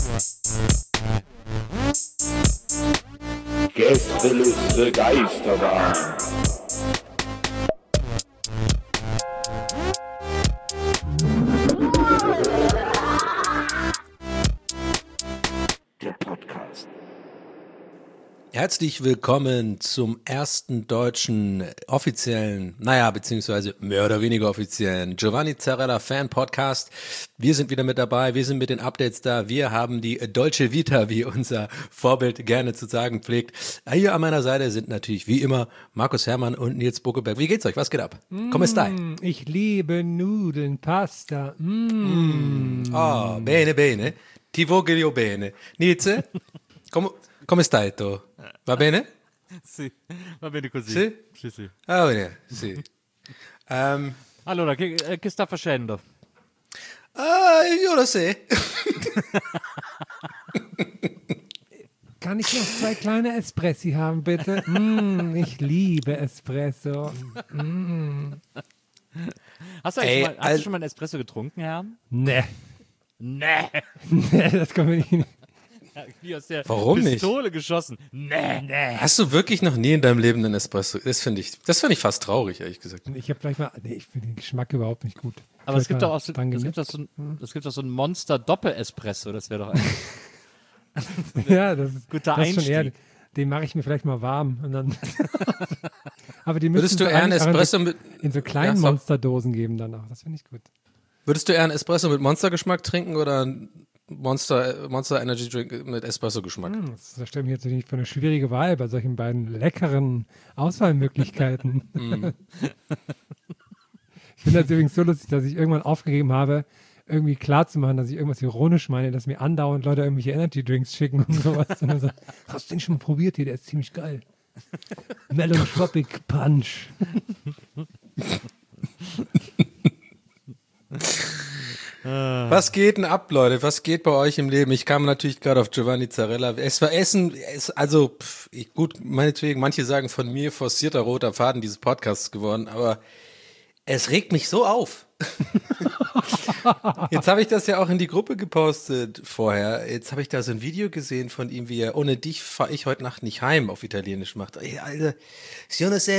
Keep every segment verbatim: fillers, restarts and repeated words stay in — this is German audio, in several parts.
Gästeliste Geisterbahn. Der Podcast. Herzlich willkommen zum ersten deutschen offiziellen, naja, beziehungsweise mehr oder weniger offiziellen Giovanni Zarella Fan Podcast. Wir sind wieder mit dabei, wir sind mit den Updates da, wir haben die Dolce Vita, wie unser Vorbild gerne zu sagen pflegt. Hier an meiner Seite sind natürlich wie immer Markus Herrmann und Nils Buckeberg. Wie geht's euch? Was geht ab? Mm, Come stai? Ich liebe Nudeln, Pasta. Mm. Oh, bene, bene. Ti voglio bene. Nils, come, come stai tu? Va bene? Sì, va bene così. Sì? Sì, sì. Ah, bene, sì. Um, Allora, che, eh, che sta facendo? ah, io lo so. Kann ich noch zwei kleine Espressi haben, bitte? Mm, ich liebe Espresso. Mm. Hast du, eigentlich Ey, schon mal, hast al- du schon mal einen Espresso getrunken, Herr? Nee. Nee. Nee, das kann man nicht. Wie aus der Warum nicht? Pistole geschossen. Nee, nee. Hast du wirklich noch nie in deinem Leben einen Espresso? Das finde ich, das finde ich fast traurig, ehrlich gesagt. Ich habe vielleicht mal. Nee, ich finde den Geschmack überhaupt nicht gut. Aber es Vielleicht gibt mal doch auch so, dran es gibt gemischt. doch so ein, es gibt doch so ein Monster-Doppel-Espresso. Das wäre doch ein Ja, das ist, guter das ist schon eher. Einstieg. Den mache ich mir vielleicht mal warm. Und dann Aber die müssen Würdest du eher einen Espresso mit, in so kleinen Ja, so. Monsterdosen geben dann auch. Das finde ich gut. würdest du eher einen Espresso mit Monstergeschmack trinken oder einen Monster, Monster Energy Drink mit Espresso-Geschmack? Hm, das das stellt mich jetzt nicht für eine schwierige Wahl bei solchen beiden leckeren Auswahlmöglichkeiten. Mm. Ich finde das übrigens so lustig, dass ich irgendwann aufgegeben habe, irgendwie klarzumachen, dass ich irgendwas ironisch meine, dass mir andauernd Leute irgendwelche Energy Drinks schicken und sowas. Und dann so, hast du den schon mal probiert hier? Der ist ziemlich geil. Melon Tropic Punch. Was geht denn ab, Leute? Was geht bei euch im Leben? Ich kam natürlich gerade auf Giovanni Zarella. Es war Essen, es, also pff, ich, gut, meinetwegen, manche sagen von mir forcierter roter Faden dieses Podcasts geworden, aber es regt mich so auf. Jetzt habe ich das ja auch in die Gruppe gepostet vorher. Jetzt habe ich da so ein Video gesehen von ihm, wie er ohne dich fahre ich heute Nacht nicht heim auf Italienisch macht. Ey, Alter. Und ich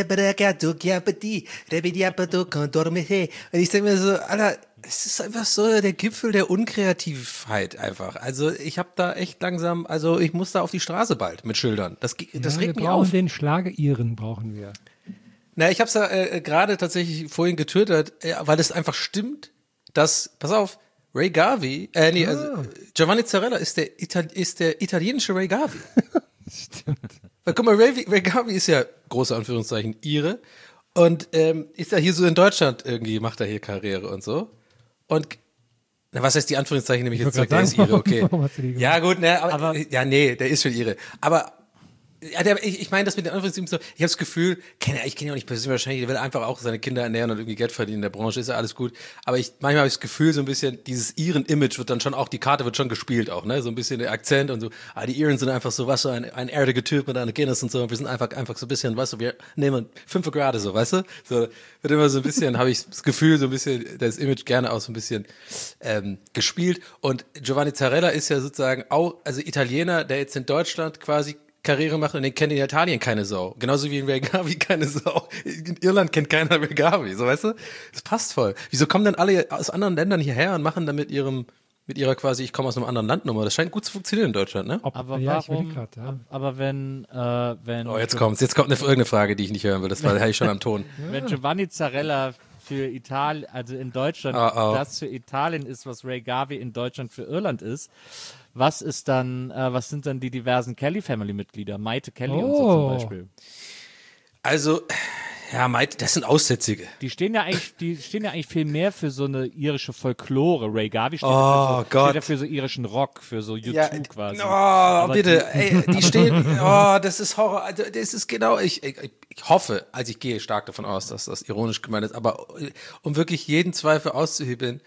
denke mir so, Alter, es ist einfach so der Gipfel der Unkreativheit einfach. Also ich habe da echt langsam, also ich muss da auf die Straße bald mit Schildern. Das, das Ja, regt wir mich brauchen auf. den Schlager-Iren, brauchen wir. Na, ich habe es ja äh, gerade tatsächlich vorhin getwittert, äh, weil es einfach stimmt, dass, pass auf, Ray Garvey, äh, nee, also, Ah. Giovanni Zarella ist der, Ital ist der italienische Ray Garvey. Stimmt. Weil, guck mal, Ray, Ray Garvey ist ja, große Anführungszeichen, Ire und ähm, ist ja hier so in Deutschland irgendwie, macht er hier Karriere und so. Und, na, was heißt die Anführungszeichen, nehme ich jetzt wollte zurück, der gerade ist Ire, sagen, okay. warum hast du die gemacht? Ja gut, ne, aber, Aber- ja, nee, der ist schon Ire. Aber ja, der, ich, ich meine, das mit den Anführungszeichen so, ich habe das Gefühl, kenn, ich kenne ihn auch nicht persönlich wahrscheinlich, der will einfach auch seine Kinder ernähren und irgendwie Geld verdienen in der Branche, ist ja alles gut. Aber ich manchmal habe ich das Gefühl, so ein bisschen, dieses Iren-Image wird dann schon auch, die Karte wird schon gespielt auch, ne? So ein bisschen der Akzent und so, ah, die Iren sind einfach so, was so ein, ein erdiger Typ mit einer Guinness und so, und wir sind einfach, einfach so ein bisschen, weißt du, wir nehmen fünf Grad so, weißt du? So, wird immer so ein bisschen, habe ich das Gefühl, so ein bisschen, das Image gerne auch so ein bisschen ähm, gespielt. Und Giovanni Zarella ist ja sozusagen auch, also Italiener, der jetzt in Deutschland quasi Karriere macht und den kennt in Italien keine Sau. Genauso wie in Ray Garvey keine Sau. In Irland kennt keiner Ray Garvey, so weißt du? Das passt voll. Wieso kommen denn alle aus anderen Ländern hierher und machen dann mit ihrem, mit ihrer quasi, ich komme aus einem anderen Land Nummer. Das scheint gut zu funktionieren in Deutschland, ne? Ob, Aber ja, ich warum? überleg grad, ja. Aber wenn, äh, wenn, Oh, jetzt kommt's. Jetzt kommt eine, irgendeine Frage, die ich nicht hören will. Das war, habe ich schon am Ton. wenn Giovanni Zarella für Italien, also in Deutschland, Oh, oh. das für Italien ist, was Ray Garvey in Deutschland für Irland ist, was ist dann, äh, was sind dann die diversen Kelly-Family-Mitglieder? Maite Kelly und so zum Oh. Beispiel. Also, ja, Maite, das sind Aussätzige. Die stehen ja eigentlich, die stehen ja eigentlich viel mehr für so eine irische Folklore. Ray Garvey steht, Oh, ja, für so, Gott. steht ja für so irischen Rock, für so U zwei quasi. Oh, Aber bitte, die- ey, die stehen, oh, das ist Horror, also, das ist genau, ich, ich, ich hoffe, also ich gehe stark davon aus, dass das ironisch gemeint ist, aber äh, um wirklich jeden Zweifel auszuhebeln,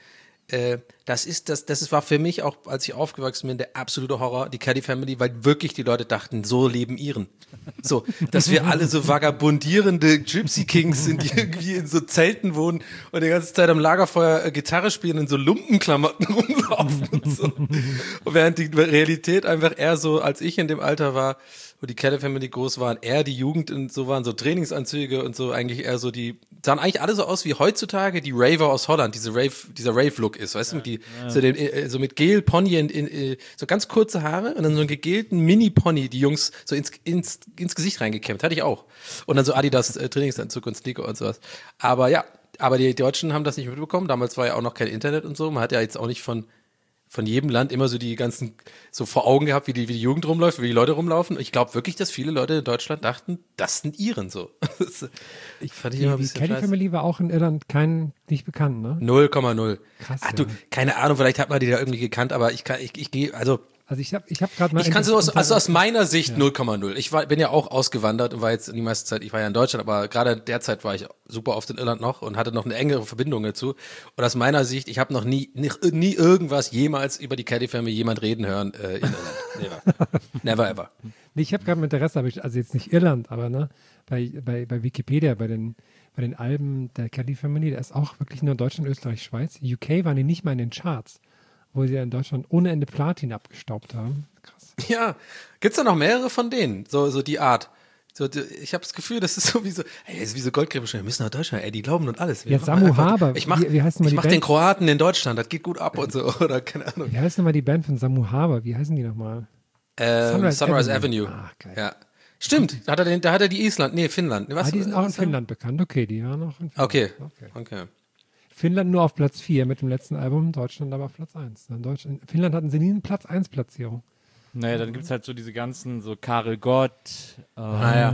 äh, das ist das, das ist, war für mich auch, als ich aufgewachsen bin, der absolute Horror, die Kelly Family, weil wirklich die Leute dachten, so leben Iren. So, dass wir alle so vagabundierende Gypsy Kings sind, die irgendwie in so Zelten wohnen und die ganze Zeit am Lagerfeuer äh, Gitarre spielen und in so Lumpenklamotten rumlaufen und so. Und während die Realität einfach eher so, als ich in dem Alter war, wo die Kelly Family groß waren, eher die Jugend und so waren, so Trainingsanzüge und so eigentlich eher so die, sahen eigentlich alle so aus wie heutzutage die Raver aus Holland, diese Rave, dieser Rave-Look ist, weißt du, mit die, so, den, äh, so mit Gel, Pony, in, in, äh, so ganz kurze Haare und dann so einen gegelten Mini-Pony, die Jungs so ins, ins, ins Gesicht reingekämmt, hatte ich auch. Und dann so Adidas äh, Trainingsanzug und Sneaker und sowas. Aber ja, aber die Deutschen haben das nicht mitbekommen, damals war ja auch noch kein Internet und so, man hat ja jetzt auch nicht von von jedem Land immer so die ganzen, so vor Augen gehabt, wie die, wie die Jugend rumläuft, wie die Leute rumlaufen. Ich glaube wirklich, dass viele Leute in Deutschland dachten, das sind Iren so. Das Ich, fand ich die immer ein die bisschen Kelly scheiße. Family war auch in Irland kein, nicht bekannt, ne? null Komma null. Krass, Ach du, ja. keine Ahnung, vielleicht hat man die da irgendwie gekannt, aber ich kann, ich, ich gehe, also, Also ich habe ich hab gerade mal... ich kann in- so aus, in- also aus meiner Sicht null Komma null. Ich war, bin ja auch ausgewandert und war jetzt die meiste Zeit, ich war ja in Deutschland, aber gerade derzeit war ich super oft in Irland noch und hatte noch eine engere Verbindung dazu. Und aus meiner Sicht, ich habe noch nie, nie, nie irgendwas jemals über die Kelly Family jemand reden hören äh, in Irland. Never. Never ever. Nee, ich habe gerade mit Interesse, aber ich, also jetzt nicht Irland, aber ne, bei, bei, bei Wikipedia, bei den, bei den Alben der Kelly Family, da ist auch wirklich nur Deutschland, Österreich, Schweiz. U K waren die nicht mal in den Charts, wo sie ja in Deutschland ohne Ende Platin abgestaubt haben. Krass. Ja, gibt's da noch mehrere von denen? So, so die Art. So, die, ich habe das Gefühl, das ist so wie so, ey, das ist wie so Goldgräber, wir müssen nach Deutschland, ey, die glauben und alles. Wir Ja, machen Samu einfach- Haber, Ich mach, wie- wie heißt denn mal ich die mach Band? den Kroaten in Deutschland, das geht gut ab und so, oder keine Ahnung. Wie heißt nochmal die Band von Samu Haber? Wie heißen die nochmal? Ähm, Sunrise Sunrise, Avenue. Avenue. Ach, geil. Ja. Stimmt, da hat er, den, da hat er die Island, nee, Finnland. Nee, was? Ah, die sind auch in was- Finnland bekannt. Okay, die waren auch in Finnland. Okay, okay. okay. Finnland nur auf Platz vier mit dem letzten Album, Deutschland aber auf Platz eins. In Deutschland, in Finnland hatten sie nie eine Platz eins Platzierung. Naja, dann gibt es halt so diese ganzen, so Karel Gott, äh, Ah, ja.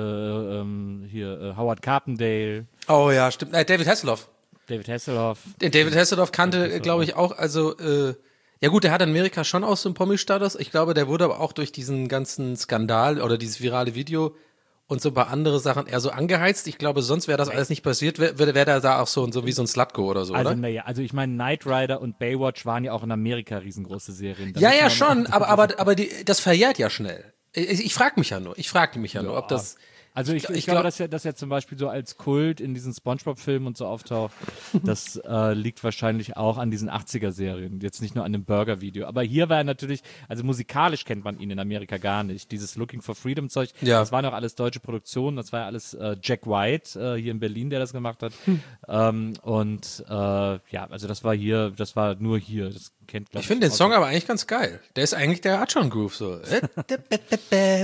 äh, ähm, hier äh, Howard Carpendale, Oh ja, stimmt. Äh, David Hasselhoff. David Hasselhoff. Den David Hasselhoff kannte, glaube ich, auch, also, äh, ja gut, der hat in Amerika schon auch so einen Promi-Status. Ich glaube, der wurde aber auch durch diesen ganzen Skandal oder dieses virale Video und so ein paar andere Sachen eher so angeheizt. Ich glaube, sonst wäre das alles nicht passiert, wäre wär, wär der da auch so, so wie so ein Slutko oder so, Also, oder? naja, also ich meine, Knight Rider und Baywatch waren ja auch in Amerika riesengroße Serien. Da Ja, muss ja, man- schon, aber, aber, aber die, das verjährt ja schnell. Ich, ich frage mich ja nur, ich frage mich ja, nur, ob das... Also ich, Ich- ich, ich glaube, glaub- dass er, dass er zum Beispiel so als Kult in diesen Spongebob-Filmen und so auftaucht, das äh, liegt wahrscheinlich auch an diesen achtziger-Serien, jetzt nicht nur an dem Burger-Video. Aber hier war er natürlich, also musikalisch kennt man ihn in Amerika gar nicht. Dieses Looking for Freedom-Zeug, Ja. das waren auch alles deutsche Produktionen, das war ja alles äh, Jack White äh, hier in Berlin, der das gemacht hat. Ähm, und äh, ja, also das war hier, das war nur hier. Das kennt, glaub Ich finde den außer- Song aber eigentlich ganz geil. Der ist eigentlich der Archon-Groove so. Ja,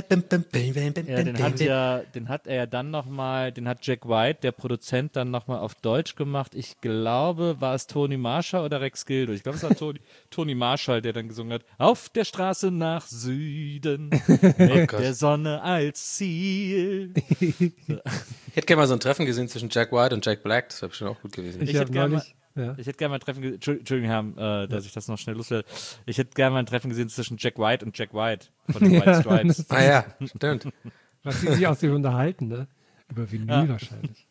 den hat ja, den hat er ja dann nochmal, den hat Jack White, der Produzent, dann nochmal auf Deutsch gemacht. Ich glaube, war es Tony Marshall oder Rex Gildo? Ich glaube, es war Tony, Tony Marshall, der dann gesungen hat, auf der Straße nach Süden, mit Gott. der Sonne als Ziel. Ich hätte gerne mal so ein Treffen gesehen zwischen Jack White und Jack Black. Das wäre bestimmt auch gut gewesen. Ich, Ich habe hätte gerne neulich, ja. Ich hätte gerne mal ein Treffen gesehen, Entschuldigung, Herr, äh, dass ich das noch schnell loswerde. Ich hätte gerne mal ein Treffen gesehen zwischen Jack White und Jack White von den White Stripes. Ah ja, stimmt. was sie sich aus dem unterhalten, ne? Über Vinyl Ja. wahrscheinlich.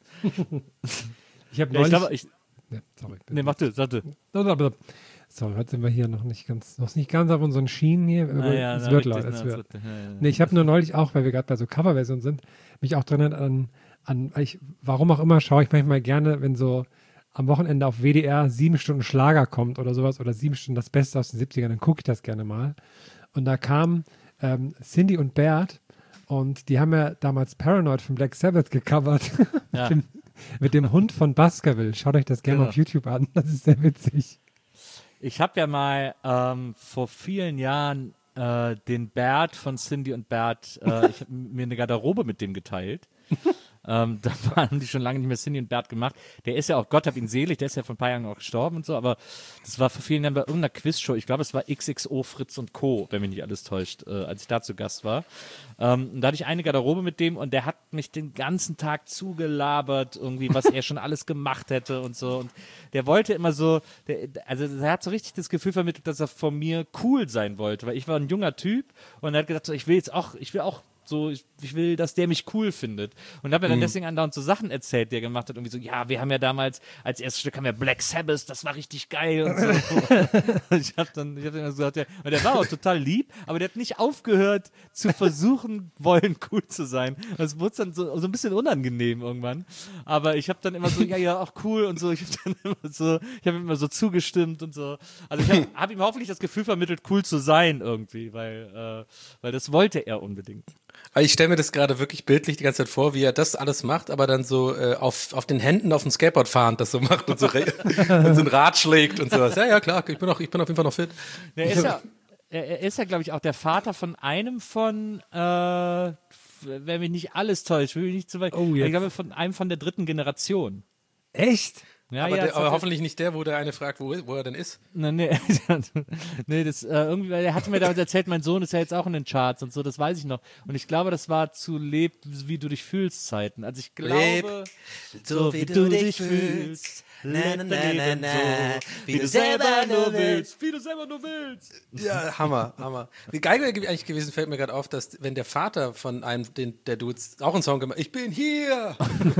Ich habe Ja, ich neulich... glaube, ich, ja, sorry. nee, mach du, sag du. Sorry, heute sind wir hier noch nicht ganz, noch nicht ganz auf unseren Schienen hier. aber Naja, es na, wird richtig, laut, es na, wird. wird- ja, ja. Nee, ich habe nur neulich auch, weil wir gerade bei so Coverversionen sind, mich auch dran erinnert an, an ich, warum auch immer schaue ich manchmal gerne, wenn so am Wochenende auf W D R sieben Stunden Schlager kommt oder sowas oder sieben Stunden das Beste aus den siebzigern, dann gucke ich das gerne mal. Und da kamen ähm, Cindy und Bert und die haben ja damals Paranoid von Black Sabbath gecovert Ja. mit, dem, mit dem Hund von Baskerville. Schaut euch das gerne Genau. auf YouTube an, das ist sehr witzig. Ich habe ja mal ähm, vor vielen Jahren äh, den Bert von Cindy und Bert, äh, ich habe mir eine Garderobe mit dem geteilt. Ähm, da waren die schon lange nicht mehr Cindy und Bert gemacht. Der ist ja auch, Gott hab ihn selig, der ist ja vor ein paar Jahren auch gestorben und so, aber das war vor vielen Jahren bei irgendeiner Quizshow, ich glaube, es war X X O, Fritz und Co., wenn mich nicht alles täuscht, äh, als ich da zu Gast war. Ähm, und da hatte ich eine Garderobe mit dem und der hat mich den ganzen Tag zugelabert, irgendwie, was er schon alles gemacht hätte und so. Und der wollte immer so, der, also er hat so richtig das Gefühl vermittelt, dass er von mir cool sein wollte, weil ich war ein junger Typ und er hat gesagt, so, ich will jetzt auch, ich will auch so, ich, ich will, dass der mich cool findet. Und habe mir dann deswegen andauernd so Sachen erzählt, die er gemacht hat. Irgendwie so, ja, wir haben ja damals, als erstes Stück haben wir Black Sabbath, das war richtig geil und so. Und ich habe dann, ich hab dann gesagt, ja, und der war auch total lieb, aber der hat nicht aufgehört zu versuchen, wollen, cool zu sein. Das wurde dann so, so ein bisschen unangenehm irgendwann. Aber ich habe dann immer so, ja, ja, auch cool und so. Ich habe dann immer so, ich habe immer so zugestimmt und so. Also ich habe hab ihm hoffentlich das Gefühl vermittelt, cool zu sein irgendwie, weil, äh, weil das wollte er unbedingt. Aber ich stelle mir das gerade wirklich bildlich die ganze Zeit vor, wie er das alles macht, aber dann so äh, auf, auf den Händen auf dem Skateboard fahrend das so macht und so, re- und so ein Rad schlägt und sowas. Ja, ja, klar, ich bin, auch, ich bin auf jeden Fall noch fit. Er ist ja, er, er ist ja, glaube ich, auch der Vater von einem von, äh, wenn mich nicht alles täuscht, will mich nicht zu weit. Oh, jetzt. Ich glaube, von einem von der dritten Generation. Echt? Ja, aber ja, der, das aber hat- hoffentlich nicht der, wo der eine fragt, wo, wo er denn ist. Na, nee, nee, das, äh, irgendwie, weil er hatte mir damals erzählt, mein Sohn ist ja jetzt auch in den Charts und so, das weiß ich noch. Und ich glaube, das war zu Leb, wie du dich fühlst Zeiten. Also ich glaube, Leb, so wie du dich fühlst, leb dein Leben so, wie du selber nur willst, wie du selber nur willst. Ja, Hammer, Hammer. Wie geil wäre eigentlich gewesen, fällt mir gerade auf, dass wenn der Vater von einem den, der Dudes auch einen Song gemacht hat, ich bin hier.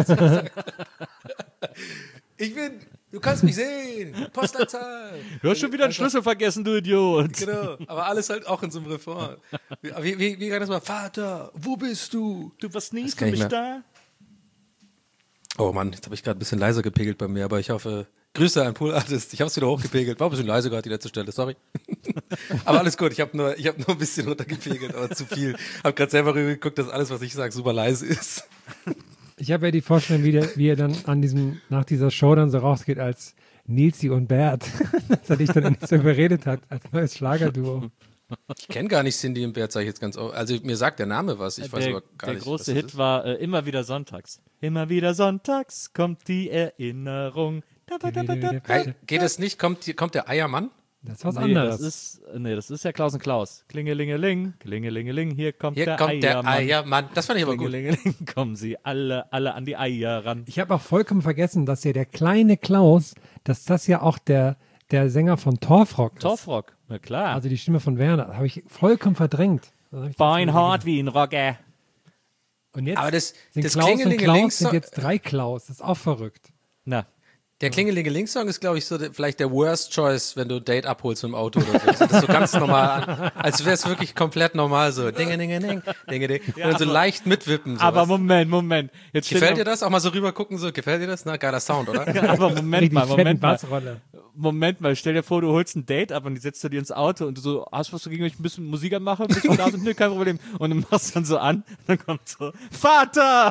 Ich bin, du kannst mich sehen, Postleitzahl. Du hast schon wieder einen Schlüssel vergessen, du Idiot. Genau, aber alles halt auch in so einem Refrain. Wie, wie, wie kann das mal? Vater, wo bist du? Du warst nie Das für kann ich mich mehr. da. Oh Mann, jetzt habe ich gerade ein bisschen leiser gepegelt bei mir, aber ich hoffe, Grüße an Pool Artist. Ich habe es wieder hochgepegelt, war ein bisschen leiser gerade die letzte Stelle, sorry. Aber alles gut, ich habe nur, ich hab nur ein bisschen runtergepegelt, aber zu viel. Habe gerade selber rübergeguckt, dass alles, was ich sage, super leise ist. Ich habe ja die Vorstellung, wie, der, wie er dann an diesem, nach dieser Show dann so rausgeht als Nilsi und Bert, dass er dich dann endlich so überredet hat, als neues Schlagerduo. Ich kenne gar nicht Cindy und Bert, sage ich jetzt ganz offen. Also mir sagt der Name was, ich weiß der, aber gar der nicht. große was das Hit ist. war äh, immer wieder sonntags. Immer wieder sonntags kommt die Erinnerung. Da, da, da, da, da. Hey, geht es nicht? Kommt, hier- kommt der Eiermann? Das ist was Nee, anderes. das ist, nee, das ist ja Klaus und Klaus. Klingelingeling, klingelingeling, hier kommt Hier der kommt der Eiermann. Eiermann. Das fand ich aber gut. Klingelingeling, kommen sie alle, alle an die Eier ran. Ich habe auch vollkommen vergessen, dass ja der kleine Klaus, dass das ja auch der, der Sänger von Torfrock ist. Torfrock, na klar. Also die Stimme von Werner. Habe ich vollkommen verdrängt. Das hab ich Beinhard wie ein Rocker. Und jetzt Aber das, sind das Klaus und Klingelingeling Klaus sind jetzt drei Klaus. Das ist auch verrückt. Na, der Klingelingeling-Song ist, glaube ich, so der, vielleicht der Worst Choice, wenn du ein Date abholst im Auto oder so. Das ist so ganz normal an. Als wäre es wirklich komplett normal so. Dinge, Dinge, Ding, Dinge, Ding. Und so leicht mitwippen. So aber Moment, Moment. Jetzt stell Gefällt dir- dir das? Auch mal so rüber gucken, so, gefällt dir das? Na, geiler Sound, oder? Aber Moment Richtig mal, fetten Moment mal. Bassrolle. Moment mal, stell dir vor, du holst ein Date ab und die setzt du dir ins Auto und du so, hast du was dagegen, wenn ich ein bisschen Musik anmache, bis wir da sind? Nö, kein Problem. Und du machst dann so an, dann kommt so, Vater!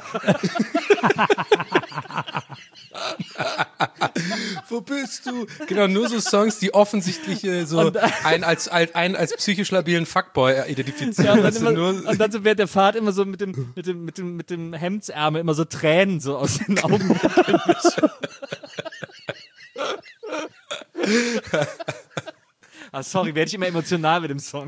Wo bist du? Genau, nur so Songs, die offensichtlich äh, so Und- einen als, als, einen als psychisch labilen Fuckboy äh, identifizieren. Ja, und, dann Weißt du, immer, nur, und dann so während der Fahrt immer so mit dem, mit dem, mit dem, mit dem Hemdsärmel immer so Tränen so aus den Augen. Ah, sorry, werde ich immer emotional mit dem Song.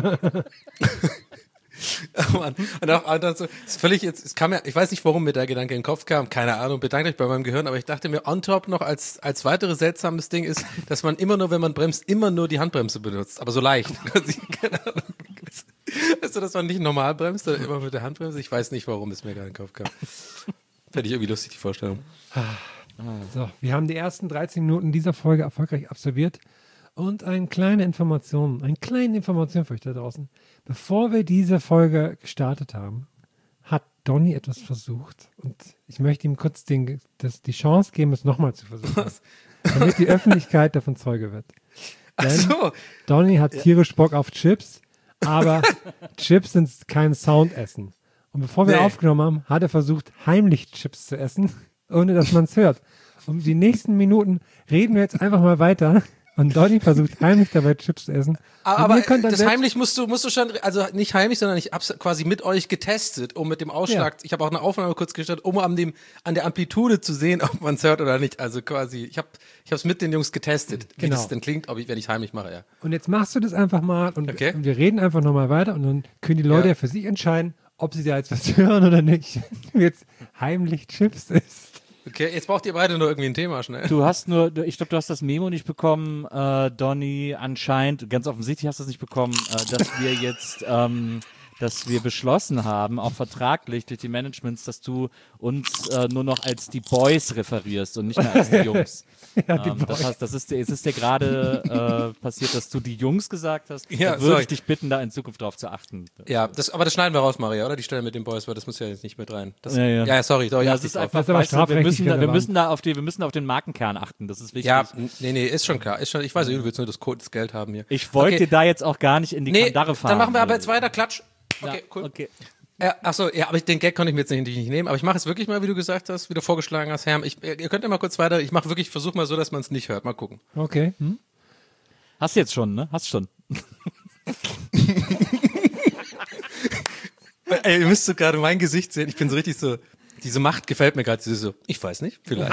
Oh Mann. Und auch, und dann so, ist völlig jetzt, es kam ja, ich weiß nicht, warum mir der Gedanke in den Kopf kam, keine Ahnung, bedankt euch bei meinem Gehirn, aber ich dachte mir, on top noch als, als weiteres seltsames Ding ist, dass man immer nur, wenn man bremst, immer nur die Handbremse benutzt, aber so leicht. Quasi, keine Ahnung. Weißt du, dass man nicht normal bremst, sondern immer mit der Handbremse? Ich weiß nicht, warum es mir gerade in den Kopf kam. Fände ich irgendwie lustig, die Vorstellung. So, wir haben die ersten dreizehn Minuten dieser Folge erfolgreich absolviert. Und eine kleine Information, eine kleine Information für euch da draußen. Bevor wir diese Folge gestartet haben, hat Donny etwas versucht. Und ich möchte ihm kurz den, das, die Chance geben, es nochmal zu versuchen. Damit die Öffentlichkeit davon Zeuge wird. Ach Denn so. Donny hat tierisch Bock auf Chips, aber Chips sind kein Soundessen. Und bevor wir Nee. aufgenommen haben, hat er versucht, heimlich Chips zu essen, ohne dass man es hört. Und die nächsten Minuten reden wir jetzt einfach mal weiter. Und Donny versucht heimlich dabei Chips zu essen. Aber, Und ihr aber könnt dann das selbst- heimlich musst du, musst du schon, also nicht heimlich, sondern ich hab's quasi mit euch getestet, um mit dem Ausschlag, ich habe auch eine Aufnahme kurz gestellt, um an dem, an der Amplitude zu sehen, ob man es hört oder nicht. Also quasi, ich habe ich hab's mit den Jungs getestet, wie Genau. das denn klingt, ob ich, wenn ich heimlich mache, ja. Und jetzt machst du das einfach mal und, Okay. und wir reden einfach nochmal weiter und dann können die Leute Ja. ja für sich entscheiden, ob sie da jetzt was hören oder nicht. Wenn du jetzt heimlich Chips isst. Okay, jetzt braucht ihr beide nur irgendwie ein Thema schnell. Du hast nur, du- ich glaube, du hast das Memo nicht bekommen, äh, Donny, anscheinend, ganz offensichtlich hast du es nicht bekommen, äh, dass wir jetzt ähm, dass wir beschlossen haben, auch vertraglich durch die Managements, dass du uns äh, nur noch als die Boys referierst und nicht mehr als die Jungs. Ja, die ähm, Boys. das heißt, das ist, dir- es ist dir gerade äh, passiert, dass du die Jungs gesagt hast. Ja, da würde sorry. ich dich bitten, da in Zukunft drauf zu achten. Ja, das, aber das schneiden wir raus, Maria, oder? Die Stelle mit den Boys, weil das muss ja jetzt nicht mit rein. Das, Ja, ja. ja, sorry, sorry, Ja, achte es ich ist drauf. einfach, Das ist aber weißt du, wir strafrechtlich müssen, da, wir relevant. müssen da auf die, wir müssen auf den Markenkern achten. Das ist wichtig. Ja, nee, nee, ist schon klar. Ist schon, ich weiß, du willst nur das, Co- das Geld haben hier. Ich wollte Okay. da jetzt auch gar nicht in die Nee, Kandare fahren. dann machen wir aber Also, jetzt weiter. Klatsch. Okay, ja, cool. okay. Ja, achso, ja, aber ich, den Gag konnte ich mir jetzt nicht, nicht nehmen. Aber ich mache es wirklich mal, wie du gesagt hast, wie du vorgeschlagen hast, Herm. Ich, ihr könnt ja mal kurz weiter. Ich mache wirklich, versuche mal so, dass man es nicht hört. Mal gucken. Okay. Hm? Hast du jetzt schon, ne? Hast schon. Ey, ihr müsst so gerade mein Gesicht sehen. Ich bin so richtig so, diese Macht gefällt mir gerade. So, ich weiß nicht, vielleicht.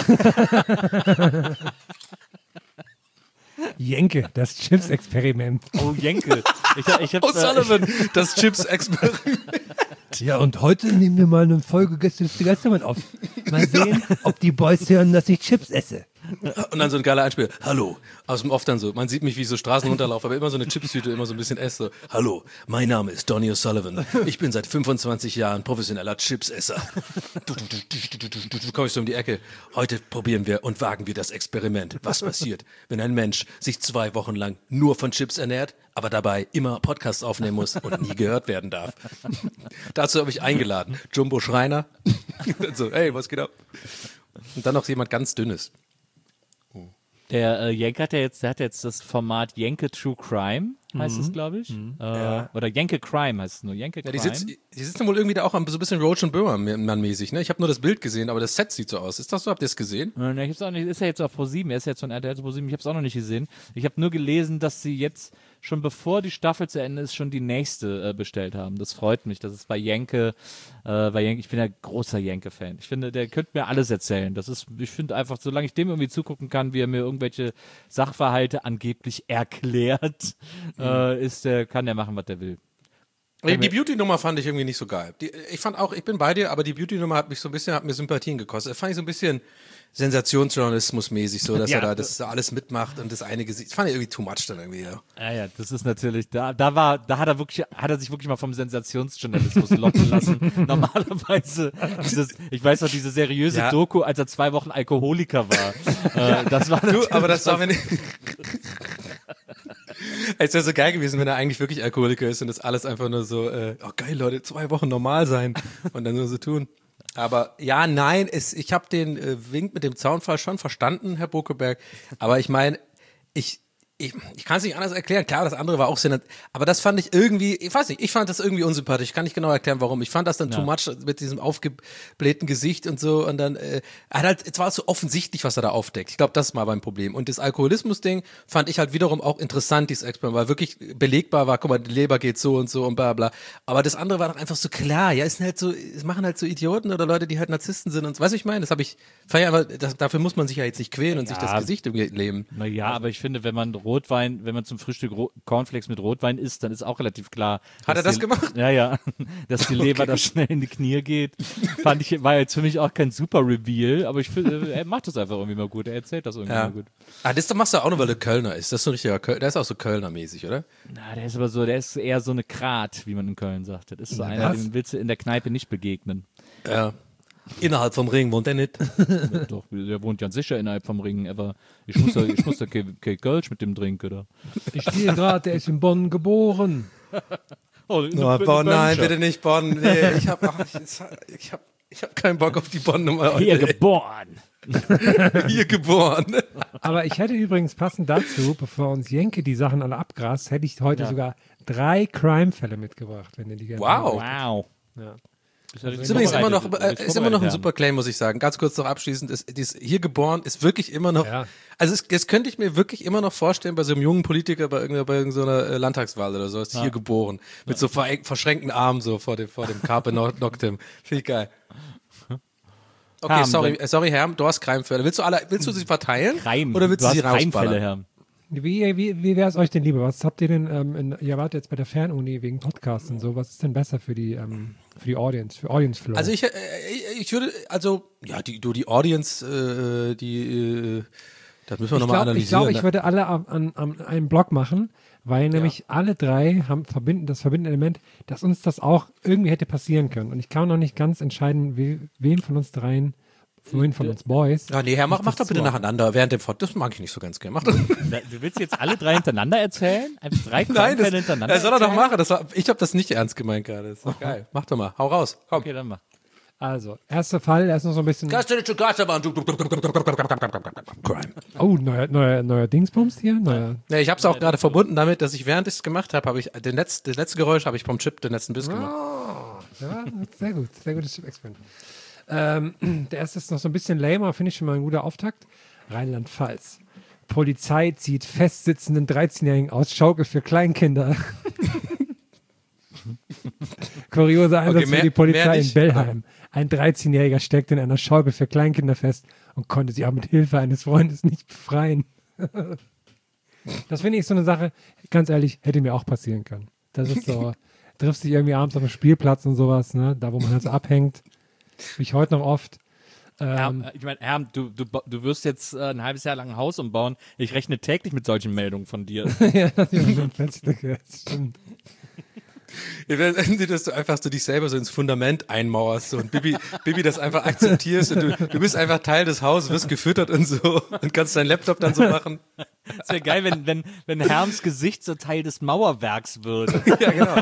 Jenke, das Chips-Experiment. Oh, Jenke. Ich, ich hab, Oh, äh, Sullivan, das Chips-Experiment. Ja, und heute nehmen wir mal eine Folge Gästeliste Geistermann auf. Mal sehen, ob die Boys hören, dass ich Chips esse. Und dann so ein geiler Einspieler. Hallo. Aus dem Off dann so. Man sieht mich, wie ich so Straßen runterlaufe, aber immer so eine Chipstüte, immer so ein bisschen esse. So. Hallo, mein Name ist Donny O'Sullivan. Ich bin seit fünfundzwanzig Jahren professioneller Chipsesser. Du, du, du, du, du, du, du, du kommst so um die Ecke. Heute probieren wir und wagen wir das Experiment. Was passiert, wenn ein Mensch sich zwei Wochen lang nur von Chips ernährt, aber dabei immer Podcasts aufnehmen muss und nie gehört werden darf? Dazu habe ich eingeladen. Jumbo Schreiner. Und so, hey, was geht ab? Und dann noch jemand ganz Dünnes. Der äh, Jenke hat ja jetzt, der hat jetzt das Format Jenke True Crime, heißt es, glaube ich. Äh, Oder Jenke Crime heißt es nur. Jenke Ja, Crime. die, sitzt, die sitzen wohl irgendwie da auch am- so ein bisschen Roach und Böhmermann-mäßig, ne? Ich habe nur das Bild gesehen, aber das Set sieht so aus. Ist das so? Habt ihr es gesehen? Äh, ne, ich hab's auch nicht, ist ja jetzt auf ProSieben, er ist ja jetzt von R T L zu ProSieben, ich habe es auch noch nicht gesehen. Ich habe nur gelesen, dass sie jetzt schon bevor die Staffel zu Ende ist, schon die nächste äh, bestellt haben. Das freut mich, das ist bei Jenke, äh, bei Jenke, ich bin ja großer Jenke-Fan. Ich finde, der könnte mir alles erzählen. Das ist, ich finde einfach, solange ich dem irgendwie zugucken kann, wie er mir irgendwelche Sachverhalte angeblich erklärt, äh, ist der, kann der machen, was der will. Die, die Beauty-Nummer fand ich irgendwie nicht so geil. Die, ich fand auch, ich bin bei dir, aber die Beauty-Nummer hat mich so ein bisschen, hat mir Sympathien gekostet. Das fand ich so ein bisschen Sensationsjournalismus-mäßig, so, dass Ja. er da das da alles mitmacht und das eine Gesicht. Das fand ich irgendwie too much dann irgendwie, ja. Ja, ja, das ist natürlich, da, da war, da hat er wirklich, hat er sich wirklich mal vom Sensationsjournalismus locken lassen. Normalerweise, dieses, ich weiß noch, diese seriöse Ja. Doku, als er zwei Wochen Alkoholiker war. äh, das war Du, natürlich aber das war, was- wenn ich. Es wäre so geil gewesen, wenn er eigentlich wirklich Alkoholiker ist und das alles einfach nur so, äh, oh geil, Leute, zwei Wochen normal sein und dann nur so tun. Aber ja, nein, es, ich habe den äh, Wink mit dem Zaunfall schon verstanden, Herr Bokeberg. Aber ich meine, ich, ich, ich kann es nicht anders erklären. Klar, das andere war auch Sinn, aber das fand ich irgendwie, ich weiß nicht, ich fand das irgendwie unsympathisch. Ich kann nicht genau erklären, warum. Ich fand das dann too much mit diesem aufgeblähten Gesicht und so. Und dann, äh, er hat halt, es war so offensichtlich, was er da aufdeckt. Ich glaube, das ist mal mein Problem. Und das Alkoholismus-Ding fand ich halt wiederum auch interessant, dieses Experiment, weil wirklich belegbar war, guck mal, die Leber geht so und so und bla bla. Aber das andere war doch einfach so klar. Ja, es sind halt so, es machen halt so Idioten oder Leute, die halt Narzissten sind und so. Weißt du, ich meine? Das habe ich, feier, aber das, dafür muss man sich ja jetzt nicht quälen und sich das Gesicht irgendwie leben. Naja, aber ich finde, wenn man Rotwein, wenn man zum Frühstück Ro Cornflakes mit Rotwein isst, dann ist auch relativ klar. Hat er dass das die, gemacht? Ja, ja. Dass die Leber da schnell in die Knie geht. Fand ich, war jetzt für mich auch kein super Reveal, aber ich finde, er macht das einfach irgendwie mal gut. Er erzählt das irgendwie Ja. mal gut. Ah, das machst du auch nur, weil du Kölner ist. Das ist so ein richtiger Kölner. Der ist auch so Kölner-mäßig, oder? Na, der ist aber so, der ist eher so eine Krat, wie man in Köln sagt. Das ist so einer, was? dem willst du in der Kneipe nicht begegnen. Ja. Innerhalb vom Ring wohnt er nicht. Doch, der wohnt ja sicher innerhalb vom Ring, aber ich muss da, ich muss da kein kein Kölsch mit dem trinken, oder? Ich stehe gerade, der ist in Bonn geboren. Oh, Oh, Bonn, nein, bitte nicht Bonn. Nee, ich habe ich hab, ich hab, ich hab keinen Bock auf die Bonn-Nummer heute. Hier geboren. Hier geboren. Aber ich hätte übrigens passend dazu, bevor uns Jenke die Sachen alle abgrast, hätte ich heute Ja. sogar drei Crime-Fälle mitgebracht, wenn ihr die gerne Wow. Wow. Ja. Ist übrigens immer noch, äh, ist immer noch ein super Claim, muss ich sagen. Ganz kurz noch abschließend, ist, ist hier geboren, ist wirklich immer noch, Ja. also es, das könnte ich mir wirklich immer noch vorstellen bei so einem jungen Politiker, bei irgendeiner, bei irgendeiner äh, Landtagswahl oder so, ist hier geboren. Mit so ver verschränkten Armen so vor dem, vor dem Carpe Noctem. Finde ich geil. Okay, Herm, sorry, dann- äh, sorry, Herr, du hast Crime-Fälle. Willst du alle, willst du sie verteilen? Crime. Oder willst du, du sie hast Crime-Fälle, rausballern? Herr. Wie, wie, wie wäre es euch denn lieber? Was habt ihr denn, ähm, in, ihr wart jetzt bei der Fernuni wegen Podcasts und so, was ist denn besser für die, ähm, für die Audience, für Audience Flow? Also ich, äh, ich würde, also, ja, die, du, die Audience, äh, die, äh, Das müssen wir Ich nochmal glaube, ich, analysieren. glaub, ich würde alle an, an, an einem Blog machen, weil nämlich alle drei haben verbinden, das verbindende Element, dass uns das auch irgendwie hätte passieren können. Und ich kann noch nicht ganz entscheiden, we, wen von uns dreien, wen von uns Boys. Ja, nee, Herr, mach, ich mach das doch bitte zuordne. nacheinander während dem Fort. Das mag ich nicht so ganz gerne. Mach doch. Du willst jetzt alle drei hintereinander erzählen? Einfach drei Nein, Crime-Fälle das, hintereinander das soll er doch erzählen? machen. Das war, ich habe das nicht ernst gemeint gerade. Das ist doch geil. Mach doch mal. Hau raus. Komm. Okay, dann mach. Also, erster Fall, er ist noch so ein bisschen. Crime. Oh, neuer, neuer, neuer Dingsbums hier. Neuer. Ja, ich habe es auch gerade verbunden damit, dass ich während ich es gemacht habe, habe ich den Letz, das letzte Geräusch habe ich vom Chip den letzten Biss gemacht. Ja, sehr gut. Sehr gutes Chip-Experiment. Ähm, der erste ist noch so ein bisschen lamer, finde ich schon mal ein guter Auftakt. Rheinland-Pfalz. Polizei zieht festsitzenden dreizehnjährigen aus Schaukel für Kleinkinder. Kurioser Einsatz Okay, mehr- für die Polizei mehr in nicht. Bellheim. Ein dreizehnjähriger steckte in einer Schaukel für Kleinkinder fest und konnte sie auch mit Hilfe eines Freundes nicht befreien. Das finde ich so eine Sache, ganz ehrlich, hätte mir auch passieren können. Das ist so, triffst dich irgendwie abends auf dem Spielplatz und sowas, ne, da wo man halt so abhängt. Bin ich heute noch oft. Ähm, Herm, ich meine, Herm, du, du, du wirst jetzt äh, ein halbes Jahr lang ein Haus umbauen. Ich rechne täglich mit solchen Meldungen von dir. ja, das stimmt. Wenn sie, dass du einfach so dich selber so ins Fundament einmauerst so, und Bibi, Bibi das einfach akzeptierst und du, du bist einfach Teil des Hauses, wirst gefüttert und so und kannst deinen Laptop dann so machen. Es wäre geil, wenn, wenn, wenn Herms Gesicht so Teil des Mauerwerks wird. Ja, genau.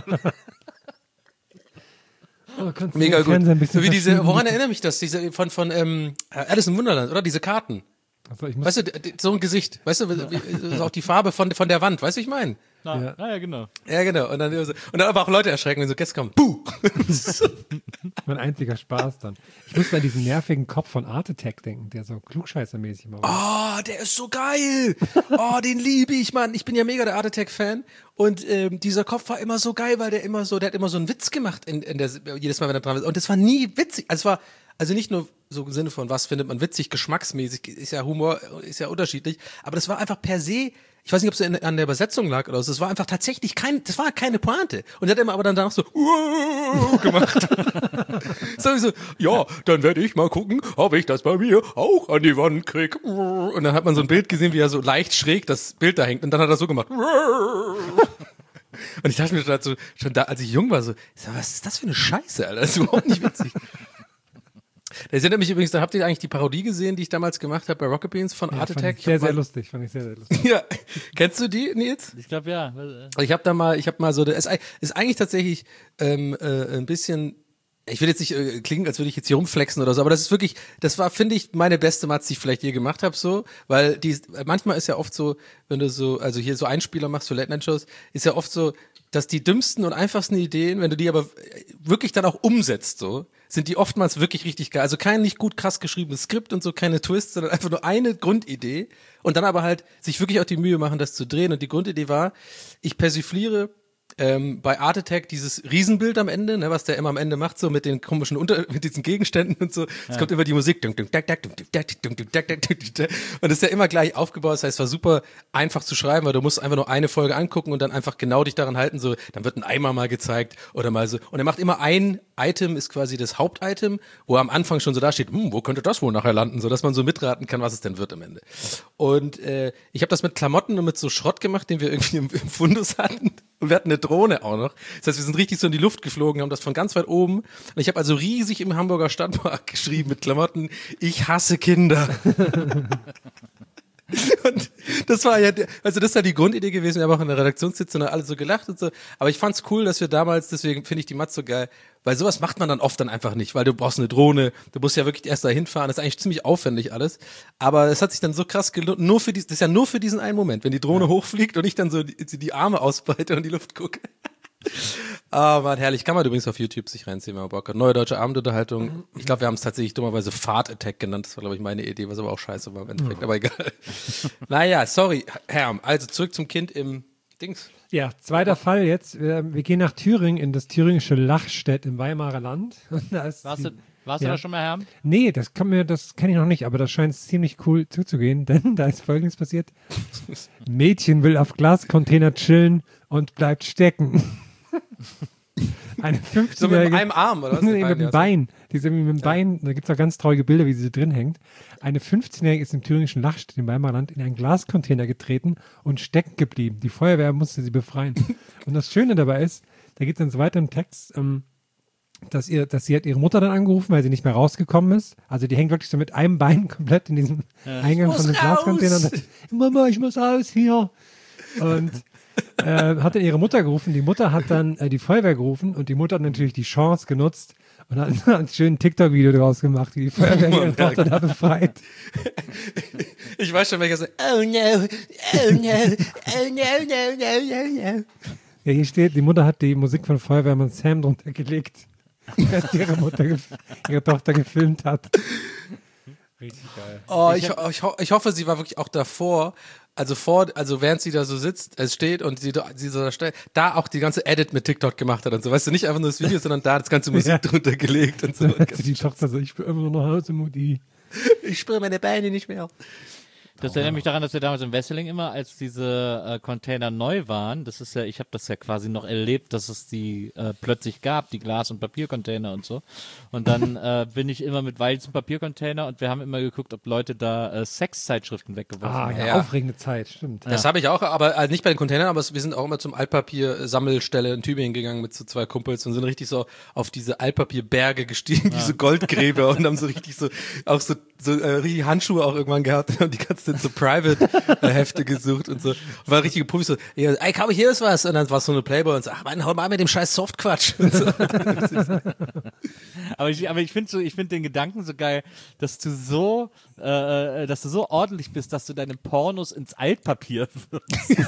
Oh, kannst du Mega den gut. Fernseher ein bisschen So wie diese, verschieben? woran erinnert mich das? Diese von, von ähm, Alice im Wunderland, oder? Diese Karten. Achso, ich muss, Weißt du, d- d- so ein Gesicht. Weißt du, wie, wie, auch die Farbe von, von der Wand. Weißt du, wie ich meine? Na, Ja. ja. ja, genau. Ja, genau. Und dann, so, und dann aber auch Leute erschrecken, wenn so Gäste kommen. Buh! mein einziger Spaß dann. Ich muss an diesen nervigen Kopf von Art Attack denken, der so klugscheißermäßig immer war. Oh, der ist so geil. Oh, den liebe ich, Mann. Ich bin ja mega der Art Attack-Fan. Und ähm, dieser Kopf war immer so geil, weil der immer so, der hat immer so einen Witz gemacht in, in der, jedes Mal, wenn er dran ist. Und das war nie witzig. Also es war, also nicht nur so im Sinne von, was findet man witzig, geschmacksmäßig, ist ja Humor, ist ja unterschiedlich. Aber das war einfach per se, ich weiß nicht, ob es in, an der Übersetzung lag oder so, es war einfach tatsächlich kein, das war keine Pointe. Und er hat immer aber dann danach so gemacht. Sowieso, ja, dann werde ich mal gucken, ob ich das bei mir auch an die Wand krieg. Und dann hat man so ein Bild gesehen, wie er so leicht schräg das Bild da hängt. Und dann hat er so gemacht. Und ich dachte mir schon, so, schon da, als ich jung war, so, was ist das für eine Scheiße, Alter? Das ist überhaupt nicht witzig. Das erinnert mich übrigens, da habt ihr eigentlich die Parodie gesehen, die ich damals gemacht habe bei Rocket Beans von Ja, Art fand Attack? ich sehr, Ich hab sehr mal- lustig. Fand ich sehr, sehr lustig. Ja, kennst du die, Nils? Ich glaube, ja. Ich habe da mal, ich habe mal so, es ist eigentlich tatsächlich ähm, äh, ein bisschen, ich will jetzt nicht äh, klingen, als würde ich jetzt hier rumflexen oder so, aber das ist wirklich, das war, finde ich, meine beste Matz, die ich vielleicht je gemacht habe, so, weil die, manchmal ist ja oft so, wenn du so, also hier so Einspieler machst für Late-Night-Shows, ist ja oft so, dass die dümmsten und einfachsten Ideen, wenn du die aber wirklich dann auch umsetzt, so, sind die oftmals wirklich richtig geil. Also kein nicht gut krass geschriebenes Skript und so, keine Twists, sondern einfach nur eine Grundidee und dann aber halt sich wirklich auch die Mühe machen, das zu drehen. Und die Grundidee war, ich persifliere ähm, bei Art Attack dieses Riesenbild am Ende, ne, was der immer am Ende macht, so mit den komischen Unter mit diesen Gegenständen und so. Es kommt immer die Musik. Und das ist ja immer gleich aufgebaut. Das heißt, es war super einfach zu schreiben, weil du musst einfach nur eine Folge angucken und dann einfach genau dich daran halten. So, dann wird ein Eimer mal gezeigt oder mal so. Und er macht immer ein Item, ist quasi das Hauptitem, wo am Anfang schon so da steht, hm, wo könnte das wohl nachher landen, so dass man so mitraten kann, was es denn wird am Ende. Und äh, ich habe das mit Klamotten und mit so Schrott gemacht, den wir irgendwie im, im Fundus hatten. Und wir hatten eine Drohne auch noch. Das heißt, wir sind richtig so in die Luft geflogen, haben das von ganz weit oben. Und ich habe also riesig im Hamburger Stadtpark geschrieben mit Klamotten, ich hasse Kinder. Und das war ja, also das ist ja die Grundidee gewesen. Wir haben auch in der Redaktionssitzung alle so gelacht und so. Aber ich fand's cool, dass wir damals, deswegen finde ich die Matz so geil, weil sowas macht man dann oft dann einfach nicht, weil du brauchst eine Drohne, du musst ja wirklich erst da hinfahren. Das ist eigentlich ziemlich aufwendig alles. Aber es hat sich dann so krass gelohnt, nur für dies, das ist ja nur für diesen einen Moment, wenn die Drohne ja. hochfliegt und ich dann so die, die Arme ausbreite und in die Luft gucke. Ah, oh, Mann, herrlich. Kann man übrigens auf YouTube sich reinziehen, wenn man Bock hat. Neue deutsche Abendunterhaltung. Ich glaube, wir haben es tatsächlich dummerweise Fart Attack genannt. Das war, glaube ich, meine Idee, was aber auch scheiße war im Endeffekt. Aber egal. Naja, sorry, Herm. Also zurück zum Kind im Dings. Ja, zweiter Fall jetzt. Wir, wir gehen nach Thüringen, in das thüringische Lachstedt im Weimarer Land. Und da ist Warst, die, du, warst ja. du da schon mal, Herm? Nee, das kann mir, das kenne ich noch nicht, aber das scheint ziemlich cool zuzugehen, denn da ist Folgendes passiert. Mädchen will auf Glascontainer chillen und bleibt stecken. Eine So mit fünfzehnjährige. einem Arm, oder was? Nee, mit dem Ja. Bein. Die ist irgendwie mit dem Bein, da gibt es auch ganz traurige Bilder, wie sie so drin hängt. Eine fünfzehnjährige ist im thüringischen Lachstedt im Weimarer Land in einen Glascontainer getreten und stecken geblieben. Die Feuerwehr musste sie befreien. Und das Schöne dabei ist, da geht es dann so weiter im Text, ähm, dass, ihr, dass sie hat ihre Mutter dann angerufen, weil sie nicht mehr rausgekommen ist. Also die hängt wirklich so mit einem Bein komplett in diesem Eingang von dem Glascontainer. Und sagt, Mama, ich muss raus hier. Und äh, hat dann ihre Mutter gerufen. Die Mutter hat dann äh, die Feuerwehr gerufen und die Mutter hat natürlich die Chance genutzt und hat ein schönes TikTok-Video draus gemacht, wie die Feuerwehr ihre Tochter da befreit. Ich weiß schon, welcher so, oh no, oh no, oh no, no, no, no, no. Ja, hier steht, die Mutter hat die Musik von Feuerwehrmann Sam drunter gelegt, als ihre Mutter, gef- ihre Tochter gefilmt hat. Richtig geil. Oh, ich, ho- ich, ho- ich hoffe, sie war wirklich auch davor, also vor, also während sie da so sitzt, es steht und sie, da- sie so da steht, da auch die ganze Edit mit TikTok gemacht hat und so, weißt du, nicht einfach nur das Video, sondern da das ganze Musik Ja. drunter gelegt und so. Also die Tochter so, ich bin immer noch nach Hause, Mutti. Ich spüre meine Beine nicht mehr. Das erinnert mich daran, dass wir damals in Wesseling immer, als diese äh, Container neu waren, das ist ja, ich habe das ja quasi noch erlebt, dass es die äh, plötzlich gab, die Glas- und Papiercontainer und so. Und dann äh, bin ich immer mit Weil zum Papiercontainer und wir haben immer geguckt, ob Leute da äh, Sexzeitschriften weggeworfen Ah, haben. ja, Ja. aufregende Zeit, stimmt. Das habe ich auch, aber äh, nicht bei den Containern, aber es- wir sind auch immer zum Altpapier-Sammelstelle in Tübingen gegangen mit so zwei Kumpels und sind richtig so auf diese Altpapierberge gestiegen, diese Goldgräber und haben so richtig so, auch so, so äh, richtig Handschuhe auch irgendwann gehabt und die ganze Zeit so Private-Hefte gesucht und so. Und war richtige Profis so, ja, ey, komm, hier ist was. Und dann war es so eine Playboy und so, ach Mann, hau mal mit dem scheiß Softquatsch. Und so. Aber ich, aber ich finde so, ich finde den Gedanken so geil, dass du so, äh, äh, dass du so ordentlich bist, dass du deine Pornos ins Altpapier wirfst.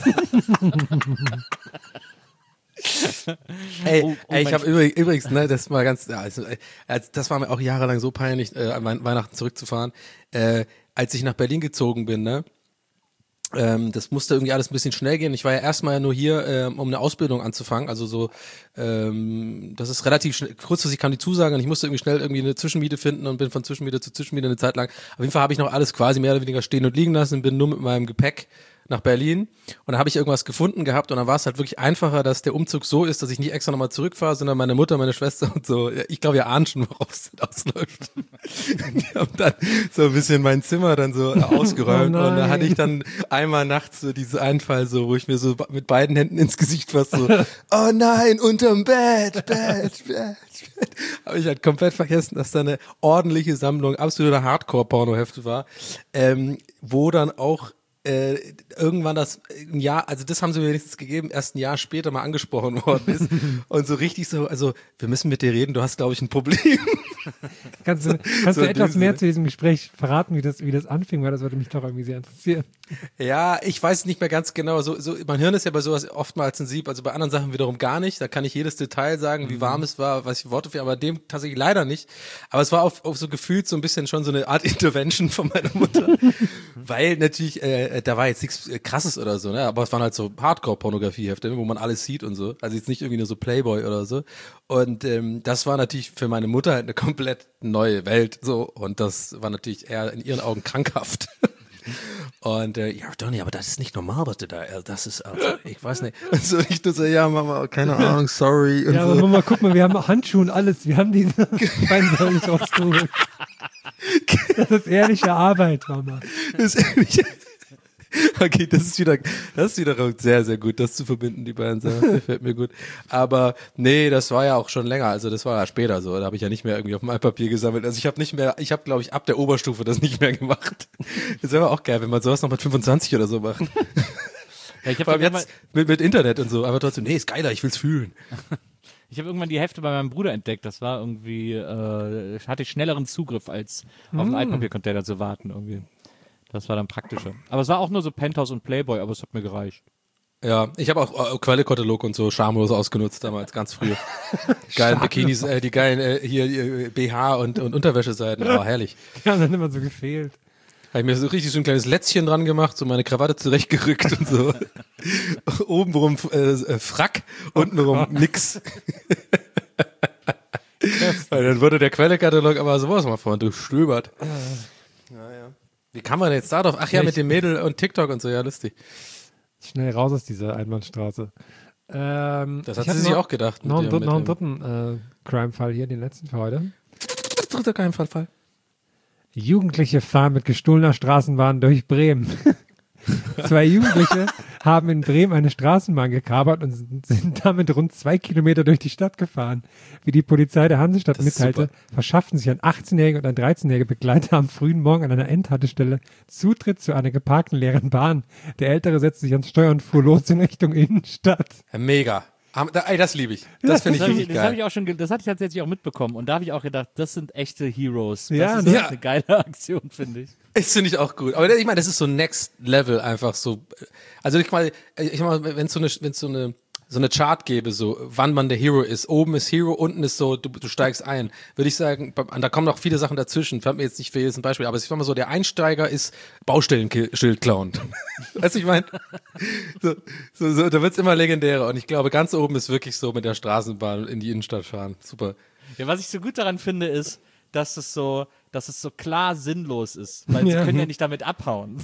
Ey, Oh, oh ey ich mein habe übrigens, übrigens, ne, das war ganz, ja, also, äh, als- das war mir auch jahrelang so peinlich, äh, an Wei- Weihnachten zurückzufahren. Äh, als ich nach Berlin gezogen bin, ne, ähm, das musste irgendwie alles ein bisschen schnell gehen. Ich war ja erstmal nur hier, ähm, um eine Ausbildung anzufangen, also so, ähm, das ist relativ schnell, kurzfristig kam die Zusage und ich musste irgendwie schnell irgendwie eine Zwischenmiete finden und bin von Zwischenmiete zu Zwischenmiete eine Zeit lang. Auf jeden Fall habe ich noch alles quasi mehr oder weniger stehen und liegen lassen, bin nur mit meinem Gepäck nach Berlin und dann habe ich irgendwas gefunden gehabt und dann war es halt wirklich einfacher, dass der Umzug so ist, dass ich nicht extra nochmal zurückfahre, sondern meine Mutter, meine Schwester und so, ich glaube, ihr ahnt schon, worauf es ausläuft. Die haben dann so ein bisschen mein Zimmer dann so ausgeräumt Oh und da nein. hatte ich dann einmal nachts so diesen Einfall so, wo ich mir so mit beiden Händen ins Gesicht fast so, oh nein, unterm Bett, Bett, Bett, Bett. Habe ich halt komplett vergessen, dass da eine ordentliche Sammlung absoluter Hardcore-Porno-Hefte war, ähm, wo dann auch äh, irgendwann das ein Jahr, also das haben sie mir wenigstens gegeben, erst ein Jahr später mal angesprochen worden ist und so richtig so, also wir müssen mit dir reden, du hast glaube ich ein Problem. Kannst du, kannst So du in etwas dem mehr Sinne. zu diesem Gespräch verraten, wie das, wie das anfing, weil das würde mich doch irgendwie sehr interessieren. Ja, ich weiß nicht mehr ganz genau, so, so mein Hirn ist ja bei sowas oftmals sensibel, also bei anderen Sachen wiederum gar nicht, da kann ich jedes Detail sagen, wie warm es war, was ich Worte für, aber dem tatsächlich leider nicht, aber es war auf, auf so gefühlt so ein bisschen schon so eine Art Intervention von meiner Mutter, weil natürlich, äh, da war jetzt nichts äh, Krasses oder so, ne, aber es waren halt so Hardcore-Pornografiehefte, wo man alles sieht und so, also jetzt nicht irgendwie nur so Playboy oder so und ähm, das war natürlich für meine Mutter halt eine komplett neue Welt, so, und das war natürlich eher in ihren Augen krankhaft. Und äh, ja, Donny, aber das ist nicht normal, was du da, äh, das ist, also, ich weiß nicht. Und so ich nur so, ja, Mama, keine Ahnung, sorry. Und Ja, aber so. Mama, guck mal, wir haben Handschuhe und alles. Wir haben diese Beine rausgeholt. Das ist ehrliche Arbeit, Mama. Das ist ehrlich. Okay, das ist wieder, das ist wiederum sehr, sehr gut, das zu verbinden, die beiden Sachen, das gefällt mir gut. Aber nee, das war ja auch schon länger, also das war ja später so, da habe ich ja nicht mehr irgendwie auf dem Altpapier gesammelt. Also ich habe nicht mehr, ich habe glaube ich ab der Oberstufe das nicht mehr gemacht. Das wäre aber auch geil, wenn man sowas noch mit fünfundzwanzig oder so macht. Ja, ich Vor habe allem jetzt mit, mit Internet und so, aber trotzdem, nee, ist geiler, ich will's fühlen. Ich habe irgendwann die Hefte bei meinem Bruder entdeckt. Das war irgendwie, äh, hatte ich schnelleren Zugriff, als auf einen Altpapiercontainer zu warten irgendwie. Das war dann praktischer. Aber es war auch nur so Penthouse und Playboy, aber es hat mir gereicht. Ja, ich habe auch äh, Quellekatalog und so schamlos ausgenutzt damals, ganz früh. Geilen Bikinis, äh, die geilen äh, hier äh, B H und, und Unterwäscheseiten, oh, herrlich. Die haben dann immer so gefehlt. Habe ich mir so richtig so ein kleines Lätzchen dran gemacht, so meine Krawatte zurechtgerückt und so. Obenrum äh, äh, Frack, untenrum nix. Weil dann wurde der Quellekatalog aber sowas mal vorhin durchstöbert. Naja. Wie kann man jetzt da drauf? Ach ja, mit dem Mädel und TikTok und so, ja, lustig. Schnell raus aus dieser Einbahnstraße. Ähm, Das hat ich hab sie sich noch, auch gedacht. Noch, mit einen, dem- noch einen mit dem- dritten äh, Crime-Fall hier, den letzten für heute. Dritter Geheimfall. Jugendliche fahren mit gestohlener Straßenbahn durch Bremen. Zwei Jugendliche haben in Bremen eine Straßenbahn gekapert und sind, sind damit rund zwei Kilometer durch die Stadt gefahren. Wie die Polizei der Hansestadt Das ist mitteilte, super. verschafften sich ein achtzehnjähriger und ein dreizehnjähriger Begleiter am frühen Morgen an einer Endhaltestelle Zutritt zu einer geparkten leeren Bahn. Der Ältere setzte sich ans Steuer und fuhr los in Richtung Innenstadt. Ja, mega. Ah, da- Ey, das liebe ich. Das finde ich Das, hab ich, richtig das, hab geil. ich auch schon, ge- das hatte ich tatsächlich auch mitbekommen. Und da habe ich auch gedacht, das sind echte Heroes. Das Ja, ist ne? echt eine geile Aktion, finde ich. Das finde ich auch gut. Aber ich meine, das ist so Next Level einfach so. Also ich meine, ich meine, wenn es so eine, wenn es so eine, so eine Chart gäbe, so wann man der Hero ist. Oben ist Hero, unten ist so, du, du steigst ein. Würde ich sagen, und da kommen noch viele Sachen dazwischen. Fällt mir jetzt nicht für jedes ein Beispiel, aber ich sag mal so, der Einsteiger ist Baustellenschild klauen. Weißt du, ich meine? So, so, so, da wird's immer legendärer. Und ich glaube, ganz oben ist wirklich so mit der Straßenbahn in die Innenstadt fahren. Super. Ja, was ich so gut daran finde, ist, dass es so, dass es so klar sinnlos ist, weil Ja. sie können ja nicht damit abhauen.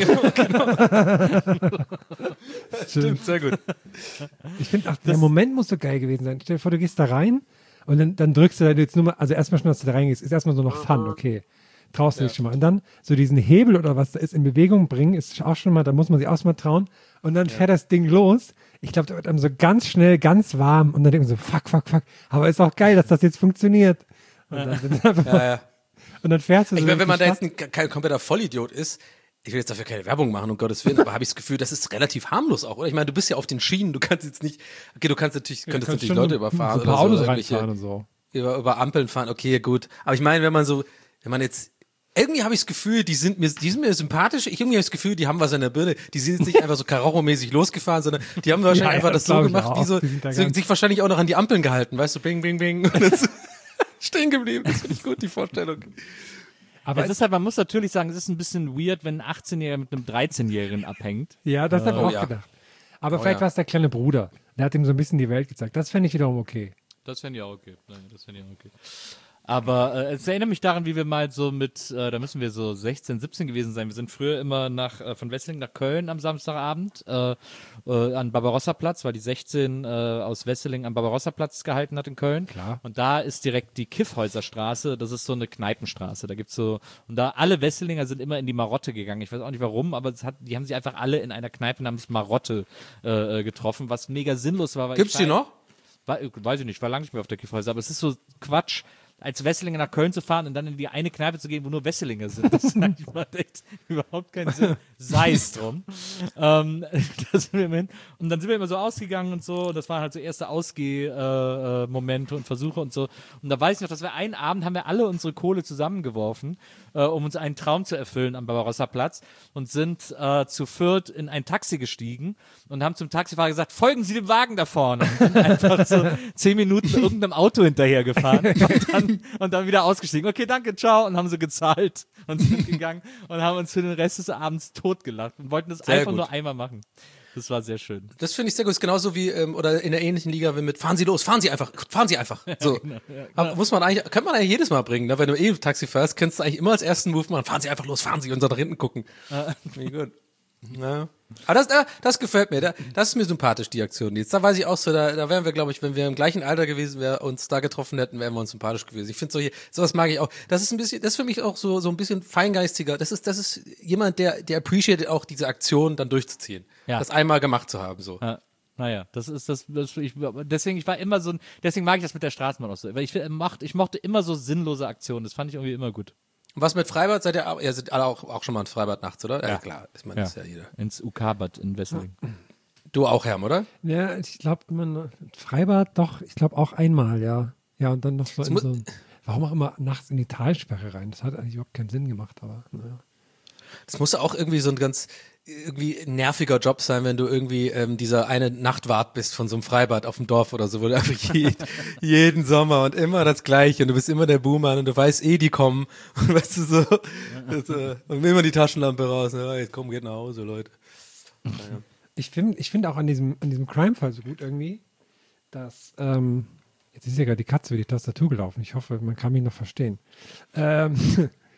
Stimmt, sehr gut. Ich finde, ach, der Moment muss so geil gewesen sein. Stell dir vor, du gehst da rein und dann, dann drückst du da jetzt nur mal, also erstmal schon, dass du da reingehst, ist erstmal so noch Fun, okay. Traust du dich schon mal. Und dann so diesen Hebel oder was da ist in Bewegung bringen, ist auch schon mal, da muss man sich auch schon mal trauen. Und dann fährt das Ding los. Ich glaube, da wird einem so ganz schnell, ganz warm und dann denkt man so, fuck, fuck, fuck. Aber ist auch geil, dass das jetzt funktioniert. Und dann, sind einfach, Ja, ja. und dann fährst du so. Ich meine, wenn durch man da die jetzt ein, kein kompletter Vollidiot ist, ich will jetzt dafür keine Werbung machen, um Gottes Willen, aber habe ich das Gefühl, das ist relativ harmlos auch, oder? Ich meine, du bist ja auf den Schienen, du kannst jetzt nicht, okay, du kannst natürlich, Stadt. könntest Du kannst natürlich schon Leute so- überfahren so ein paar oder so, Autos irgendwelche- reinfahren und so. über, über Ampeln fahren, okay, gut. Aber ich meine, wenn man so, wenn man jetzt, irgendwie habe ich das Gefühl, die sind mir, die sind mir sympathisch. Ich irgendwie habe das Gefühl, die haben was an der Birne. Die sind jetzt nicht einfach so Karacho-mäßig losgefahren, sondern die haben wahrscheinlich Ja, einfach ja, das das so glaub ich gemacht, auch. wie so, Die sind da so ganz- sich wahrscheinlich auch noch an die Ampeln gehalten, weißt du, bing, bing, bing. Und dann so stehen geblieben. Das finde ich gut, die Vorstellung. Aber Es ist halt, man muss natürlich sagen, es ist ein bisschen weird, wenn ein achtzehnjähriger mit einem dreizehnjährigen abhängt. ja, das habe ich Oh, auch ja. gedacht. Aber Oh, vielleicht ja. war es der kleine Bruder. Der hat ihm so ein bisschen die Welt gezeigt. Das fände ich wiederum okay. Das fände ich auch okay. Nein, das fände ich auch okay. Aber äh, es erinnert mich daran, wie wir mal so mit, äh, da müssen wir so sechzehn, siebzehn gewesen sein. Wir sind früher immer nach äh, von Wesseling nach Köln am Samstagabend äh, äh, an Barbarossa-Platz, weil die sechzehn äh, aus Wesseling am Barbarossa-Platz gehalten hat in Köln. Klar. Und da ist direkt die Kiffhäuserstraße, das ist so eine Kneipenstraße. Da gibt's so, und da alle Wesselinger sind immer in die Marotte gegangen. Ich weiß auch nicht warum, aber es hat, die haben sich einfach alle in einer Kneipe namens Marotte äh, äh, getroffen, was mega sinnlos war. Weil Gibt's ich die war- noch? war, weiß ich nicht, ich war lange nicht mehr auf der Kiffhäuser, aber es ist so Quatsch, als Wesselinger nach Köln zu fahren und dann in die eine Kneipe zu gehen, wo nur Wesselinger sind. Das macht echt überhaupt keinen Sinn. Sei es drum. Ähm, da sind wir immer hin. Und dann sind wir immer so ausgegangen und so. Und das waren halt so erste Ausgeh-Momente und Versuche und so. Und da weiß ich noch, dass wir einen Abend haben wir alle unsere Kohle zusammengeworfen, äh, um uns einen Traum zu erfüllen am Barbarossa-Platz und sind äh, zu viert in ein Taxi gestiegen und haben zum Taxifahrer gesagt, folgen Sie dem Wagen da vorne. Und sind einfach so zehn Minuten irgendeinem Auto hinterher gefahren und dann, und dann wieder ausgestiegen. Okay, danke, ciao. Und haben so gezahlt und sind gegangen und haben uns für den Rest des Abends totgelacht und wollten das Sehr einfach gut. nur einmal machen. Das war sehr schön. Das finde ich sehr gut. Ist genauso wie, ähm, oder in der ähnlichen Liga wie mit, fahren Sie los, fahren Sie einfach, fahren Sie einfach. So. Aber muss man eigentlich, könnte man eigentlich jedes Mal bringen, ne? Wenn du eh Taxi fährst, kannst du eigentlich immer als ersten Move machen, fahren Sie einfach los, fahren Sie und so nach hinten gucken. Wie gut. Ja. Aber das, äh, das gefällt mir. Da- Das ist mir sympathisch, die Aktion jetzt. Da weiß ich auch so, da, da wären wir, glaube ich, wenn wir im gleichen Alter gewesen wären, uns da getroffen hätten, wären wir uns sympathisch gewesen. Ich finde so hier, sowas mag ich auch. Das ist ein bisschen, das ist für mich auch so, so ein bisschen feingeistiger. Das ist, das ist jemand, der, der appreciated auch diese Aktion dann durchzuziehen. Ja. Das einmal gemacht zu haben, so. Ja. Naja, das ist das, das ich, deswegen, ich war immer so ein, deswegen mag ich das mit der Straßenbahn auch so, weil ich, mochte, ich mochte immer so sinnlose Aktionen, das fand ich irgendwie immer gut. Und was mit Freibad? Seid ihr, auch- ihr seid alle auch, auch schon mal ins Freibad nachts, oder? Ja, klar. Ich meine, das ist ja jeder. Ins U K-Bad in Wesseling. Du auch, Herm, oder? Ja, ich glaube immer noch- Freibad, doch, ich glaube auch einmal, ja. Ja, und dann noch so in mu- so ein, warum auch immer nachts in die Talsperre rein. Das hat eigentlich überhaupt keinen Sinn gemacht, aber naja. Das muss auch irgendwie so ein ganz irgendwie nerviger Job sein, wenn du irgendwie ähm, dieser eine Nachtwart bist von so einem Freibad auf dem Dorf oder so, wo du einfach je, jeden Sommer und immer das Gleiche und du bist immer der Buhmann und du weißt eh, die kommen und weißt du so, das, äh, und immer die Taschenlampe raus, ne? Jetzt komm, geht nach Hause, Leute. Ich finde ich find auch an diesem, an diesem Crime-Fall so gut irgendwie, dass, ähm, jetzt ist ja gerade die Katze über die Tastatur gelaufen. Ich hoffe, man kann mich noch verstehen. Ähm,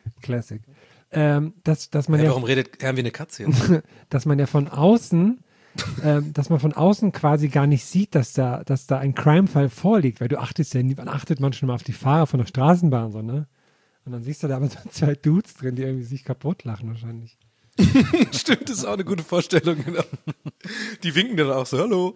Classic. Ähm, dass, dass man Ja, ja warum redet Herm wie eine Katze jetzt? dass man ja von außen ähm, dass man von außen quasi gar nicht sieht, dass da, dass da ein Crime-Fall vorliegt, weil du achtest ja nie, wann achtet man schon mal auf die Fahrer von der Straßenbahn, so, ne? Und dann siehst du da aber so zwei Dudes drin, die irgendwie sich kaputt lachen wahrscheinlich. Stimmt, das ist auch eine gute Vorstellung, genau. Die winken dann auch so, hallo.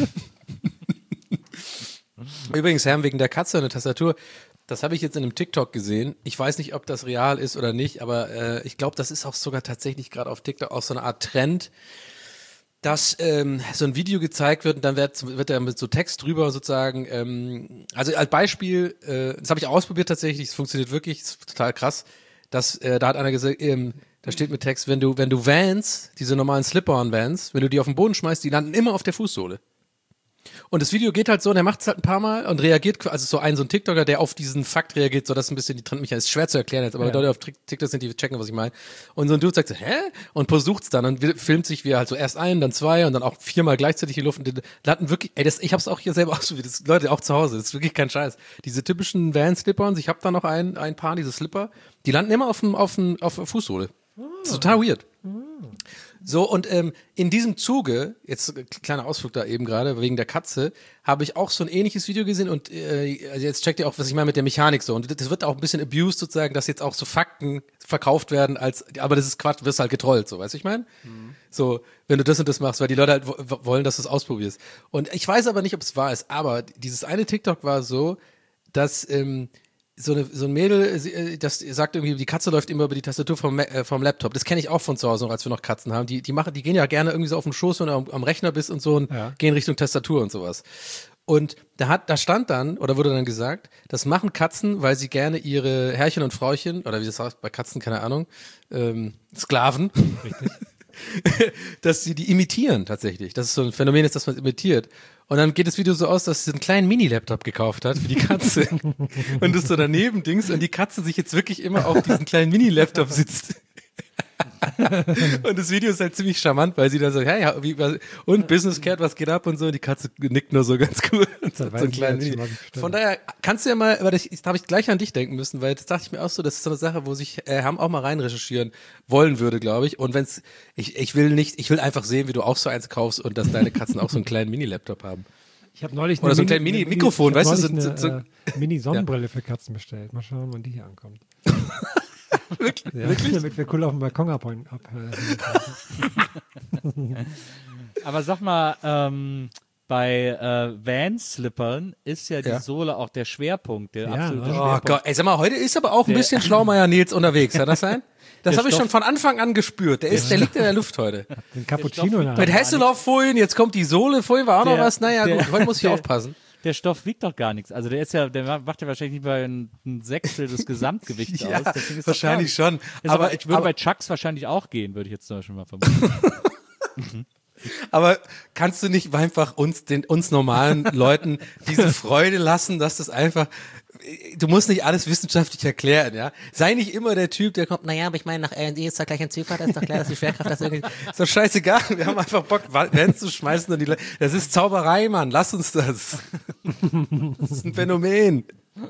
Übrigens, Herr, wegen der Katze und der Tastatur, das habe ich jetzt in einem TikTok gesehen. Ich weiß nicht, ob das real ist oder nicht, aber äh, ich glaube, das ist auch sogar tatsächlich gerade auf TikTok auch so eine Art Trend, dass ähm, so ein Video gezeigt wird und dann wird, wird da mit so Text drüber sozusagen, ähm, also als Beispiel, äh, das habe ich ausprobiert tatsächlich, es funktioniert wirklich, das ist total krass, dass, äh, da hat einer gesagt, ähm, da steht mit Text, wenn du, wenn du Vans, diese normalen Slip-on-Vans, wenn du die auf den Boden schmeißt, die landen immer auf der Fußsohle. Und das Video geht halt so, und er macht es halt ein paar Mal und reagiert, also so ein so ein TikToker, der auf diesen Fakt reagiert, so dass ein bisschen die Trendmechanik ist schwer zu erklären jetzt, aber Ja. Leute auf TikTok sind, die checken, was ich meine. Und so ein Dude sagt so, hä? Und versucht's dann und filmt sich, wie er halt so erst ein, dann zwei und dann auch viermal gleichzeitig in die Luft und die landen wirklich, ey, das, ich hab's auch hier selber ausprobiert, das Leute auch zu Hause, das ist wirklich kein Scheiß. Diese typischen Van-Slip-Ons, ich hab da noch ein, ein paar, diese Slipper, die landen immer auf dem, auf dem, auf der Fußsohle. Das ist total weird. So, und ähm, in diesem Zuge, jetzt äh, kleiner Ausflug da eben gerade, wegen der Katze, habe ich auch so ein ähnliches Video gesehen und äh, also jetzt checkt ihr auch, was ich meine mit der Mechanik so. Und das wird auch ein bisschen abused sozusagen, dass jetzt auch so Fakten verkauft werden, als, aber das ist Quatsch, wirst halt getrollt, so, weißt du, ich meine? Mhm. So, wenn du das und das machst, weil die Leute halt w- wollen, dass du es ausprobierst. Und ich weiß aber nicht, ob es wahr ist, aber dieses eine TikTok war so, dass ähm, so, eine, so ein Mädel, sie, das sagt irgendwie, die Katze läuft immer über die Tastatur vom, äh, vom Laptop. Das kenne ich auch von zu Hause noch, als wir noch Katzen haben. Die, die machen, die gehen ja gerne irgendwie so auf dem Schoß, wenn du am, am Rechner bist und so und Ja. gehen Richtung Tastatur und sowas. Und da hat, da stand dann, oder wurde dann gesagt, das machen Katzen, weil sie gerne ihre Herrchen und Frauchen, oder wie das heißt bei Katzen, keine Ahnung, ähm, Sklaven, dass sie die imitieren tatsächlich. Das ist so ein Phänomen ist, dass man es imitiert. Und dann geht das Video so aus, dass sie einen kleinen Mini-Laptop gekauft hat für die Katze. Und das so daneben Dings und die Katze sich jetzt wirklich immer auf diesen kleinen Mini-Laptop sitzt. Und das Video ist halt ziemlich charmant, weil sie da so, hey, wie, was, und Business Cat, was geht ab und so, und die Katze nickt nur so ganz cool. Und so, so weiß einen ich kleinen jetzt Mini. schon, was ich bestelle. Von daher kannst du ja mal, aber das, da habe ich gleich an dich denken müssen, weil das dachte ich mir auch so, das ist so eine Sache, wo sich äh, Ham auch mal rein recherchieren wollen würde, glaube ich. Und wenn's, ich, ich will nicht, ich will einfach sehen, wie du auch so eins kaufst und dass deine Katzen auch so einen kleinen Mini-Laptop haben. Ich habe neulich Oder so ein kleines Mini- Mini-Mikrofon, ich hab weißt du, neulich so- so- eine, äh, Mini-Sonnenbrille für Katzen bestellt. Mal schauen, wann die hier ankommt. Wirklich? Ja, Wirklich? damit wir cool auf dem Balkon ab, ab äh, Aber sag mal, ähm, bei äh, Van-Slippern ist ja die Ja. Sohle auch der Schwerpunkt, der Ja, absolute ne? Oh Schwerpunkt. Gott, ey, sag mal, heute ist aber auch ein Der- bisschen Schlaumeier Nils unterwegs, kann das sein? Das Der habe ich schon Stoff- von Anfang an gespürt. Der ist, der liegt in der Luft heute. den Cappuccino in der Mit Hand. Hasselhoff-Folien, jetzt kommt die Sohle, vorhin war auch noch Der- was. Naja, der- gut, heute muss ich der- aufpassen. Der Stoff wiegt doch gar nichts. Also der ist ja, der macht ja wahrscheinlich nicht mal ein, ein Sechstel des Gesamtgewichts Ja, aus. Deswegen ist wahrscheinlich das gar schon. nicht. Ist aber, Aber ich würde bei Chucks wahrscheinlich auch gehen, würde ich jetzt zum Beispiel mal vermuten. Aber kannst du nicht einfach uns, den, uns normalen Leuten diese Freude lassen, dass das einfach, du musst nicht alles wissenschaftlich erklären, ja? Sei nicht immer der Typ, der kommt, naja, aber ich meine, nach R und D ist da gleich ein Zufall, das ist doch klar, dass die Schwerkraft das irgendwie, ist doch scheißegal, wir haben einfach Bock, Vans zu schmeißen und die, Le- das ist Zauberei, Mann, lass uns das. Das ist ein Phänomen.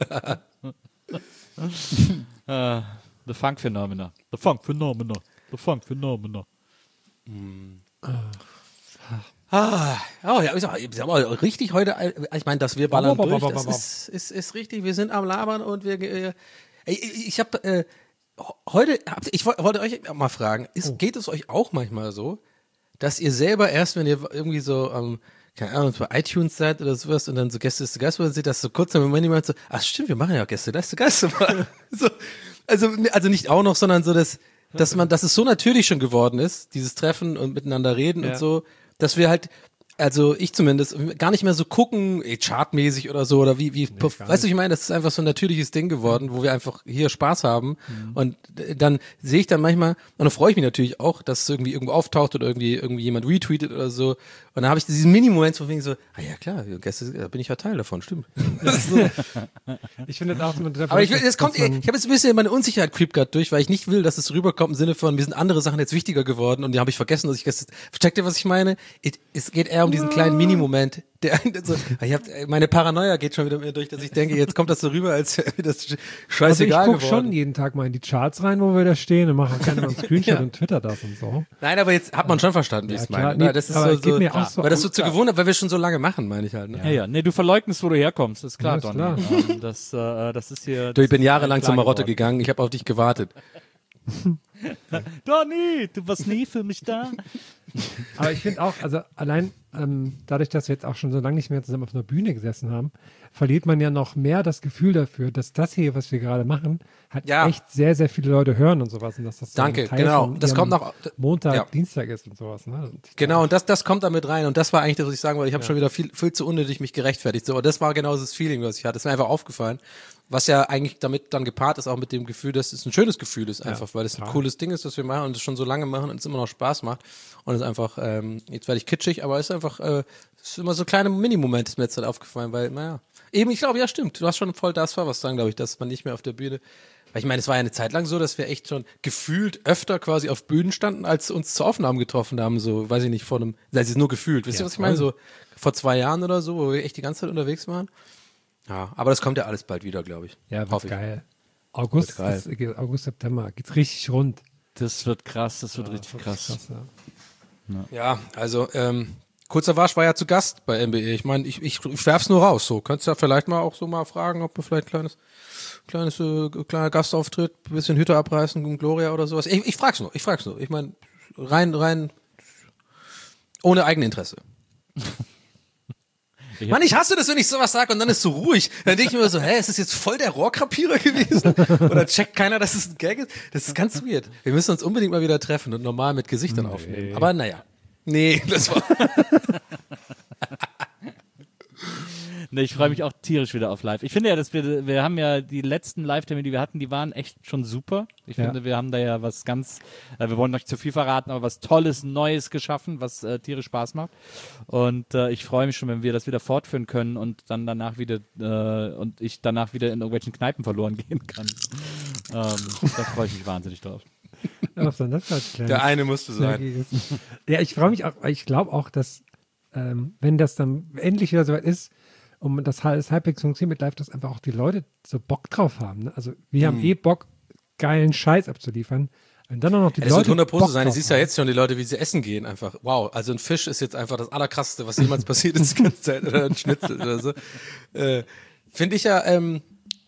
uh, the Funk Phenomena. The Funk Phenomena. The Funk Phenomena. Ah, oh, ja, ich sag, ich sag mal, richtig heute, ich meine, dass wir ballern Bam, bam, durch, bam, das bam, bam. ist, ist, ist richtig, wir sind am Labern und wir, äh, ich, ich habe äh, heute, habt- ich woll- wollte euch mal fragen, ist, geht es euch auch manchmal so, dass ihr selber erst, wenn ihr irgendwie so, ähm, keine Ahnung, bei iTunes seid oder sowas und dann so Gäste ist zu Gast seht, dass so kurz im Moment jemand so, ach stimmt, wir machen ja auch Gäste, das ist Gast. so, also, also nicht auch noch, sondern so, dass, dass man, dass es so natürlich schon geworden ist, dieses Treffen und miteinander reden Ja. und so, dass wir halt, also ich zumindest, gar nicht mehr so gucken, eh, chartmäßig oder so, oder wie, wie, puff, gar weißt du, ich meine, das ist einfach so ein natürliches Ding geworden, wo wir einfach hier Spaß haben und äh, dann sehe ich dann manchmal, und dann freue ich mich natürlich auch, dass es irgendwie irgendwo auftaucht oder irgendwie, irgendwie jemand retweetet oder so und dann habe ich diesen Mini-Moment, wo ich so, ah ja klar, Gäste, da bin ich ja Teil davon, stimmt. Das ist so. Ich finde das auch, wenn man davon Aber ich will, spricht, jetzt kommt, dass ich man- habe jetzt ein bisschen meine Unsicherheit creep grad durch, weil ich nicht will, dass es rüberkommt im Sinne von, mir sind andere Sachen jetzt wichtiger geworden und die habe ich vergessen, dass ich gestern, versteckt ihr, was ich meine? It, es geht eher um diesen kleinen Mini-Moment, Der, so, ich hab, meine Paranoia geht schon wieder mit mir durch, dass ich denke, jetzt kommt das so rüber, als wäre mir das scheißegal also ich gucke geworden. schon jeden Tag mal in die Charts rein, wo wir da stehen und mache auch gerne mal einen Screenshot und twitter das und so. Nein, aber jetzt hat man schon verstanden, wie Ja, ich es klar, meine. nee, Ne? Das ist aber so, geht so, mir auch so weil das so aus- zu gewohnt, weil wir schon so lange machen, meine ich halt. Ne? Ja, ja. Nee, du verleugnest, wo du herkommst. Das ist klar, Ja, ist Donny. klar. Ähm, das, äh, das ist hier. Du, ich bin das ist jahrelang klar zur Marotte geworden. gegangen, ich habe auf dich gewartet. Donny, du warst nie für mich da. Aber ich finde auch, also allein ähm, dadurch, dass wir jetzt auch schon so lange nicht mehr zusammen auf einer Bühne gesessen haben, verliert man ja noch mehr das Gefühl dafür, dass das hier, was wir gerade machen, halt Ja. echt sehr, sehr viele Leute hören und sowas. Und dass das so Danke, ein Teil genau. von Das ihrem kommt noch- Montag, ja. Dienstag ist und sowas. Ne? Und ich Genau, und das, das kommt damit rein. Und das war eigentlich das, was ich sagen wollte. Ich habe schon wieder viel, viel zu unnötig mich gerechtfertigt. So, und das war genau das Feeling, was ich hatte. Das ist mir einfach aufgefallen. Was ja eigentlich damit dann gepaart ist, auch mit dem Gefühl, dass es ein schönes Gefühl ist, einfach, weil es ein klar. cooles Ding ist, was wir machen und es schon so lange machen und es immer noch Spaß macht. Und es ist einfach, ähm, jetzt werde ich kitschig, aber es ist einfach, äh, es ist immer so kleine Minimomente, ist mir jetzt halt aufgefallen, weil, naja. Eben, ich glaube, ja, stimmt. Du hast schon voll das war was sagen, glaube ich, dass man nicht mehr auf der Bühne. Weil ich meine, es war ja eine Zeit lang so, dass wir echt schon gefühlt öfter quasi auf Bühnen standen, als uns zu Aufnahmen getroffen haben, so, weiß ich nicht, vor einem, das ist nur gefühlt. Wisst ihr, Ja, was ich meine? voll. So vor zwei Jahren oder so, wo wir echt die ganze Zeit unterwegs waren. Ja, aber das kommt ja alles bald wieder, glaube ich. Ja, wird Hoffe ich. geil. August, Wird geil. ist- geht- August, September, geht's richtig rund. Das wird krass, das wird richtig Das krass. ist ja. Ja, also, ähm, Kurzer Warsch war ja zu Gast bei N B E. Ich meine, ich, ich, ich werf's nur raus. So, könntest ja vielleicht mal auch so mal fragen, ob wir vielleicht ein kleines, kleines, äh, kleiner Gastauftritt, ein bisschen Hütte abreißen, um Gloria oder sowas. Ich, ich frag's nur, ich frag's nur. Ich meine, rein, rein, ohne Eigeninteresse. Ich Mann, ich hasse das, wenn ich sowas sage und dann ist so ruhig. Dann denke ich mir so, hä, ist das jetzt voll der Rohrkrapierer gewesen? Oder checkt keiner, dass es ein Gag ist? Das ist ganz weird. Wir müssen uns unbedingt mal wieder treffen und normal mit Gesichtern aufnehmen. Aber naja. Nee, das war... Nee, ich freue mich auch tierisch wieder auf live. Ich finde ja, dass wir, wir haben ja die letzten Live-Termine, die wir hatten, die waren echt schon super. Ich Ja. finde, wir haben da ja was ganz, äh, wir wollen noch nicht zu viel verraten, aber was Tolles, Neues geschaffen, was äh, tierisch Spaß macht. Und äh, ich freue mich schon, wenn wir das wieder fortführen können und dann danach wieder, äh, und ich danach wieder in irgendwelchen Kneipen verloren gehen kann. Ähm, da freue ich mich wahnsinnig drauf. Was dann das als kleines Der eine musste sein. Snackiges. Ja, ich freue mich auch, weil ich glaube auch, dass ähm, wenn das dann endlich wieder soweit ist und das alles halbwegs funktioniert mit Live, dass einfach auch die Leute so Bock drauf haben. Ne? Also wir haben eh Bock, geilen Scheiß abzuliefern. Wenn dann auch noch die Ja, das wird Leute hundert Prozent Bock sein. Du drauf siehst ja haben. jetzt schon die Leute, wie sie essen gehen einfach. Wow, also ein Fisch ist jetzt einfach das Allerkrasseste, was jemals passiert ist die ganze Zeit. Oder ein Schnitzel oder so. Äh, Finde ich ja, ähm,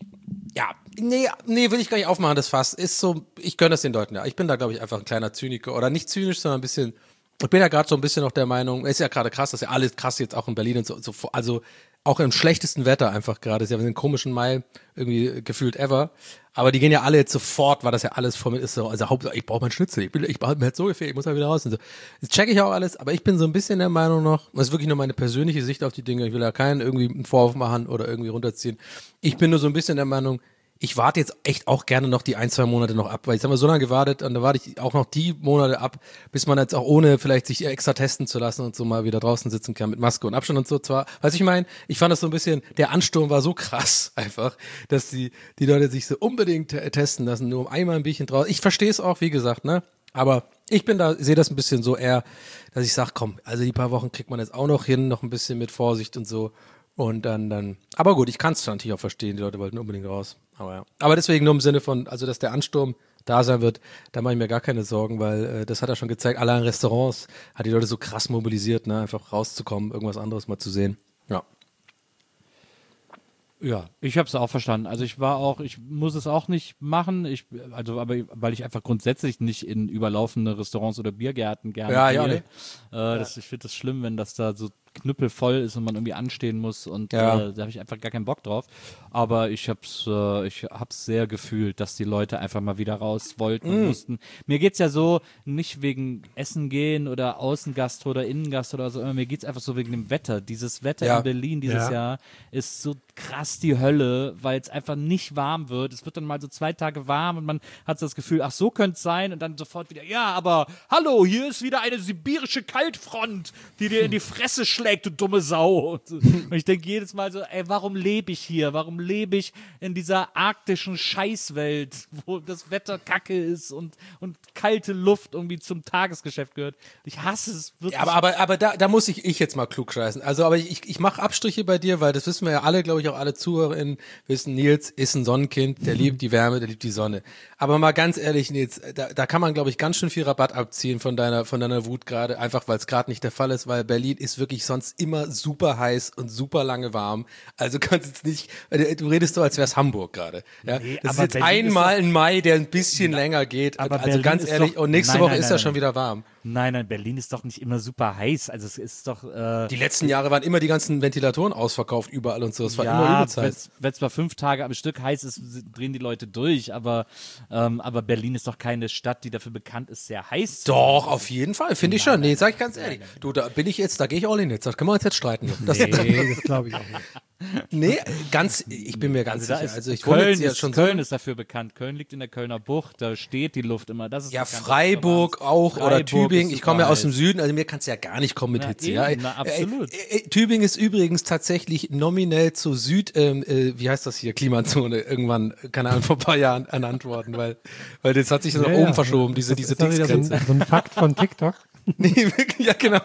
ja, nee, nee, will ich gar nicht aufmachen, das Fass. Ist so, ich gönne das den Leuten ja. Ich bin da, glaube ich, einfach ein kleiner Zyniker. Oder nicht zynisch, sondern ein bisschen, ich bin ja gerade so ein bisschen noch der Meinung, ist ja gerade krass, dass ja alles krass jetzt auch in Berlin und so, so also auch im schlechtesten Wetter einfach gerade. Ist ja einen komischen Mai irgendwie gefühlt ever. Aber die gehen ja alle jetzt sofort, weil das ja alles vor mir ist. So, also Hauptsache, ich brauche meinen Schnitzel. Ich, bin, ich brauche mir halt so gefehlt, ich muss mal wieder raus. Und so. Das checke ich auch alles, aber ich bin so ein bisschen der Meinung noch, das ist wirklich nur meine persönliche Sicht auf die Dinge. Ich will da keinen irgendwie einen Vorwurf machen oder irgendwie runterziehen. Ich bin nur so ein bisschen der Meinung, ich warte jetzt echt auch gerne noch die ein, zwei Monate noch ab, weil jetzt haben wir so lange gewartet und da warte ich auch noch die Monate ab, bis man jetzt auch ohne vielleicht sich extra testen zu lassen und so mal wieder draußen sitzen kann mit Maske und Abstand und so. Zwar, was ich meine, ich fand das so ein bisschen, der Ansturm war so krass einfach, dass die, die Leute sich so unbedingt te- testen lassen, nur um einmal ein Bierchen draußen. Ich verstehe es auch, wie gesagt, ne? Aber ich bin da, sehe das ein bisschen so eher, dass ich sage, komm, also die paar Wochen kriegt man jetzt auch noch hin, noch ein bisschen mit Vorsicht und so. Und dann, dann, aber gut, ich kann es natürlich auch verstehen, die Leute wollten unbedingt raus. Aber ja. Aber deswegen nur im Sinne von, also dass der Ansturm da sein wird, da mache ich mir gar keine Sorgen, weil äh, das hat er schon gezeigt, allein Restaurants hat die Leute so krass mobilisiert, ne, einfach rauszukommen, irgendwas anderes mal zu sehen. Ja. Ja, ich habe es auch verstanden. Also ich war auch, ich muss es auch nicht machen. Ich, also aber weil ich einfach grundsätzlich nicht in überlaufende Restaurants oder Biergärten gerne Ja, gehe. ja, nee. Äh, das, ich finde das schlimm, wenn das da so knüppelvoll ist und man irgendwie anstehen muss und Ja. äh, da habe ich einfach gar keinen Bock drauf. Aber ich hab's, äh, ich hab's sehr gefühlt, dass die Leute einfach mal wieder raus wollten und mussten. Mir geht's ja so nicht wegen Essen gehen oder Außengast oder Innengast oder so, mir geht's einfach so wegen dem Wetter. Dieses Wetter Ja. in Berlin dieses Ja. Jahr ist so krass die Hölle, weil es einfach nicht warm wird. Es wird dann mal so zwei Tage warm und man hat so das Gefühl, ach so könnte es sein und dann sofort wieder, ja, aber hallo, hier ist wieder eine sibirische Kaltfront, die dir in die Fresse schlägt aufschlägt, du dumme Sau. Und, so. Und ich denke jedes Mal so, ey, warum lebe ich hier? Warum lebe ich in dieser arktischen Scheißwelt, wo das Wetter kacke ist und, und kalte Luft irgendwie zum Tagesgeschäft gehört? Ich hasse es wirklich. Ja, aber aber, aber da, da muss ich, ich jetzt mal klug scheißen. Also, aber ich, ich mache Abstriche bei dir, weil das wissen wir ja alle, glaube ich, auch alle ZuhörerInnen wissen, Nils ist ein Sonnenkind, der liebt die Wärme, der liebt die Sonne. Aber mal ganz ehrlich, Nils, da, da kann man, glaube ich, ganz schön viel Rabatt abziehen von deiner, von deiner Wut gerade, einfach weil es gerade nicht der Fall ist, weil Berlin ist wirklich sonst immer super heiß und super lange warm. Also kannst jetzt nicht, du redest so, als wär's Hamburg gerade. Ja? Nee, das ist aber jetzt Berlin ist einmal doch- ein Mai, der ein bisschen länger geht. aber Also Berlin ganz ist ehrlich, doch- und nächste Nein, Woche nein, ist nein, ja nein. schon wieder warm. Nein, nein, Berlin ist doch nicht immer super heiß. Also es ist doch. Äh, Die letzten Jahre waren immer die ganzen Ventilatoren ausverkauft überall und so. Es war immer ja, übelst heiß. wenn es mal fünf Tage am Stück heiß ist, drehen die Leute durch. Aber, ähm, aber Berlin ist doch keine Stadt, die dafür bekannt ist, sehr heiß zu sein. Doch, auf jeden Fall, finde ich schon. Nee, sag ich ganz ehrlich. Du, da bin ich jetzt, da gehe ich all in jetzt. Da können wir uns jetzt streiten. Das, Nee, das glaube ich auch nicht. nee, ganz, ich bin mir ganz Da sicher. ist, Also ich wohne Köln, jetzt hier ist, schon Köln so. ist dafür bekannt. Köln liegt in der Kölner Bucht, da steht die Luft immer. Das ist Ja, bekannt, Freiburg das ist auch oder Freiburg Tübingen. ist Ich komme ja super aus dem heiß. Süden, also mir kannst du ja gar nicht kommen mit Na, Hitze. eben, ja. na, absolut. Äh, äh, Tübingen ist übrigens tatsächlich nominell zur Süd, ähm, äh, wie heißt das hier, Klimazone irgendwann, keine Ahnung, vor ein paar Jahren ernannt worden, weil, weil das hat sich so nach Ja, oben ja. verschoben, diese, Das diese ist doch wieder so ein, Dingsgrenze. so ein Fakt von TikTok. Nee, wirklich, ja, genau.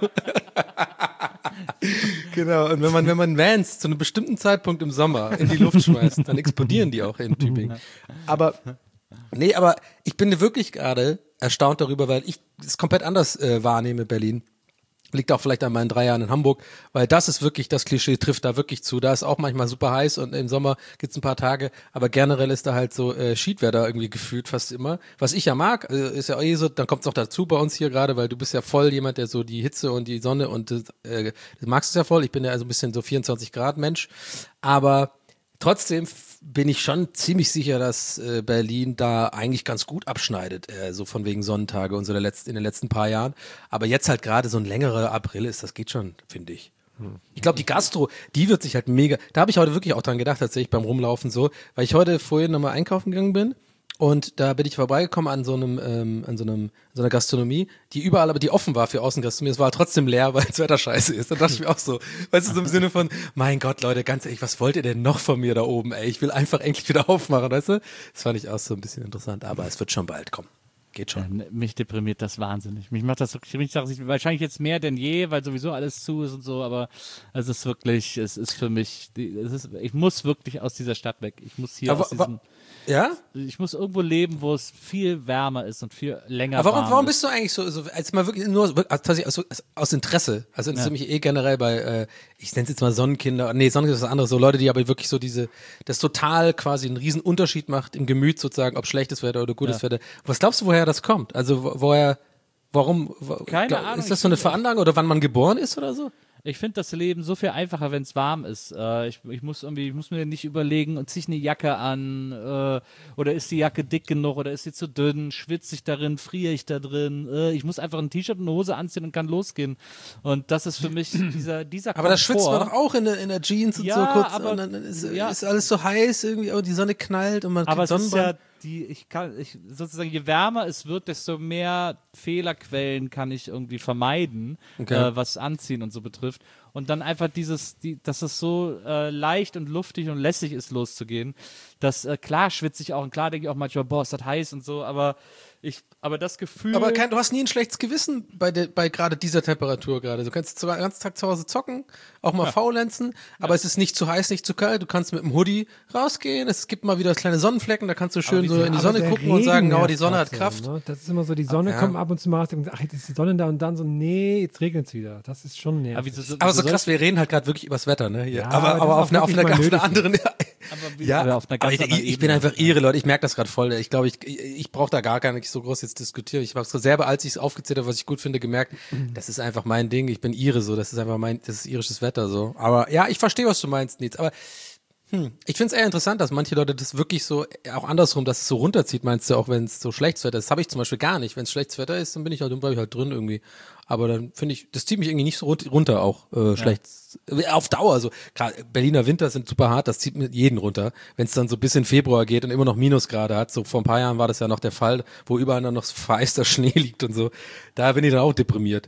Genau, und wenn man, wenn man Vans zu einem bestimmten Zeitpunkt im Sommer in die Luft schmeißt, dann explodieren die auch in Tübingen. Aber, nee, aber ich bin wirklich gerade erstaunt darüber, weil ich es komplett anders äh, wahrnehme, Berlin. Liegt auch vielleicht an meinen drei Jahren in Hamburg, weil das ist wirklich, das Klischee trifft da wirklich zu. Da ist auch manchmal super heiß und im Sommer gibt's ein paar Tage, aber generell ist da halt so äh, Schiedwetter irgendwie gefühlt fast immer. Was ich ja mag, äh, ist ja eh so, dann kommt's noch dazu bei uns hier gerade, weil du bist ja voll jemand, der so die Hitze und die Sonne und äh, du magst es ja voll. Ich bin ja also ein bisschen so vierundzwanzig Grad Mensch, aber trotzdem f- bin ich schon ziemlich sicher, dass äh, Berlin da eigentlich ganz gut abschneidet, äh, so von wegen Sonnentage und so der letzten, in den letzten paar Jahren. Aber jetzt halt gerade so ein längerer April ist, das geht schon, finde ich. Ich glaube, die Gastro, die wird sich halt mega, da habe ich heute wirklich auch dran gedacht, tatsächlich beim Rumlaufen so, weil ich heute vorhin nochmal einkaufen gegangen bin. Und da bin ich vorbeigekommen an so einem, ähm, an so einem, so einer Gastronomie, die überall, aber die offen war für Außengastronomie. Es war trotzdem leer, weil das Wetter scheiße ist. Da dachte ich mir auch so, weißt du, so im Sinne von, mein Gott, Leute, ganz ehrlich, was wollt ihr denn noch von mir da oben, ey? Ich will einfach endlich wieder aufmachen, weißt du? Das fand ich auch so ein bisschen interessant, aber es wird schon bald kommen. Geht schon. Ja, mich deprimiert das wahnsinnig. Mich macht das wirklich, mich sagt, ich, wahrscheinlich jetzt mehr denn je, weil sowieso alles zu ist und so, aber es ist wirklich, es ist für mich, die, es ist, ich muss wirklich aus dieser Stadt weg. Ich muss hier Aber aus wa- diesem, Ja? ich muss irgendwo leben, wo es viel wärmer ist und viel länger Aber warum, warm warum ist. bist du eigentlich so, so als mal wirklich nur, also tatsächlich aus, aus Interesse, also interessiert mich eh generell bei, äh, ich nenne es jetzt mal Sonnenkinder, nee, Sonnenkinder ist was anderes, so Leute, die aber wirklich so diese, das total quasi einen riesen Unterschied macht im Gemüt sozusagen, ob schlechtes Wetter oder gutes Ja. Wetter. Was glaubst du, woher das kommt? Also wo- woher, warum, wo, Keine glaub, Ahnung, ist das ich so eine find- Veranlagung oder wann man geboren ist oder so? Ich finde das Leben so viel einfacher, wenn es warm ist. Äh, ich, ich muss irgendwie, ich muss mir nicht überlegen, und ziehe ich eine Jacke an äh, oder ist die Jacke dick genug oder ist sie zu dünn, schwitze ich darin, friere ich da drin. Äh, ich muss einfach ein T-Shirt und eine Hose anziehen und kann losgehen. Und das ist für mich dieser dieser Aber da schwitzt man Komfort. doch auch in, der- in der Jeans und Ja, so kurz aber- und dann ist, ja. ist alles so heiß irgendwie, und die Sonne knallt und man Aber kriegt es ist ja Sonnenbrand. die, ich kann, ich sozusagen, je wärmer es wird, desto mehr Fehlerquellen kann ich irgendwie vermeiden, Okay. äh, was Anziehen und so betrifft. Und dann einfach dieses, die, dass es so äh, leicht und luftig und lässig ist, loszugehen. Das, äh, klar schwitze ich auch und klar denke ich auch manchmal, boah, ist das heiß und so, aber ich, aber das Gefühl. Aber kein, du hast nie ein schlechtes Gewissen bei, der, bei gerade dieser Temperatur gerade. Du kannst zwar den ganzen Tag zu Hause zocken, auch mal faulenzen, aber es ist nicht zu heiß, nicht zu kalt. Du kannst mit dem Hoodie rausgehen. Es gibt mal wieder kleine Sonnenflecken, da kannst du schön wie so viel- in die Aber Sonne der gucken und Regen sagen, oh, nervt die Sonne hat trotzdem, Kraft. Ne? Das ist immer so, die Sonne Ja. kommt ab und zu mal raus und sagt, ach, jetzt ist die Sonne da und dann so, nee, jetzt regnet es wieder. Das ist schon nervig. aber, wie, so, so, Aber so soll- krass, wir reden halt gerade wirklich übers Wetter, ne? Hier. Ja, aber aber aber das auf ist einer auch auf einer, wirklich auf mal einer nötig. anderen. wie- Ja, aber auf einer ganz aber ich, anderen ich, ich bin Ebene. einfach irre, Leute. Ich merke das gerade voll. Ich glaube, ich, ich, ich brauche da gar nicht so groß jetzt diskutieren. Ich habe es selber, als ich es aufgezählt habe, was ich gut finde, gemerkt, das ist einfach mein Ding. Ich bin Ire so. Das ist einfach mein, das ist irisches Wetter so. Aber ja, ich verstehe, was du meinst, Nils. Aber hm, ich finde es eher interessant, dass manche Leute das wirklich so, auch andersrum, dass es so runterzieht, meinst du, auch wenn es so schlechtes Wetter ist. Das habe ich zum Beispiel gar nicht. Wenn es schlechtes Wetter ist, dann bin ich halt, dann bleib ich halt drin irgendwie. Aber dann finde ich, das zieht mich irgendwie nicht so run- runter auch, äh, schlecht. Auf Dauer, so. Gerade Berliner Winter sind super hart, das zieht mit jeden runter. Wenn es dann so bis in Februar geht und immer noch Minusgrade hat, so vor ein paar Jahren war das ja noch der Fall, wo überall dann noch so vereister Schnee liegt und so. Da bin ich dann auch deprimiert.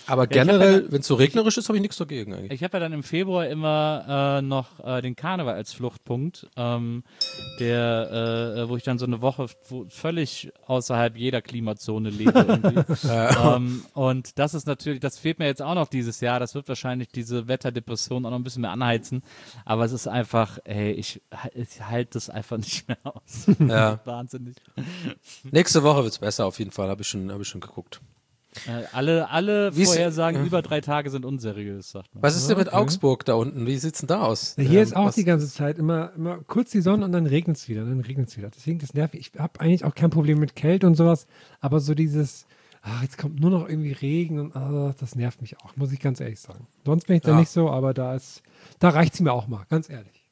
Aber ich hab generell, ja- wenn es so regnerisch ist, habe ich nichts dagegen eigentlich. Ich habe ja dann im Februar immer äh, noch äh, den Karneval als Fluchtpunkt, ähm, der, äh, wo ich dann so eine Woche wo völlig außerhalb jeder Klimazone lebe. irgendwie. ähm, und das ist natürlich, das fehlt mir jetzt auch noch dieses Jahr. Das wird wahrscheinlich diese Wetterdepression auch noch ein bisschen mehr anheizen. Aber es ist einfach, ey, ich, ich halte das einfach nicht mehr aus. Ja. Wahnsinnig. Nächste Woche wird's besser auf jeden Fall, habe ich schon, habe ich schon geguckt. Äh, alle alle Wie ist- Vorhersagen über drei Tage sind unseriös, sagt man. Was ist denn mit Okay. Augsburg da unten? Wie sieht's denn da aus? Ja, hier Ähm, ist auch was- die ganze Zeit immer, immer kurz die Sonne und dann regnet es wieder, dann regnet es wieder. Deswegen, das nervt mich. Ich habe eigentlich auch kein Problem mit Kälte und sowas, aber so dieses, ach, jetzt kommt nur noch irgendwie Regen und ah, das nervt mich auch, muss ich ganz ehrlich sagen. Sonst bin ich da Ja. nicht so, aber da ist, da reicht es mir auch mal, ganz ehrlich.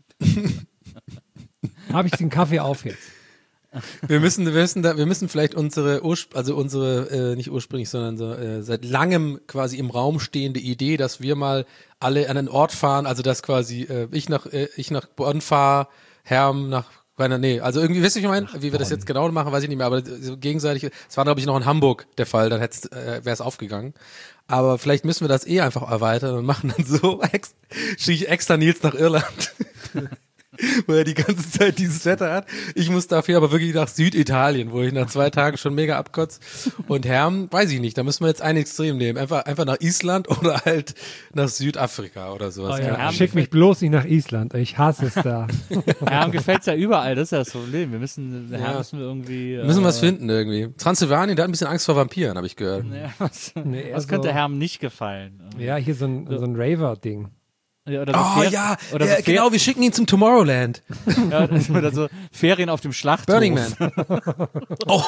Habe ich den Kaffee auf jetzt. Wir müssen, wir müssen da, wir müssen vielleicht unsere, Ursp also unsere, äh, nicht ursprünglich, sondern so, äh, seit langem quasi im Raum stehende Idee, dass wir mal alle an einen Ort fahren, also dass quasi äh, ich nach, äh, ich nach Bonn fahre, Herm nach, Rainer, nee, also irgendwie, wisst ihr, was ich meine? Wie wir das jetzt genau machen, weiß ich nicht mehr, aber so gegenseitig, es war glaube ich noch in Hamburg der Fall, dann hätte äh, wäre es aufgegangen. Aber vielleicht müssen wir das eh einfach erweitern und machen dann so, ex schicke ich extra Nils nach Irland. Wo er die ganze Zeit dieses Wetter hat. Ich muss dafür aber wirklich nach Süditalien, wo ich nach zwei Tagen schon mega abkotze. Und Herm, weiß ich nicht, da müssen wir jetzt ein Extrem nehmen. Einfach, einfach nach Island oder halt nach Südafrika oder sowas. Oh, Keine ja. Ahnung. Schick mich bloß nicht nach Island, ich hasse es da. Ja, und gefällt's ja überall, das ist ja das Problem. Wir müssen, ja. Ja. müssen wir irgendwie. Wir müssen äh, was finden irgendwie. Transsilvanien, der hat ein bisschen Angst vor Vampiren, habe ich gehört. Ja, was Nee, was also- könnte Herrn nicht gefallen? Ja, hier so ein, so ein Raver-Ding. Ja, oder so Oh Fer- ja, oder ja so genau, wir schicken ihn zum Tomorrowland. Fer- ja, oder so Ferien auf dem Schlachthof. Burning Man. Oh.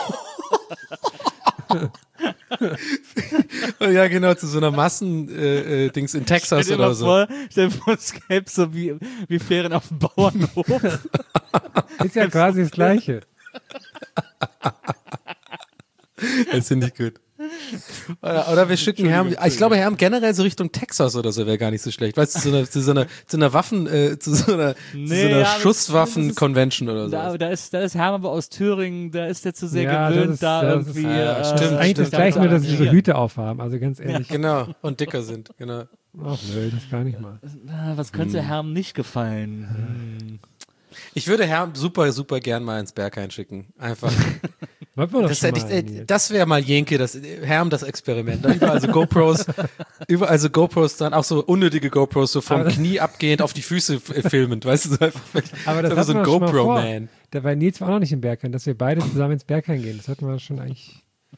Oh ja, genau, zu so einer Massen-Dings äh, äh, Dings in Texas Stell dir oder mal so. vor, stell dir vor, es gäbe so wie, wie Ferien auf dem Bauernhof. Ist ja quasi das Gleiche. Das finde ich gut. Oder, oder wir schicken Herm, ich glaube Herm generell so Richtung Texas oder so wäre gar nicht so schlecht. Weißt du, zu so einer, zu so einer, zu einer Waffen, äh, zu so einer, Nee, zu so einer ja, aber Schusswaffen-Convention oder so. Da, da ist, da ist Hermann aber aus Thüringen, da ist der zu sehr Ja, das gewöhnt, ist- da das ist- irgendwie. ja, äh, stimmt, Das ist eigentlich das stimmt. Gleiche, nur dass sie so arrangieren. Hüte aufhaben. Also ganz ehrlich. Genau, und dicker sind, genau. Ach nö, das gar nicht mal. Ah, Was könnte Hm. Herrn nicht gefallen? Hm. Ich würde Herm super, super gern mal ins Berghain schicken. Einfach. Wollten wir doch Das, schon hätte mal, ich, äh, Nils. das wäre mal Jenke, das Herm das Experiment. Da überall so GoPros, überall so GoPros dann, auch so unnötige GoPros, so vom Aber das- Knie abgehend auf die Füße f- filmend, weißt du, so einfach, Aber das so hatten ein wir schon mal vor. GoPro-Man. Da bei Nils war auch noch nicht im Berghain, dass wir beide zusammen ins Berghain gehen. Das hatten wir schon eigentlich.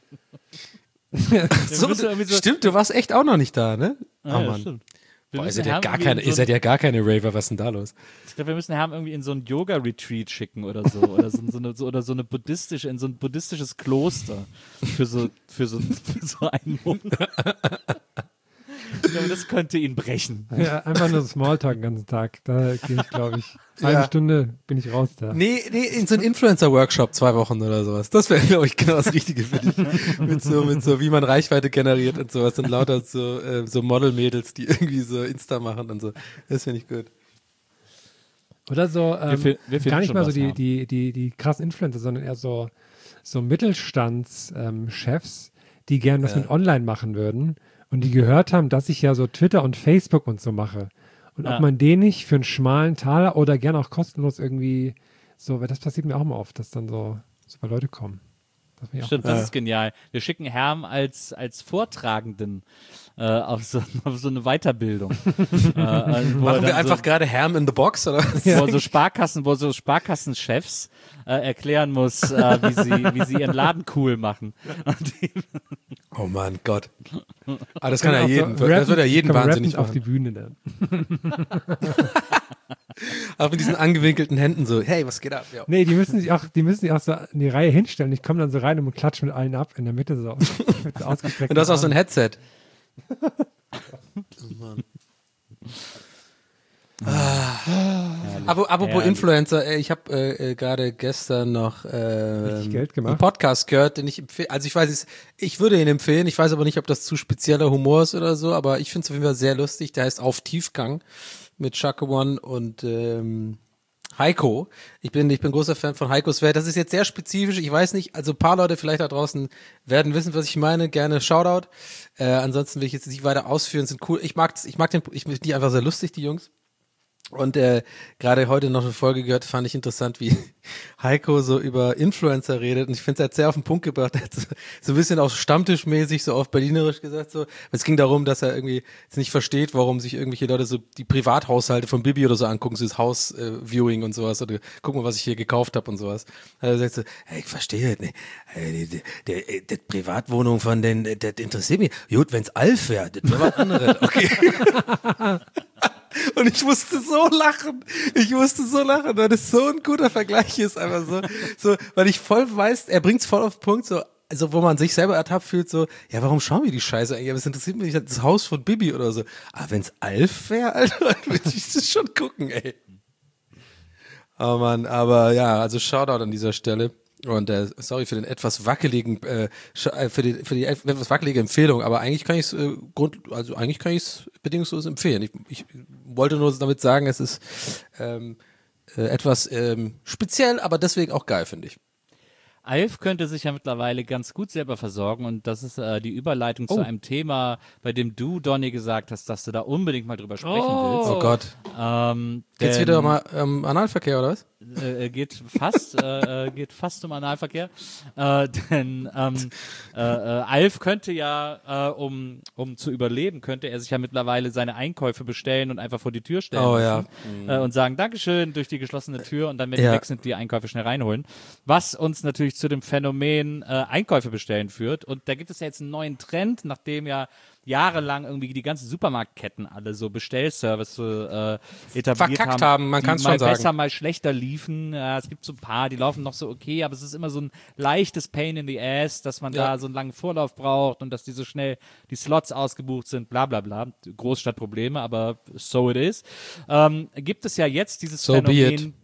So, müssen irgendwie so- stimmt, du warst echt auch noch nicht da, ne? Oh Ah, ja, Mann. stimmt. Wir Boah, ihr müssen seid, ja Herrn gar irgendwie keine, in ihr so seid ja gar keine Raver, was ist denn da los? Ich glaube, wir müssen Herrn irgendwie in so ein Yoga-Retreat schicken oder so. Oder so, so, eine, so, oder so eine buddhistische, in so ein buddhistisches Kloster. Für so, für so, für so einen Monat. Ich glaube, das könnte ihn brechen. Ja, einfach nur Smalltalk den ganzen Tag. Da gehe ich, glaube ich, halbe Ja. Stunde bin ich raus da. Nee, nee, in so einen Influencer-Workshop zwei Wochen oder sowas. Das wäre, glaube ich, genau das Richtige für dich. mit so, mit so, wie man Reichweite generiert und sowas. Und lauter so, äh, so Model-Mädels, die irgendwie so Insta machen und so. Das finde ich gut. Oder so, ähm, fi- wir finden gar nicht schon mal so was, die, ja. die, die, die krassen Influencer, sondern eher so, so Mittelstandschefs, ähm, Chefs, die gern was Ja. mit Online machen würden und die gehört haben, dass ich ja so Twitter und Facebook und so mache. Und Ja. ob man den nicht für einen schmalen Taler oder gern auch kostenlos irgendwie so, weil das passiert mir auch mal oft, dass dann so super Leute kommen. Das finde ich auch Stimmt, gut. das ist genial. Wir schicken Herrn als, als Vortragenden äh, auf, so, auf so eine Weiterbildung. äh, äh, wo er Machen wir dann einfach so, gerade Ham in the Box, oder? was? wo er so Sparkassen, wo so Sparkassenchefs äh, erklären muss, äh, wie, sie, wie sie ihren Laden cool machen. Und die, Oh mein Gott. Aber das kann ja Auch so jeden, das rappen- wird ja jeden kann man wahnsinnig rappend auf die machen. Bühne dann. Auch mit diesen angewinkelten Händen so, hey, was geht ab? Ja. Nee, die müssen sich auch, die müssen sich auch so in die Reihe hinstellen. Ich komme dann so rein und klatsche mit allen ab in der Mitte so. Mit so ausgestreckten Und du hast auch so ein Armen. Headset. Oh Mann. Ah. Aber apropos Herrlich. Influencer, äh, ich habe äh, äh, gerade gestern noch äh, Richtig Geld gemacht. einen Podcast gehört, den ich empfehle. Also ich weiß, es- ich würde ihn empfehlen. Ich weiß aber nicht, ob das zu spezieller Humor ist oder so, aber ich finde es auf jeden Fall sehr lustig. Der heißt Auf Tiefgang mit Chaka One und ähm, Heiko. Ich bin, ich bin großer Fan von Heikos Welt. Das ist jetzt sehr spezifisch. Ich weiß nicht, also ein paar Leute vielleicht da draußen werden wissen, was ich meine. Gerne Shoutout. Äh, ansonsten will ich jetzt nicht weiter ausführen. Sind cool. Ich mag, ich mag den, ich finde die einfach sehr lustig, die Jungs. Und äh, gerade heute noch eine Folge gehört, fand ich interessant, wie Heiko so über Influencer redet. Und ich finde es halt sehr auf den Punkt gebracht. Er hat so, so ein bisschen auch stammtischmäßig, so auf Berlinerisch gesagt. So. Es ging darum, dass er irgendwie jetzt nicht versteht, warum sich irgendwelche Leute so die Privathaushalte von Bibi oder so angucken, so das Haus-Viewing äh, und sowas. Oder guck mal, was ich hier gekauft habe und sowas. Er sagt so, hey, ich verstehe das nicht. Hey, die, die, die, die Privatwohnung von den, das interessiert mich. Gut, wenn's Alf wäre, das wäre was anderes. Okay. Und ich musste so lachen. Ich musste so lachen, weil das so ein guter Vergleich ist. Einfach so, so, weil ich voll weiß, er bringt's voll auf den Punkt, so, also wo man sich selber ertappt fühlt, so, ja, warum schauen wir die Scheiße eigentlich? Aber es interessiert mich nicht, das Haus von Bibi oder so. Aber wenn's Alf wäre, Alter, dann würde ich das schon gucken, ey. Oh Mann, aber ja, also Shoutout an dieser Stelle. Und äh, sorry für den etwas wackeligen, äh, für die für die etwas wackelige Empfehlung, aber eigentlich kann ich es äh, Grund, also eigentlich kann ich es bedingungslos empfehlen. Ich, ich wollte nur damit sagen, es ist ähm, äh, etwas ähm, speziell, aber deswegen auch geil, finde ich. Alf könnte sich ja mittlerweile ganz gut selber versorgen und das ist äh, die Überleitung Oh. zu einem Thema, bei dem du, Donny, gesagt hast, dass du da unbedingt mal drüber sprechen Oh. willst. Oh Gott. Ähm, Geht's denn, wieder mal ähm, Analverkehr oder was? Äh, geht fast, äh, geht fast um Analverkehr. Äh, denn ähm, äh, äh, Alf könnte ja, äh, um, um zu überleben, könnte er sich ja mittlerweile seine Einkäufe bestellen und einfach vor die Tür stellen Oh, lassen, äh, und sagen, Dankeschön, durch die geschlossene Tür und dann, wenn Ja. die weg sind, die Einkäufe schnell reinholen. Was uns natürlich zu dem Phänomen äh, Einkäufe bestellen führt. Und da gibt es ja jetzt einen neuen Trend, nachdem ja jahrelang irgendwie die ganzen Supermarktketten alle so Bestellservice äh, etabliert Verkackt haben, haben, man die kann's mal schon sagen. besser, mal schlechter liefen. Ja, es gibt so ein paar, die laufen noch so okay, aber es ist immer so ein leichtes Pain in the Ass, dass man Ja. da so einen langen Vorlauf braucht und dass die so schnell die Slots ausgebucht sind, bla bla bla. Großstadtprobleme, aber so it is. Ähm, gibt es ja jetzt dieses So be it. Phänomen,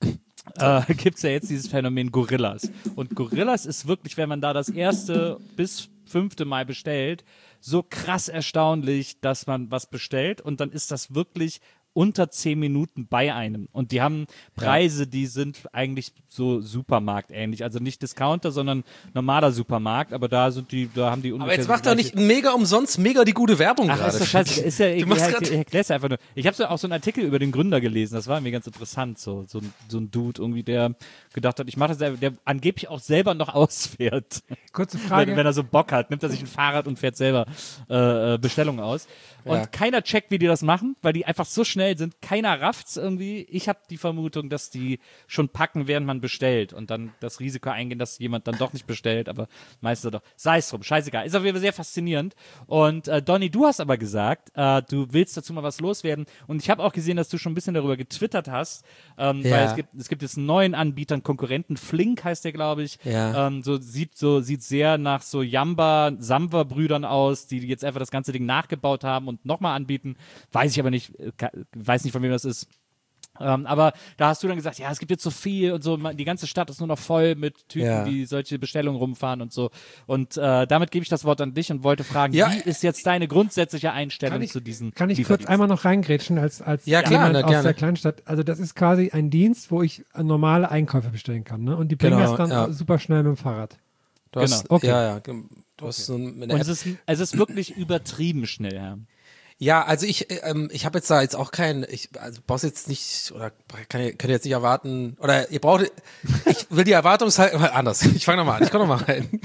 äh, gibt es ja jetzt dieses Phänomen Gorillas. Und Gorillas ist wirklich, wenn man da das erste bis fünfte Mal bestellt, so krass erstaunlich, dass man was bestellt und dann ist das wirklich unter zehn Minuten bei einem. Und die haben Preise, die sind eigentlich so Supermarkt-ähnlich. Also nicht Discounter, sondern normaler Supermarkt, aber da sind die, da haben die ungefähr. Aber jetzt so macht doch gleiche- nicht mega umsonst mega die gute Werbung Ach, gerade. ist doch scheiße. Ist ja, ich, Du machst ich, grad- ich erklär's einfach nur. Ich habe so auch so einen Artikel über den Gründer gelesen, das war mir ganz interessant. So, so, ein- so ein Dude irgendwie, der gedacht hat, ich mache das selber, der angeblich auch selber noch ausfährt. Kurze Wenn, Frage. wenn er so Bock hat, nimmt er sich ein Fahrrad und fährt selber äh, äh, Bestellungen aus. Und Ja. keiner checkt, wie die das machen, weil die einfach so schnell sind. Keiner rafft's irgendwie. Ich habe die Vermutung, dass die schon packen, während man bestellt und dann das Risiko eingehen, dass jemand dann doch nicht bestellt, aber meistens doch. Sei es drum, scheißegal. Ist auf jeden Fall sehr faszinierend. Und äh, Donny, du hast aber gesagt, äh, du willst dazu mal was loswerden. Und ich habe auch gesehen, dass du schon ein bisschen darüber getwittert hast, ähm, Ja. weil es gibt, es gibt jetzt einen neuen Anbieter, einen Konkurrenten, Flink heißt der, glaube ich. Ja. Ähm, so sieht so sieht sehr nach so Jamba Samba Brüdern aus, die jetzt einfach das ganze Ding nachgebaut haben und nochmal anbieten. Weiß ich aber nicht, äh, ka- weiß nicht, von wem das ist. Ähm, aber da hast du dann gesagt, ja, es gibt jetzt so viel und so, die ganze Stadt ist nur noch voll mit Typen, Ja. die solche Bestellungen rumfahren und so. Und äh, damit gebe ich das Wort an dich und wollte fragen, Ja. wie ist jetzt deine grundsätzliche Einstellung Kann ich, zu diesen kann ich kurz Lieferdiensten? einmal noch reingrätschen als, als Ja, klar, jemand na, aus gerne. der Kleinstadt? Also das ist quasi ein Dienst, wo ich normale Einkäufe bestellen kann. Ne? Und die bringen Genau, das dann ja. super schnell mit dem Fahrrad. Du hast, Genau. Okay. Ja, ja. Du hast so eine Und App. es ist, es ist wirklich übertrieben schnell, ja. Ja, also ich, ähm, ich habe jetzt da jetzt auch keinen, ich also brauchst jetzt nicht, oder kann ihr, könnt ihr jetzt nicht erwarten, oder ihr braucht, ich will die Erwartungshaltung, anders, ich fange nochmal an, ich komme nochmal rein.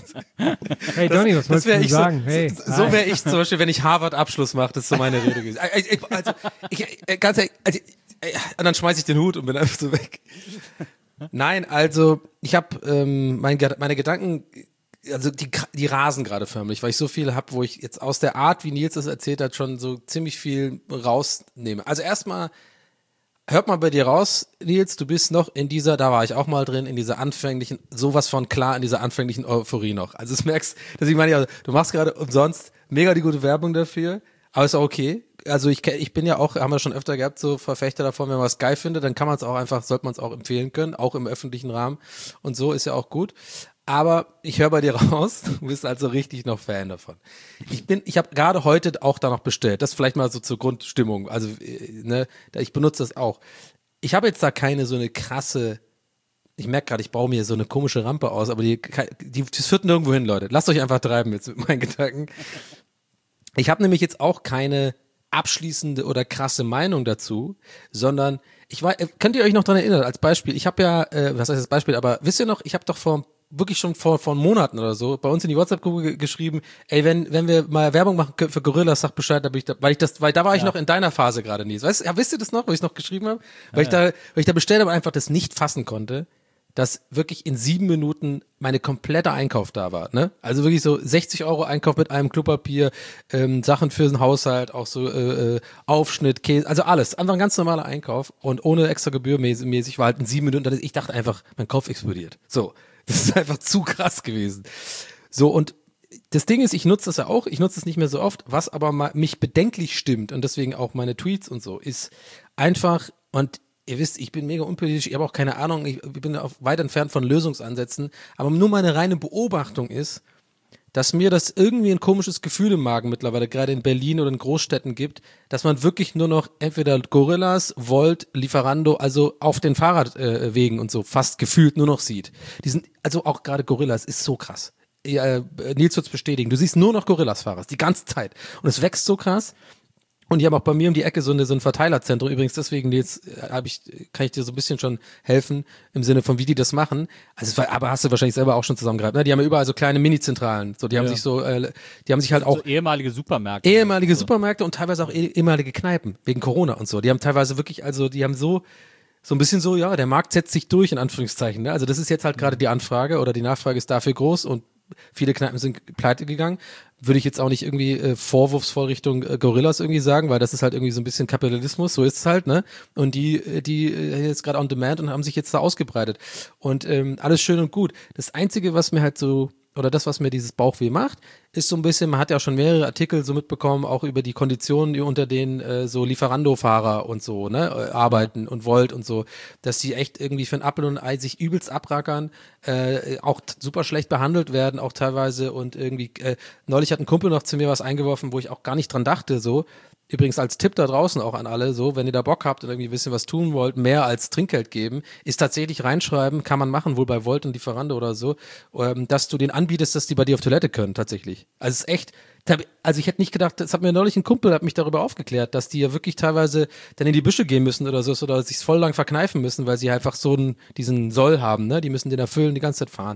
Hey Donny, was wolltest wär du ich sagen? So, hey, so, so wäre ich zum Beispiel, wenn ich Harvard-Abschluss mache, das ist so meine Rede gewesen. Also, ich- also ich, äh, ganz ehrlich, also, äh, und dann schmeiß ich den Hut und bin einfach so weg. Nein, also ich habe ähm, mein, Ge- meine Gedanken, also die, die rasen gerade förmlich, weil ich so viel habe, wo ich jetzt aus der Art, wie Nils das erzählt hat, schon so ziemlich viel rausnehme. Also erstmal, hört mal bei dir raus, Nils, du bist noch in dieser, da war ich auch mal drin, in dieser anfänglichen, sowas von klar, in dieser anfänglichen Euphorie noch. Also du merkst, dass ich meine, ja, du machst gerade umsonst mega die gute Werbung dafür, aber ist auch okay. Also ich, ke- ich bin ja auch, haben wir schon öfter gehabt, so Verfechter davon, wenn man was geil findet, dann kann man es auch einfach, sollte man es auch empfehlen können, auch im öffentlichen Rahmen und so ist ja auch gut. Aber ich höre bei dir raus, du bist also richtig noch Fan davon. Ich bin, ich habe gerade heute auch da noch bestellt, das vielleicht mal so zur Grundstimmung, also äh, ne, ich benutze das auch. ich habe jetzt da keine so eine krasse, ich merke gerade, ich baue mir so eine komische Rampe aus, aber die, die, das führt nirgendwo hin, Leute. Lasst euch einfach treiben jetzt mit meinen Gedanken. Ich habe nämlich jetzt auch keine abschließende oder krasse Meinung dazu, sondern ich war, könnt ihr euch noch dran erinnern, als Beispiel, ich habe ja, äh, was heißt das Beispiel, aber wisst ihr noch, ich habe doch vor wirklich schon vor, vor Monaten oder so bei uns in die WhatsApp-Gruppe ge- geschrieben, ey, wenn wenn wir mal Werbung machen können für Gorillas, sag Bescheid, da bin ich da, weil ich das, weil da war ich Ja. noch in deiner Phase gerade nie. Weißt, ja, wisst ihr das noch, wo ich noch geschrieben habe? Weil Ja, ich da, weil ich da bestellt habe, einfach das nicht fassen konnte, dass wirklich in sieben Minuten meine komplette Einkauf da war, ne? Also wirklich so sechzig Euro Einkauf mit einem Klopapier, ähm, Sachen für den Haushalt, auch so äh, äh, Aufschnitt, Käse, also alles. Einfach ein ganz normaler Einkauf und ohne extra Gebühr mäßig, mäßig war halt in sieben Minuten, dann ist, ich dachte einfach, mein Kopf explodiert. So, das ist einfach zu krass gewesen. So, und das Ding ist, ich nutze das ja auch, ich nutze es nicht mehr so oft, was aber mal mich bedenklich stimmt und deswegen auch meine Tweets und so, ist einfach, und ihr wisst, ich bin mega unpolitisch, ich habe auch keine Ahnung, ich bin auch weit entfernt von Lösungsansätzen, aber nur meine reine Beobachtung ist, dass mir das irgendwie ein komisches Gefühl im Magen mittlerweile, gerade in Berlin oder in Großstädten gibt, dass man wirklich nur noch entweder Gorillas, Volt, Lieferando, also auf den Fahrradwegen äh, und so fast gefühlt nur noch sieht. Die sind, also auch gerade Gorillas ist so krass. Ja, äh, Nils wird's bestätigen, du siehst nur noch Gorillas-Fahrer, die ganze Zeit. Und es wächst so krass. Und die haben auch bei mir um die Ecke so, eine, so ein Verteilerzentrum. Übrigens deswegen, Nils, hab ich, kann ich dir so ein bisschen schon helfen, im Sinne von, wie die das machen. Also, es war, aber hast du wahrscheinlich selber auch schon zusammengereibt, ne? Die haben ja überall so kleine Mini-Zentralen. So, die haben Ja. sich so, äh, die haben sich halt auch So ehemalige Supermärkte. ehemalige so. Supermärkte und teilweise auch eh- ehemalige Kneipen, wegen Corona und so. Die haben teilweise wirklich, also, die haben so, so ein bisschen so, ja, der Markt setzt sich durch, in Anführungszeichen, ne? Also, das ist jetzt halt gerade die Anfrage oder die Nachfrage ist dafür groß und viele Kneipen sind pleite gegangen. Würde ich jetzt auch nicht irgendwie äh, vorwurfsvoll Richtung äh, Gorillas irgendwie sagen, weil das ist halt irgendwie so ein bisschen Kapitalismus, so ist es halt, ne? Und die, äh, die äh, jetzt gerade on demand und haben sich jetzt da ausgebreitet. Und ähm, alles schön und gut. Das Einzige, was mir halt so, oder das, was mir dieses Bauchweh macht, ist so ein bisschen, man hat ja auch schon mehrere Artikel so mitbekommen, auch über die Konditionen, die unter denen äh, so Lieferando-Fahrer und so, ne, äh, arbeiten und Volt und so, dass die echt irgendwie für ein Apfel und ein Ei sich übelst abrackern, äh, auch t- super schlecht behandelt werden, auch teilweise und irgendwie, äh, neulich hat ein Kumpel noch zu mir was eingeworfen, wo ich auch gar nicht dran dachte, so, übrigens als Tipp da draußen auch an alle, so, wenn ihr da Bock habt und irgendwie ein bisschen was tun wollt, mehr als Trinkgeld geben, ist tatsächlich reinschreiben, kann man machen, wohl bei Volt und Lieferando oder so, ähm, dass du den anbietest, dass die bei dir auf Toilette können, tatsächlich. Also es ist echt, also ich hätte nicht gedacht, das hat mir neulich ein Kumpel, hat mich darüber aufgeklärt, dass die ja wirklich teilweise dann in die Büsche gehen müssen oder so, oder sich voll lang verkneifen müssen, weil sie einfach so einen, diesen Soll haben, ne, die müssen den erfüllen, die ganze Zeit fahren.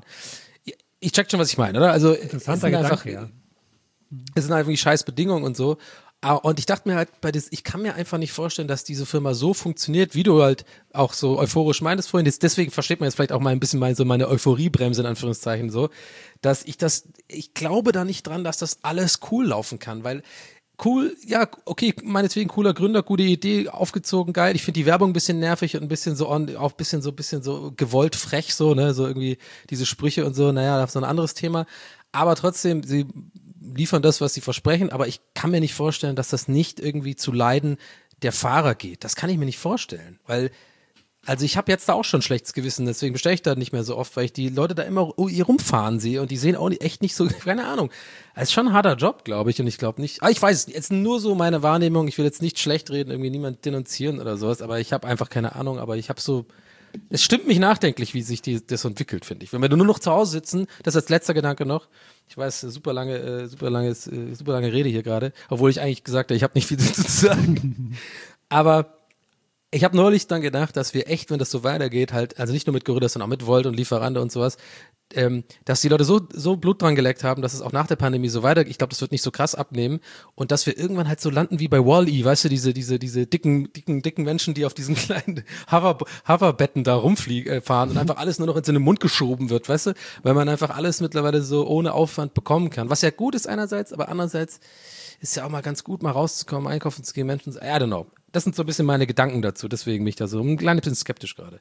Ich check schon, was ich meine, oder? Also, es Interessanter sind Gedanke, einfach, ja. es sind einfach die scheiß Bedingungen und so. Ah, und ich dachte mir halt, bei das, ich kann mir einfach nicht vorstellen, dass diese Firma so funktioniert, wie du halt auch so euphorisch meintest vorhin. Deswegen versteht man jetzt vielleicht auch mal ein bisschen meine, so meine Euphoriebremse in Anführungszeichen so, dass ich das, ich glaube da nicht dran, dass das alles cool laufen kann, weil cool, ja, okay, meinetwegen cooler Gründer, gute Idee, aufgezogen, geil. Ich finde die Werbung ein bisschen nervig und ein bisschen so on, auch ein bisschen so, ein bisschen so gewollt frech so, ne, so irgendwie diese Sprüche und so, naja, das ist so ein anderes Thema. Aber trotzdem, sie liefern das, was sie versprechen, aber ich kann mir nicht vorstellen, dass das nicht irgendwie zu Leiden der Fahrer geht. Das kann ich mir nicht vorstellen, weil, also ich habe jetzt da auch schon schlechtes Gewissen, deswegen bestelle ich da nicht mehr so oft, weil ich die Leute da immer oh, hier rumfahren sehe und die sehen auch nicht, echt nicht so, keine Ahnung. Es ist schon ein harter Job, glaube ich, und ich glaube nicht, ah, ich weiß es nicht, jetzt nur so meine Wahrnehmung, ich will jetzt nicht schlecht reden, irgendwie niemand denunzieren oder sowas, aber ich habe einfach keine Ahnung, aber ich habe so, es stimmt mich nachdenklich, wie sich die, das entwickelt, finde ich. Wenn wir nur noch zu Hause sitzen, das als letzter Gedanke noch, ich weiß, super lange, äh, super lange, äh, super lange Rede hier gerade, obwohl ich eigentlich gesagt habe, ich habe nicht viel zu sagen. Aber ich habe neulich dann gedacht, dass wir echt, wenn das so weitergeht, halt, also nicht nur mit Gorillas, sondern auch mit Volt und Lieferando und sowas, ähm, dass die Leute so, so Blut dran geleckt haben, dass es auch nach der Pandemie so weitergeht. Ich glaube, das wird nicht so krass abnehmen und dass wir irgendwann halt so landen wie bei Wall-E, weißt du, diese, diese, diese dicken, dicken, dicken Menschen, die auf diesen kleinen Hover, Hoverbetten da rumfliegen, äh, fahren und einfach alles nur noch in seinen Mund geschoben wird, weißt du, weil man einfach alles mittlerweile so ohne Aufwand bekommen kann. Was ja gut ist einerseits, aber andererseits ist ja auch mal ganz gut, mal rauszukommen, einkaufen zu gehen, Menschen, I don't know. Das sind so ein bisschen meine Gedanken dazu, deswegen bin ich da so ein kleines bisschen skeptisch gerade.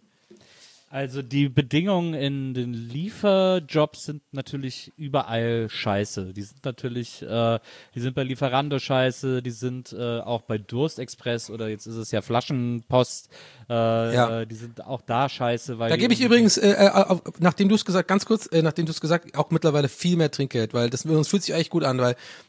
Also die Bedingungen in den Lieferjobs sind natürlich überall scheiße. Die sind natürlich, äh, die sind bei Lieferando scheiße, die sind äh, auch bei Durstexpress oder jetzt ist es ja Flaschenpost, äh, Ja. äh, die sind auch da scheiße. Weil Da die gebe ich irgendwie- übrigens, äh, äh, auf, nachdem du es gesagt, ganz kurz, äh, nachdem du es gesagt, auch mittlerweile viel mehr Trinkgeld, weil das uns fühlt sich eigentlich gut an, weil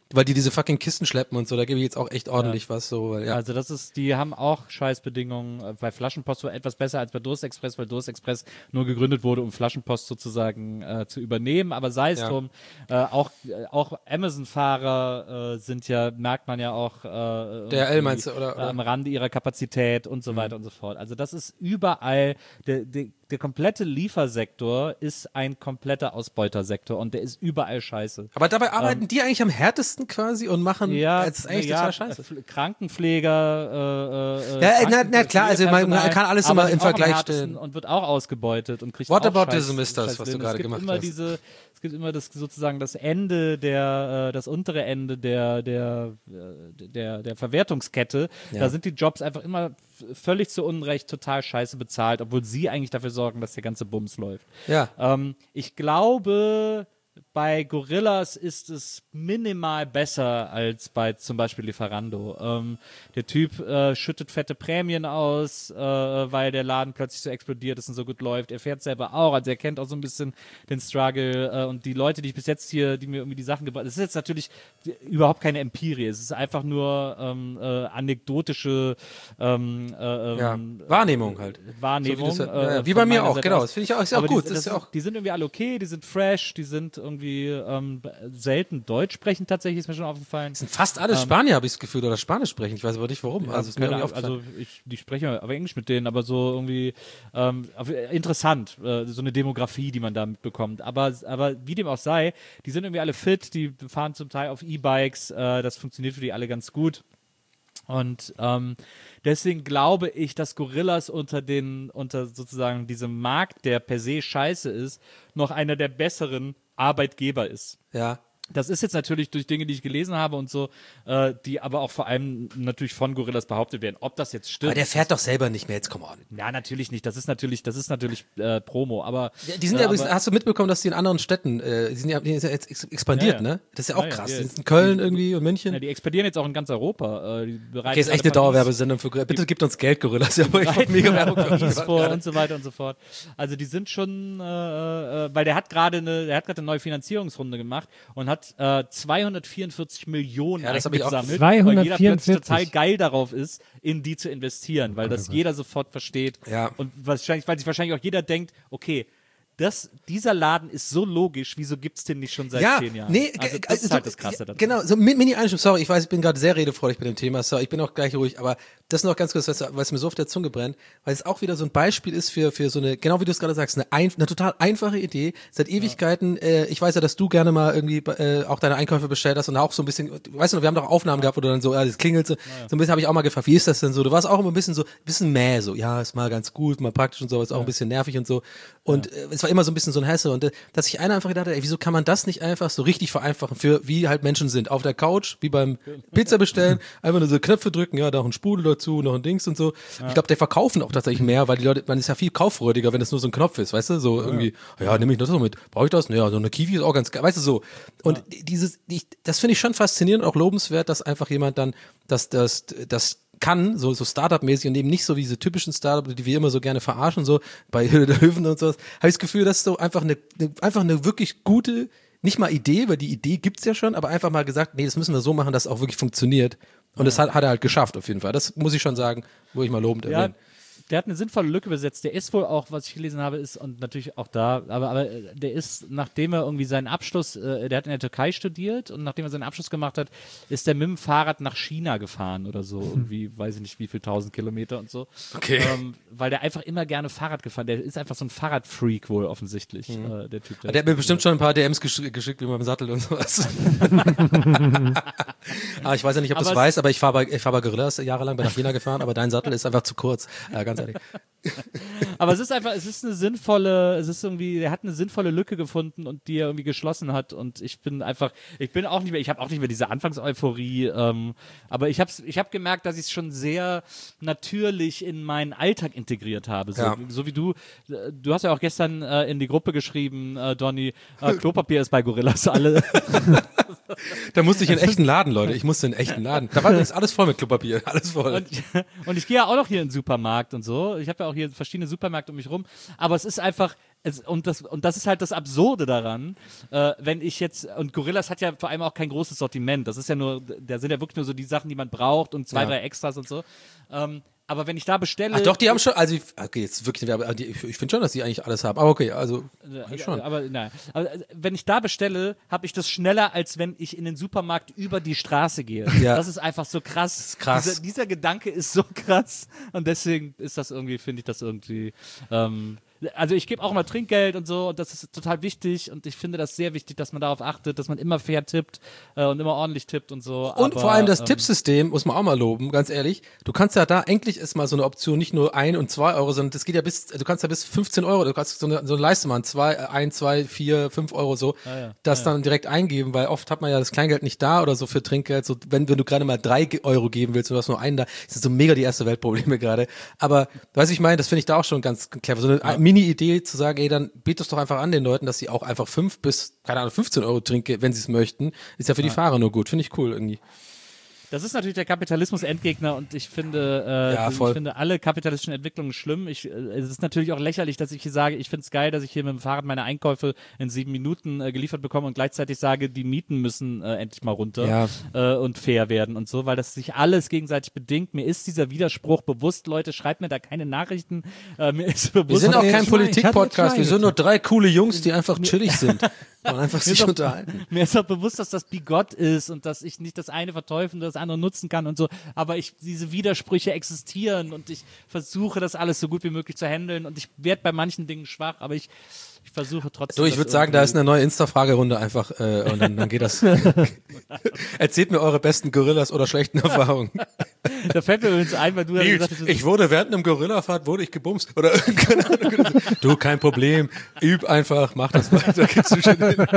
weil die diese fucking Kisten schleppen und so, da gebe ich jetzt auch echt ordentlich was so, weil, ja. Also das ist, die haben auch Scheißbedingungen äh, bei Flaschenpost so etwas besser als bei Durstexpress, weil Durstexpress nur gegründet wurde, um Flaschenpost sozusagen äh, zu übernehmen, aber sei es Ja. drum, äh, auch, äh, auch Amazon-Fahrer äh, sind ja, merkt man ja auch äh, D H L irgendwie, meinst du, oder- äh, oder? am Rande ihrer Kapazität und so weiter und so fort. Also das ist überall, der, der, der komplette Liefersektor ist ein kompletter Ausbeutersektor und der ist überall scheiße. Aber dabei arbeiten die eigentlich am härtesten quasi und machen, Ja, das ist eigentlich ja, total scheiße. F- Krankenpfleger, äh, äh, Ja, na- na klar, also man- man Pflegepersonal kann alles immer arbeitet im auch am Vergleich härtesten stellen. Und wird auch ausgebeutet und kriegt What auch aboutism Scheiß- ist das, Scheiß was du Löhne. gerade es gibt gemacht immer hast? Diese, es gibt immer das sozusagen das Ende der, äh, das untere Ende der, der, äh, der, der Verwertungskette. Ja. Da sind die Jobs einfach immer f- völlig zu Unrecht total scheiße bezahlt, obwohl sie eigentlich dafür sorgen, dass der ganze Bums läuft. Ja. Ähm, ich glaube, bei Gorillas ist es minimal besser als bei zum Beispiel Lieferando. Ähm, der Typ äh, schüttet fette Prämien aus, äh, weil der Laden plötzlich so explodiert ist und so gut läuft. Er fährt selber auch, also er kennt auch so ein bisschen den Struggle. Äh, und die Leute, die ich bis jetzt hier, die mir irgendwie die Sachen gebracht haben, das ist jetzt natürlich überhaupt keine Empirie. Es ist einfach nur ähm, äh, anekdotische ähm, äh, Ja. ähm, Wahrnehmung halt. Wahrnehmung. So wie, das, äh, ja, wie von bei mir meiner auch, Seite genau. aus. Das finde ich auch, ist ja auch Aber gut. Die, Das ist ja auch, die sind irgendwie alle okay, die sind fresh, die sind irgendwie ähm, selten Deutsch sprechen tatsächlich, ist mir schon aufgefallen. sind fast alle Spanier, habe ich das Gefühl, oder Spanisch sprechen. Ich weiß aber nicht warum. Also, ist mir Keine irgendwie Ahnung, aufgefallen. also ich, die sprechen aber Englisch mit denen, aber so irgendwie ähm, auf- interessant, äh, so eine Demografie, die man da mitbekommt. Aber, aber wie dem auch sei, die sind irgendwie alle fit, die fahren zum Teil auf E-Bikes, äh, das funktioniert für die alle ganz gut. Und ähm, deswegen glaube ich, dass Gorillas unter den, unter sozusagen diesem Markt, der per se scheiße ist, noch einer der besseren Arbeitgeber ist. ja. Das ist jetzt natürlich durch Dinge, die ich gelesen habe und so, äh, die aber auch vor allem natürlich von Gorillas behauptet werden. Ob das jetzt stimmt. Aber der fährt doch selber nicht mehr, jetzt come on. Ja, natürlich nicht. Das ist natürlich, das ist natürlich äh, Promo. Aber Ja, die sind äh, ja, übrigens- aber, hast du mitbekommen, dass die in anderen Städten, äh, die sind ja, die sind ja jetzt ex- expandiert, Ja, ja. ne? Das ist ja auch Ja, ja, krass. ja. Die sind in Köln irgendwie und München. ja, die expandieren jetzt auch in ganz Europa. Äh, die bereiten Okay, ist echt gerade eine Paris- Dauerwerbesendung für Gorillas. Bitte gibt uns Geld, Gorillas. Ja, aber ich wollte mega Werbung für Paris euch vor machen. und so weiter und so fort. Also die sind schon, äh, äh, weil der hat gerade eine, der hat gerade eine neue Finanzierungsrunde gemacht und hat äh, zweihundertvierundvierzig Millionen Ja, das hab ich auch- eingesammelt, weil jeder plötzlich zweihundertvierundvierzig. total geil darauf ist, in die zu investieren, weil das jeder sofort versteht. Ja. Und wahrscheinlich, weil sich wahrscheinlich auch jeder denkt, okay, das, dieser Laden ist so logisch, wieso gibt's den nicht schon seit Ja, zehn Jahren? nee, also ge- das ist also, halt das Krasse daran. Genau, so Mi- Mini-Einschub, sorry, ich weiß, ich bin gerade sehr redefreudig bei dem Thema, sorry, ich bin auch gleich ruhig, aber das noch ganz kurz, weil es mir so auf der Zunge brennt, weil es auch wieder so ein Beispiel ist für, für so eine, genau wie du es gerade sagst, eine, ein, eine total einfache Idee, seit Ewigkeiten, äh, ich weiß ja, dass du gerne mal irgendwie äh, auch deine Einkäufe bestellt hast und auch so ein bisschen, weißt du noch, wir haben doch Aufnahmen gehabt, wo du dann so, ja, das klingelt so, so ein bisschen habe ich auch mal gefragt, wie ist das denn so, du warst auch immer ein bisschen so, ein bisschen mäh, so, ja, ist mal ganz gut, mal praktisch und so, aber ist auch ein bisschen nervig und so und äh, es war immer so ein bisschen so ein Hassel und äh, dass sich einer einfach gedacht hat, ey, wieso kann man das nicht einfach so richtig vereinfachen für wie halt Menschen sind, auf der Couch, wie beim Pizza bestellen, einfach nur so Knöpfe drücken, ja, noch ein Sprudel dazu, noch ein Dings und so. Ich glaube, die verkaufen auch tatsächlich mehr, weil die Leute, man ist ja viel kauffreudiger, wenn es nur so ein Knopf ist, weißt du, so irgendwie, ja, nehme ich das so mit, brauche ich das? Ja, so eine Kiwi ist auch ganz geil, weißt du, so. Und dieses, ich, das finde ich schon faszinierend und auch lobenswert, dass einfach jemand dann, dass das, das kann, so, so Startup-mäßig und eben nicht so wie diese typischen Startups, die wir immer so gerne verarschen, so bei Höhle der Löwen und sowas, habe ich das Gefühl, das ist so einfach eine, eine, einfach eine wirklich gute, nicht mal Idee, weil die Idee gibt's ja schon, aber einfach mal gesagt, nee, das müssen wir so machen, dass es auch wirklich funktioniert. Und das hat, hat er halt geschafft, auf jeden Fall. Das muss ich schon sagen, wo ich mal lobend Ja, erwähnen. der hat eine sinnvolle Lücke besetzt. Der ist wohl auch, was ich gelesen habe, ist, und natürlich auch da, aber, aber äh, der ist, nachdem er irgendwie seinen Abschluss, äh, der hat in der Türkei studiert und nachdem er seinen Abschluss gemacht hat, ist der mit dem Fahrrad nach China gefahren oder so. Irgendwie, weiß ich nicht, wie viel tausend Kilometer und so. Okay. Ähm, weil der einfach immer gerne Fahrrad gefahren. Der ist einfach so ein Fahrradfreak wohl offensichtlich, äh, der Typ. Der hat mir bestimmt schon ein paar D Ms gesch geschickt, wie man im Sattel und sowas. ah, ich weiß ja nicht, ob du es Aber es- weißt, aber ich fahre bei, ich fahr bei Gorillas jahrelang, bin nach China gefahren, aber dein Sattel ist einfach zu kurz. Ja, ganz ehrlich. Aber es ist einfach, es ist eine sinnvolle, es ist irgendwie, der hat eine sinnvolle Lücke gefunden und die er irgendwie geschlossen hat und ich bin einfach, ich bin auch nicht mehr, ich habe auch nicht mehr diese Anfangseuphorie, ähm, aber ich habe ich hab gemerkt, dass ich es schon sehr natürlich in meinen Alltag integriert habe, so, Ja. so wie du, äh, du hast ja auch gestern äh, in die Gruppe geschrieben, äh, Donny, äh, Klopapier ist bei Gorillas alle. Da musste ich in einen echten Laden, Leute. Ich musste in einen echten Laden. Da war übrigens alles voll mit Klopapier. Alles voll. Und, und ich gehe ja auch noch hier in den Supermarkt und so. Ich habe ja auch hier verschiedene Supermärkte um mich rum. Aber es ist einfach, es, und, das, und das ist halt das Absurde daran, äh, wenn ich jetzt, und Gorillas hat ja vor allem auch kein großes Sortiment, das ist ja nur, da sind ja wirklich nur so die Sachen, die man braucht und zwei, Ja. drei Extras und so. Ähm, aber wenn ich da bestelle. Ach doch, die haben schon, also, ich- okay, jetzt wirklich, aber die- ich, ich finde schon, dass die eigentlich alles haben. Aber okay, also, Äh, schon. Aber nein. Aber, äh, wenn ich da bestelle, habe ich das schneller, als wenn ich in den Supermarkt über die Straße gehe. Ja. Das ist einfach so krass. ist krass. Dieser, dieser Gedanke ist so krass. Und deswegen ist das irgendwie, finde ich das irgendwie. Ähm, also ich gebe auch immer Trinkgeld und so und das ist total wichtig und ich finde das sehr wichtig, dass man darauf achtet, dass man immer fair tippt äh, und immer ordentlich tippt und so. Und aber, vor allem das ähm, Tippsystem muss man auch mal loben, ganz ehrlich. Du kannst ja da, endlich ist mal so eine Option, nicht nur ein und zwei Euro, sondern das geht ja bis, du kannst ja bis fünfzehn Euro, du kannst so eine, so eine Leiste machen, zwei, ein, zwei, vier, fünf Euro so, Ja, ja. das Ja, dann direkt eingeben, weil oft hat man ja das Kleingeld nicht da oder so für Trinkgeld, so, wenn, wenn du gerade mal drei Ge- Euro geben willst und du hast nur einen da, das sind so mega die erste Weltprobleme gerade. Aber, weißt du, ich meine, das finde ich da auch schon ganz clever. So eine Mini-Idee zu sagen, ey, dann biet es doch einfach an den Leuten, dass sie auch einfach fünf bis, keine Ahnung, fünfzehn Euro Trinkgeld, wenn sie es möchten, ist ja für die Fahrer nur gut. Finde ich cool irgendwie. Das ist natürlich der Kapitalismus-Endgegner und ich finde, äh, Ja, ich voll. finde alle kapitalistischen Entwicklungen schlimm. Ich, äh, es ist natürlich auch lächerlich, dass ich hier sage, ich finde es geil, dass ich hier mit dem Fahrrad meine Einkäufe in sieben Minuten äh, geliefert bekomme und gleichzeitig sage, die Mieten müssen äh, endlich mal runter Ja. äh, und fair werden und so, weil das sich alles gegenseitig bedingt. Mir ist dieser Widerspruch bewusst, Leute, schreibt mir da keine Nachrichten. Äh, mir ist bewusst, Wir sind auch jetzt kein Schwein. Ich hatte Politik-Podcast, wir jetzt sind nur drei coole Jungs, die einfach chillig sind und einfach sich doch- unterhalten. Mir ist auch bewusst, dass das bigott ist und dass ich nicht das eine verteufeln und das andere nutzen kann und so, aber ich, diese Widersprüche existieren und ich versuche das alles so gut wie möglich zu handeln und ich werde bei manchen Dingen schwach, aber ich, ich versuche trotzdem. So, ich das würde sagen, da ist irgendwie- eine neue Insta-Fragerunde einfach äh, und dann, dann geht das. Erzählt mir eure besten Gorillas oder schlechten Erfahrungen. Da fällt mir übrigens ein, weil du ja gesagt hast, Ich wurde während einem Gorillafahrt wurde ich gebumst oder keine Ahnung. Du, kein Problem, üb einfach, mach das weiter, geht's du schon hin.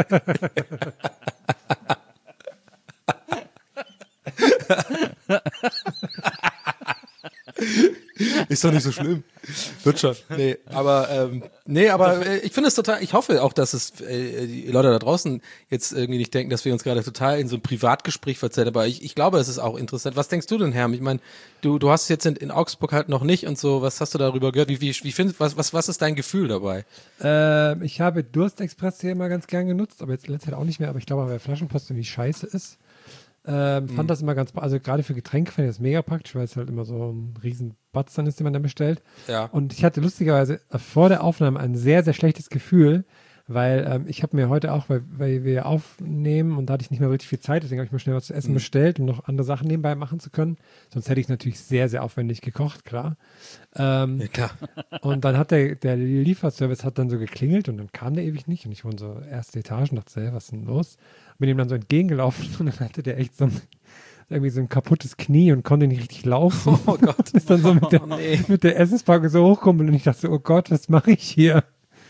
Ist doch nicht so schlimm. Wird schon. Nee, aber ähm, nee, aber äh, ich finde es total, ich hoffe auch, dass es äh, die Leute da draußen jetzt irgendwie nicht denken, dass wir uns gerade total in so ein Privatgespräch verzählen, aber ich, ich glaube, es ist auch interessant. Was denkst du denn, Herm? Ich meine, du du hast es jetzt in, in Augsburg halt noch nicht und so, was hast du darüber gehört? Wie wie, wie findest was was was ist dein Gefühl dabei? Ähm, ich habe Durstexpress hier immer ganz gern genutzt, aber jetzt in letzter Zeit auch nicht mehr. Aber ich glaube, weil Flaschenpost irgendwie scheiße ist. Ähm, fand das immer ganz, also gerade für Getränke fand ich das mega praktisch, weil es halt immer so ein riesen Batz dann ist, den man dann bestellt. Ja. Und ich hatte lustigerweise vor der Aufnahme ein sehr, sehr schlechtes Gefühl, weil ähm, ich habe mir heute auch, weil, weil wir aufnehmen und da hatte ich nicht mehr richtig viel Zeit, deswegen habe ich mir schnell was zu essen bestellt, um noch andere Sachen nebenbei machen zu können. Sonst hätte ich natürlich sehr, sehr aufwendig gekocht, klar. Ähm, Ja, klar. und dann hat der, der Lieferservice hat dann so geklingelt und dann kam der ewig nicht und ich wohne so erste Etage und dachte, hey, was ist denn los? Bin ihm dann so entgegengelaufen und dann hatte der echt so ein, irgendwie so ein kaputtes Knie und konnte nicht richtig laufen. Oh Gott. Ist dann so mit der, Oh, nee. mit der Essenspackung so hochgekommen und ich dachte so, oh Gott, was mache ich hier?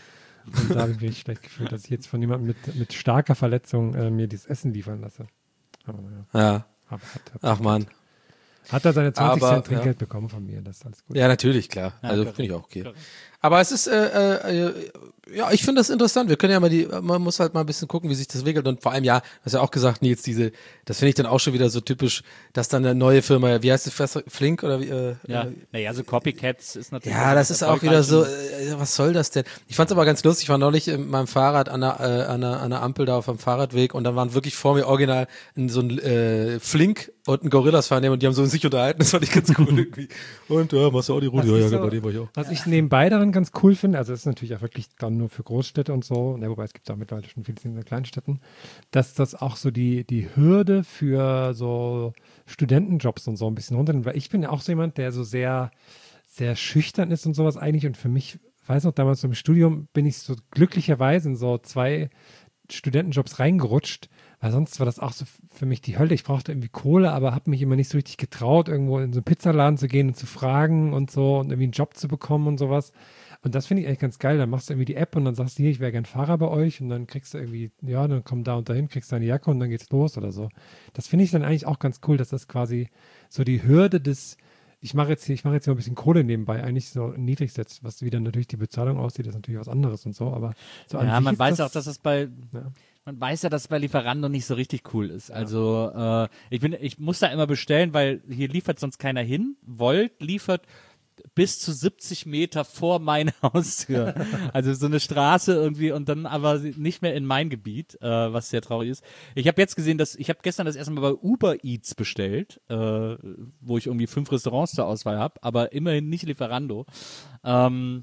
Und da habe ich mich schlecht gefühlt, dass ich jetzt von jemandem mit, mit starker Verletzung äh, mir dieses Essen liefern lasse. Aber ja, Ja. aber hat, hat, Ach man. hat er seine zwanzig Aber, Cent Trinkgeld bekommen von mir, das ist alles gut. Ja, natürlich, klar. Also korrekt. finde ich auch okay. Aber es ist, äh, äh, ja, ich finde das interessant. Wir können ja mal die, man muss halt mal ein bisschen gucken, wie sich das entwickelt. Und vor allem, ja, hast ja auch gesagt, Nils, diese, das finde ich dann auch schon wieder so typisch, dass dann eine neue Firma, wie heißt es, Fest- Flink oder wie? Äh, Ja, äh, naja, so Copycats ist natürlich. ja, das ist auch wieder so, erfolgreichen- äh, was soll das denn? Ich fand's aber ganz lustig, ich war neulich mit meinem Fahrrad an der, äh, an der, an der Ampel da auf dem Fahrradweg und dann waren wirklich vor mir original ein, so ein äh, Flink und ein Gorillas-Fahrer und die haben so sich unterhalten, das fand ich ganz cool irgendwie. Und ja, machst du auch die Route? Was Ja, ich ja, so- bei dem war ich auch. Was ich nebenbei daran ganz cool finde, also das ist natürlich auch wirklich dann nur für Großstädte und so, ne, wobei es gibt auch mittlerweile schon viele in den Kleinstädten, dass das auch so die, die Hürde für so Studentenjobs und so ein bisschen runternimmt, weil ich bin ja auch so jemand, der so sehr, sehr schüchtern ist und sowas eigentlich und für mich, weiß noch, damals im Studium bin ich so glücklicherweise in so zwei Studentenjobs reingerutscht, weil sonst war das auch so f- für mich die Hölle. Ich brauchte irgendwie Kohle, aber habe mich immer nicht so richtig getraut, irgendwo in so einen Pizzaladen zu gehen und zu fragen und so und irgendwie einen Job zu bekommen und sowas. Und das finde ich eigentlich ganz geil. Dann machst du irgendwie die App und dann sagst du, hier, ich wäre gern Fahrer bei euch und dann kriegst du irgendwie, ja, dann komm da und dahin, kriegst deine Jacke und dann geht's los oder so. Das finde ich dann eigentlich auch ganz cool, dass das quasi so die Hürde des, ich mache jetzt hier, ich mache jetzt hier mal ein bisschen Kohle nebenbei, eigentlich so niedrig setzt, was wieder natürlich die Bezahlung aussieht, ist natürlich was anderes und so, aber so an Ja, sich man ist weiß das, auch, dass das bei, Ja. man weiß ja, dass es bei Lieferando nicht so richtig cool ist. Also äh, ich bin, ich muss da immer bestellen, weil hier liefert sonst keiner hin. Volt liefert bis zu siebzig Meter vor meine Haustür. Also so eine Straße irgendwie und dann aber nicht mehr in mein Gebiet, äh, was sehr traurig ist. Ich habe jetzt gesehen, dass ich habe gestern das erste Mal bei Uber Eats bestellt, äh, wo ich irgendwie fünf Restaurants zur Auswahl habe, aber immerhin nicht Lieferando. Ähm,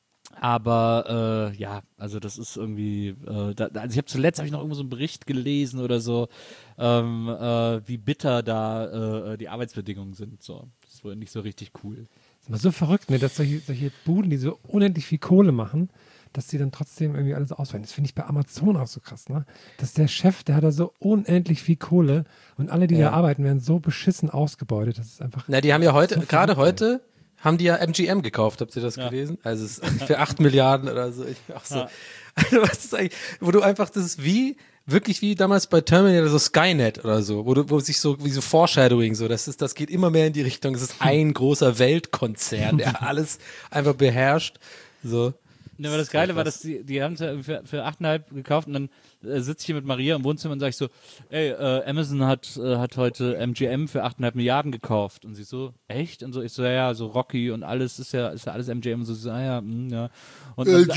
aber äh, ja, also das ist irgendwie, äh, da, also ich habe zuletzt habe ich noch irgendwo so einen Bericht gelesen oder so, ähm, äh, wie bitter da äh, die Arbeitsbedingungen sind. So, das ist wohl nicht so richtig cool. Das ist immer so verrückt, ne, dass solche, solche Buden, die so unendlich viel Kohle machen, dass die dann trotzdem irgendwie alles auswählen. Das finde ich bei Amazon auch so krass, ne? Dass der Chef, der hat da so unendlich viel Kohle und alle, die Ja. da arbeiten, werden so beschissen ausgebeutet. Das ist einfach. Na, die haben ja heute, so gerade verrückt, heute, haben die ja M G M gekauft. Habt ihr das Ja. gelesen? Also es ist für acht Milliarden oder so. Ich, ach so. Ja. Also was ist eigentlich, wo du einfach, das ist wie, wirklich wie damals bei Terminator, so Skynet oder so, wo du, wo sich so, wie so Foreshadowing, so, das ist, das geht immer mehr in die Richtung, es ist ein großer Weltkonzern, der alles einfach beherrscht, so. Ne, aber das Geile war, dass die, die haben es ja für, für achteinhalb gekauft und dann äh, sitze ich hier mit Maria im Wohnzimmer und sage ich so, ey, äh, Amazon hat, äh, hat heute M G M für achteinhalb Milliarden gekauft. Und sie so, echt? Und so, ich so, ja, ja, so Rocky und alles ist ja, ist ja alles M G M. Und so, sie so, ah ja, mh, ja. Und dann,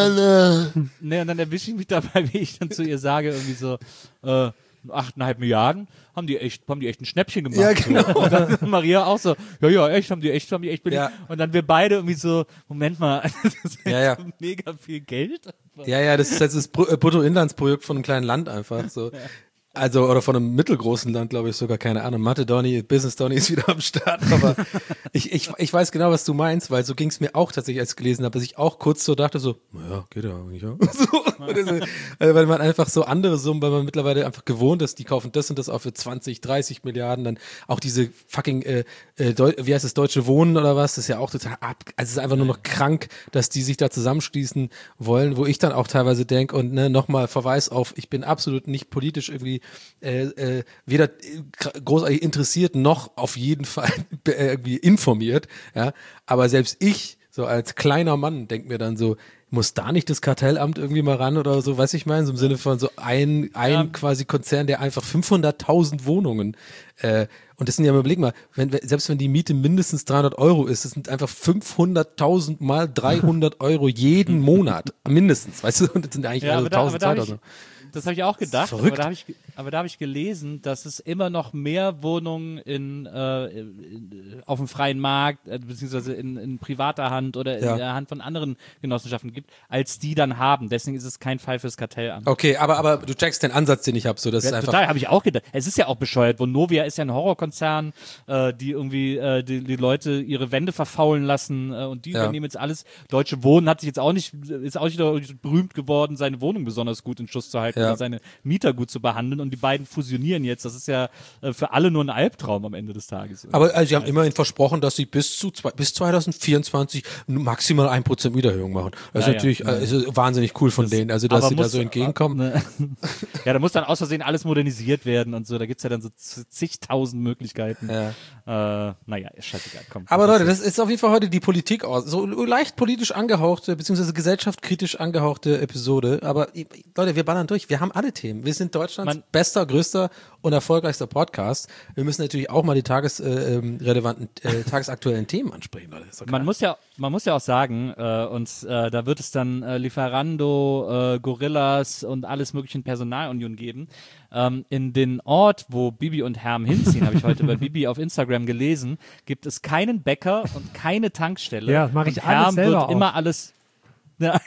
dann, ne, und dann erwische ich mich dabei, wie ich dann zu ihr sage, irgendwie so, äh, achteinhalb Milliarden, haben die echt, haben die echt ein Schnäppchen gemacht. Ja, genau. So. Und dann Maria auch so, ja, ja, echt, haben die echt, haben die echt billig. Ja. Und dann wir beide irgendwie so, Moment mal, das ist Ja, ja. so mega viel Geld. Ja, ja, das ist jetzt das Br- äh, Bruttoinlandsprojekt von einem kleinen Land einfach, so. Also, oder von einem mittelgroßen Land, glaube ich sogar, keine Ahnung. Mathe Donny, Business Donny ist wieder am Start, aber ich, ich, ich weiß genau, was du meinst, weil so ging es mir auch tatsächlich, als ich gelesen habe, dass ich auch kurz so dachte, so, naja, geht ja eigentlich, ja. So, oder so, weil man einfach so andere Summen, weil man mittlerweile einfach gewohnt ist, die kaufen das und das auch für zwanzig, dreißig Milliarden, dann auch diese fucking, äh, äh, Deu- wie heißt das, Deutsche Wohnen oder was, das ist ja auch total ab, also es ist einfach nur noch krank, dass die sich da zusammenschließen wollen, wo ich dann auch teilweise denke und ne, nochmal Verweis auf, ich bin absolut nicht politisch irgendwie Äh, äh, weder großartig interessiert noch auf jeden Fall äh, irgendwie informiert, ja, aber selbst ich, so als kleiner Mann, denk mir dann so, muss da nicht das Kartellamt irgendwie mal ran oder so, was ich meine, so im Sinne von so ein, ein Ja. quasi Konzern, der einfach fünfhunderttausend Wohnungen, äh, und das sind ja mal, überleg mal, wenn, wenn- selbst wenn die Miete mindestens dreihundert Euro ist, das sind einfach fünfhunderttausend mal dreihundert Euro jeden Monat, mindestens, weißt du, und das sind eigentlich Ja, also aber da, aber tausend, da habe ich, zweitausend. das habe ich auch gedacht, aber verrückt. da habe ich, aber da habe ich gelesen, dass es immer noch mehr Wohnungen in, äh, in, auf dem freien Markt, äh, beziehungsweise in, in privater Hand oder in Ja. der Hand von anderen Genossenschaften gibt, als die dann haben. Deswegen ist es kein Fall fürs Kartellamt. Okay, aber, aber du checkst den Ansatz, den ich habe, so, das ist Ja, einfach. total, habe ich auch gedacht. Es ist ja auch bescheuert. Vonovia ist ja ein Horrorkonzern, äh, die irgendwie äh, die, die Leute ihre Wände verfaulen lassen äh, und die Ja. übernehmen jetzt alles. Deutsche Wohnen hat sich jetzt auch nicht, ist auch nicht wieder berühmt geworden, seine Wohnung besonders gut in Schuss zu halten Ja. oder seine Mieter gut zu behandeln und die beiden fusionieren jetzt. Das ist ja äh, für alle nur ein Albtraum am Ende des Tages. Aber also, sie haben immerhin versprochen, dass sie bis zu zwei, bis zwanzig vierundzwanzig maximal ein Prozent Wiedererhöhung machen. Das Ja, ist natürlich ja. äh, ist wahnsinnig cool von denen, also dass Aber sie da muss- so entgegenkommen. Ne. Ja, da muss dann aus Versehen alles modernisiert werden und so. Da gibt's ja dann so zigtausend Möglichkeiten. Ja. Äh, naja, ist scheißegal. Komm. Aber Das Leute, ist- das ist auf jeden Fall heute die Politik aus. So leicht politisch angehauchte, beziehungsweise gesellschaftskritisch angehauchte Episode. Aber Leute, wir ballern durch. Wir haben alle Themen. Wir sind Deutschlands Man- bester, größter und erfolgreichster Podcast. Wir müssen natürlich auch mal die tagesrelevanten, äh, tagesaktuellen Themen ansprechen, Leute. Ist doch Man klar. muss ja, man muss ja auch sagen, äh, und äh, da wird es dann äh, Lieferando, äh, Gorillas und alles mögliche in Personalunion geben. Ähm, in den Ort, wo Bibi und Herm hinziehen, habe ich heute bei Bibi auf Instagram gelesen, gibt es keinen Bäcker und keine Tankstelle. Ja, das mache ich und alles Herm selber wird auch. immer alles. Ja,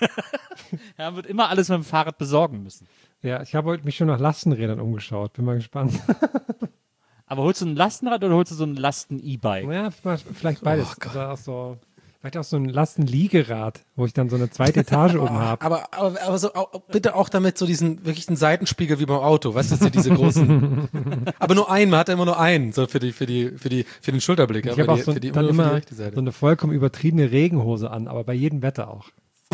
Herm wird immer alles mit dem Fahrrad besorgen müssen. Ja, ich habe heute mich schon nach Lastenrädern umgeschaut. Bin mal gespannt. Aber holst du ein Lastenrad oder holst du so ein Lasten-E-Bike? Ja, vielleicht beides. Oh, Oder auch so, vielleicht auch so ein Lastenliegerad, wo ich dann so eine zweite Etage oben habe. Aber, aber, aber so, au- bitte auch damit so diesen, wirklich einen Seitenspiegel wie beim Auto, weißt du, so diese großen. Aber nur einen, man hat ja immer nur einen, so für die, für die, für die, für den Schulterblick. Ich aber habe auch die, so, für die, dann nur für die immer rechte Seite. so eine vollkommen übertriebene Regenhose an, aber bei jedem Wetter auch.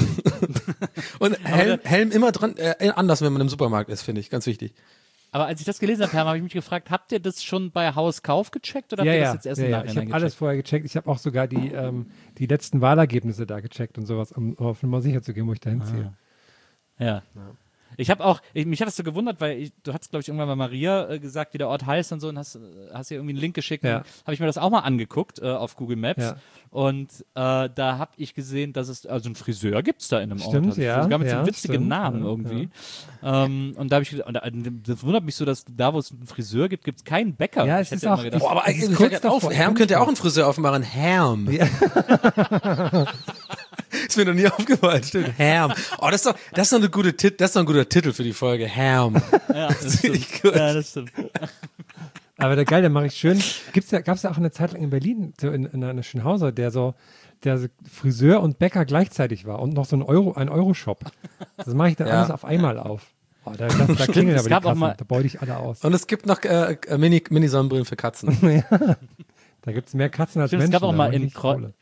Und Helm, Helm immer dran, äh, anders, wenn man im Supermarkt ist, finde ich, ganz wichtig. Aber als ich das gelesen habe, Herm, habe ich mich gefragt, habt ihr das schon bei Hauskauf gecheckt oder habt Ja, ihr ja, das jetzt erst ja, im ja. Nachhinein Ich habe gecheckt? alles vorher gecheckt. Ich habe auch sogar die, ähm, die letzten Wahlergebnisse da gecheckt und sowas, um auf Nummer sicher zu gehen, wo ich da hinziehe. Ja. Ich habe auch, ich, mich hat das so gewundert, weil ich, du hast, glaube ich, irgendwann mal Maria äh, gesagt, wie der Ort heißt und so und hast, hast ihr irgendwie einen Link geschickt. Ja. Habe ich mir das auch mal angeguckt äh, auf Google Maps Ja. und äh, da habe ich gesehen, dass es, also einen Friseur gibt es da in einem Stimmt, Ort. ja, Sogar mit so ja, einem witzigen stimmt, Namen ja, irgendwie. Ähm, und da habe ich gedacht, und da- das wundert mich so, dass da, wo es einen Friseur gibt, gibt es keinen Bäcker. Ja, Ich es hätte ist immer auch- gedacht, Boah, aber Es ist eigentlich kurz fällt grad auf, davor. Herm könnte ja auch einen Friseur aufmachen. Herm. Ist mir noch nie aufgefallen, stimmt. Herm. Oh, das ist doch, das ist doch eine gute Tit das ist doch ein guter Titel für die Folge. Herm. ja, das stimmt. Richtig gut. Ja, das stimmt. Aber der geil, der mache ich schön. Gibt's ja, gab es ja auch eine Zeit lang in Berlin, so in, in einer Schönhauser, der so, der so Friseur und Bäcker gleichzeitig war und noch so ein Euro, ein Euro-Shop. Das mache ich dann Ja. alles auf einmal auf. Oh, da, das, da klingeln es aber die gab auch Kassen, mal- da beute ich alle aus. Und es gibt noch äh, äh, Mini, Mini-Sonnenbrillen für Katzen. Da gibt es mehr Katzen als Stimmt, es Menschen. gab auch da mal mache ich in richtig Kreu- Kohle.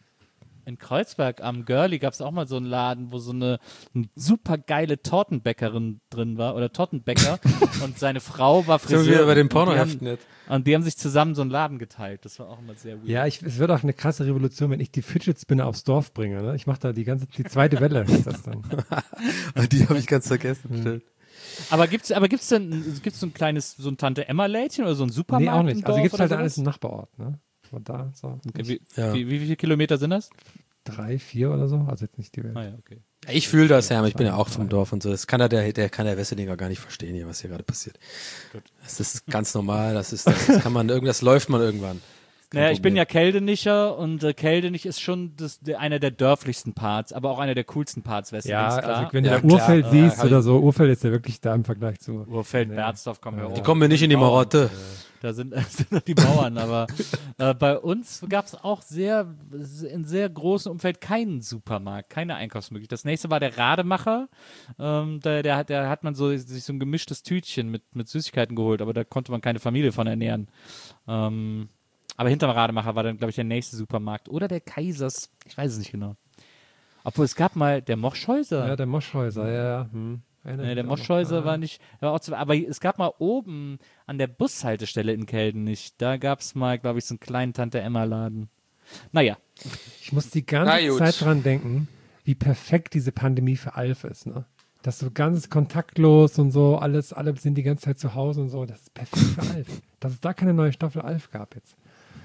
In Kreuzberg am Girlie gab es auch mal so einen Laden, wo so eine, eine super geile Tortenbäckerin drin war oder Tortenbäcker und seine Frau war Sind wir Friseur. wieder bei den und die Pornoheften haben- jetzt. Und die haben sich zusammen so einen Laden geteilt. Das war auch immer sehr weird. Ja, ich, es wird auch eine krasse Revolution, wenn ich die Fidget Spinner aufs Dorf bringe. Ne? Ich mache da die ganze, die zweite Welle. Ist das dann. Die habe ich ganz vergessen. Stimmt. Aber gibt's, aber gibt's denn, gibt's so ein kleines, so ein Tante-Emma-Lädchen oder so ein Supermarkt Nee, auch im nicht. Dorf Also gibt es oder halt sowas? alles im Nachbarort. Ne? Von da, so. Okay, wie, Ja. wie, wie viele Kilometer sind das? Drei, vier oder so. Also jetzt nicht die Welt. Ah ja, okay. Ich fühle das, Herm. Ich bin ja auch vom Dorf und so. Das kann ja der, der kann der Wesselinger gar nicht verstehen, hier, was hier gerade passiert. Das ist ganz normal. Das ist, das, das kann man, irgendwas läuft man irgendwann. Kein Naja, ich bin Problem. ja Keldenischer und äh, Keldenich ist schon das, der, einer der dörflichsten Parts, aber auch einer der coolsten Parts Wesselings, Ja, klar. also wenn du Ja, da klar. Urfeld Äh, siehst hab oder ich- so, Urfeld ist ja wirklich da im Vergleich zu. Urfeld, Berzdorf kommen wir Die kommen mir nicht in die Marotte. Da sind, sind noch die Bauern, aber äh, bei uns gab es auch sehr, in sehr großem Umfeld keinen Supermarkt, keine Einkaufsmöglichkeit. Das nächste war der Rademacher. Ähm, der, der, hat- der hat man so, sich so ein gemischtes Tütchen mit, mit Süßigkeiten geholt, aber da konnte man keine Familie von ernähren. Ähm, aber hinterm Rademacher war dann, glaube ich, der nächste Supermarkt. Oder der Kaisers, ich weiß es nicht genau. Obwohl es gab mal der Moschhäuser. Ja, der Moschhäuser, ja, ja. Hm. Erinnere Nee, der mich auch noch. Moschhäuser Ah. war nicht, war auch zu, aber es gab mal oben an der Bushaltestelle in Kelden nicht. Da gab es mal, glaube ich, so einen kleinen Tante-Emma-Laden. Naja, Ich muss die Na ganze gut. Zeit dran denken, wie perfekt diese Pandemie für Alf ist, ne? Das ist so ganz kontaktlos und so, alles, alle sind die ganze Zeit zu Hause und so. Das ist perfekt für Alf. Dass es da keine neue Staffel Alf gab jetzt.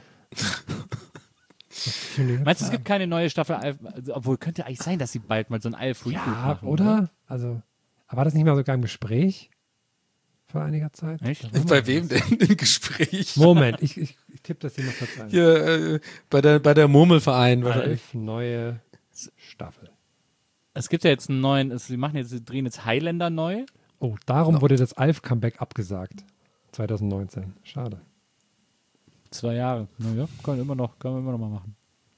meinst du, es gibt keine neue Staffel Alf? Also, obwohl, könnte eigentlich sein, dass sie bald mal so ein Alf-Reboot Ja, machen. oder? Also, war das nicht mal sogar im Gespräch vor einiger Zeit? Echt? Da war Bei mal- wem denn im Gespräch? Moment, ich, ich, ich tippe das hier mal kurz ein. Hier, äh, bei der, bei der Murmelverein wahrscheinlich. Alf, neue Staffel. Es gibt ja jetzt einen neuen, es, sie machen jetzt, sie drehen jetzt Highlander neu. Oh, darum wurde das Alf-Comeback abgesagt. zwanzig neunzehn. Schade. Zwei Jahre. Naja, kann man immer noch, kann man immer noch mal machen.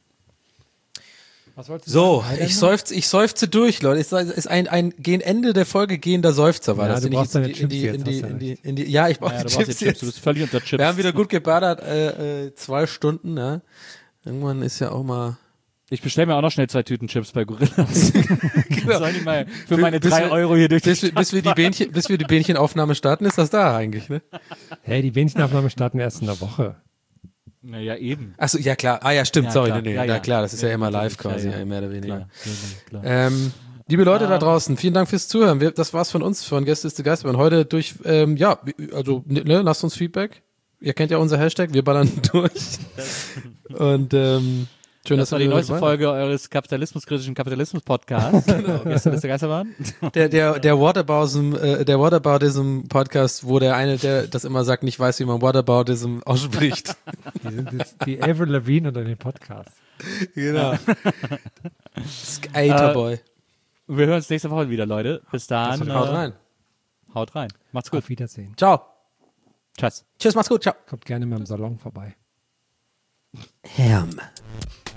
Was wolltest du So, sagen? Highlander? ich seufze, ich seufze durch, Leute. Es ist ein, ein gegen Ende der Folge gehender Seufzer, war Ja, das. du den ich brauchst jetzt in die, deine in die, Chips in die, jetzt, in die, hast du in die, ja, ich brauche Ja, du die brauchst Chips die Chips, du jetzt. bist völlig unter Chips. Wir haben wieder gut gebadert, äh, äh, zwei Stunden, ja. Irgendwann ist ja auch mal. Ich bestelle mir auch noch schnell zwei Tüten Chips bei Gorillas. Sollen die mal für meine Bis drei wir- Euro hier durch die Bis, wir- bis wir die Bähnchen, bis wir die Bähnchenaufnahme starten, ist das da eigentlich, ne? Hey, die Bähnchenaufnahme starten erst in der Woche. Naja, eben. Achso, ja klar. Ah ja, stimmt, Ja, sorry, klar. nee, nee, Ja, ja, ja. klar, das ist ja, Ja, immer live natürlich, quasi, ja, ja. mehr oder weniger. Klar, klar, klar. Ähm, liebe Leute da draußen, vielen Dank fürs Zuhören. Wir, das war's von uns, von Gästeliste Geisterbahn. Heute durch, ähm, ja, also, ne, lasst uns Feedback. Ihr kennt ja unser Hashtag, wir ballern durch. Und, ähm, schön, Das dass war die ihr neueste dabei Folge eures kapitalismuskritischen Kapitalismus-Podcasts. Genau. Gestern ist der Geisterbahn. wart. Der, der, der Whataboutism, äh, der Whataboutism Podcast, wo der eine, der das immer sagt, nicht weiß, wie man Whataboutism ausspricht. Die sind jetzt die Avril Lavigne unter den Podcasts. Genau. Skaterboy. Wir hören uns nächste Woche wieder, Leute. Bis dann. Haut äh, rein. Haut rein. Macht's gut. Auf Wiedersehen. Ciao. Tschüss. Tschüss, macht's gut. Ciao. Kommt gerne mal im Salon vorbei. Herm.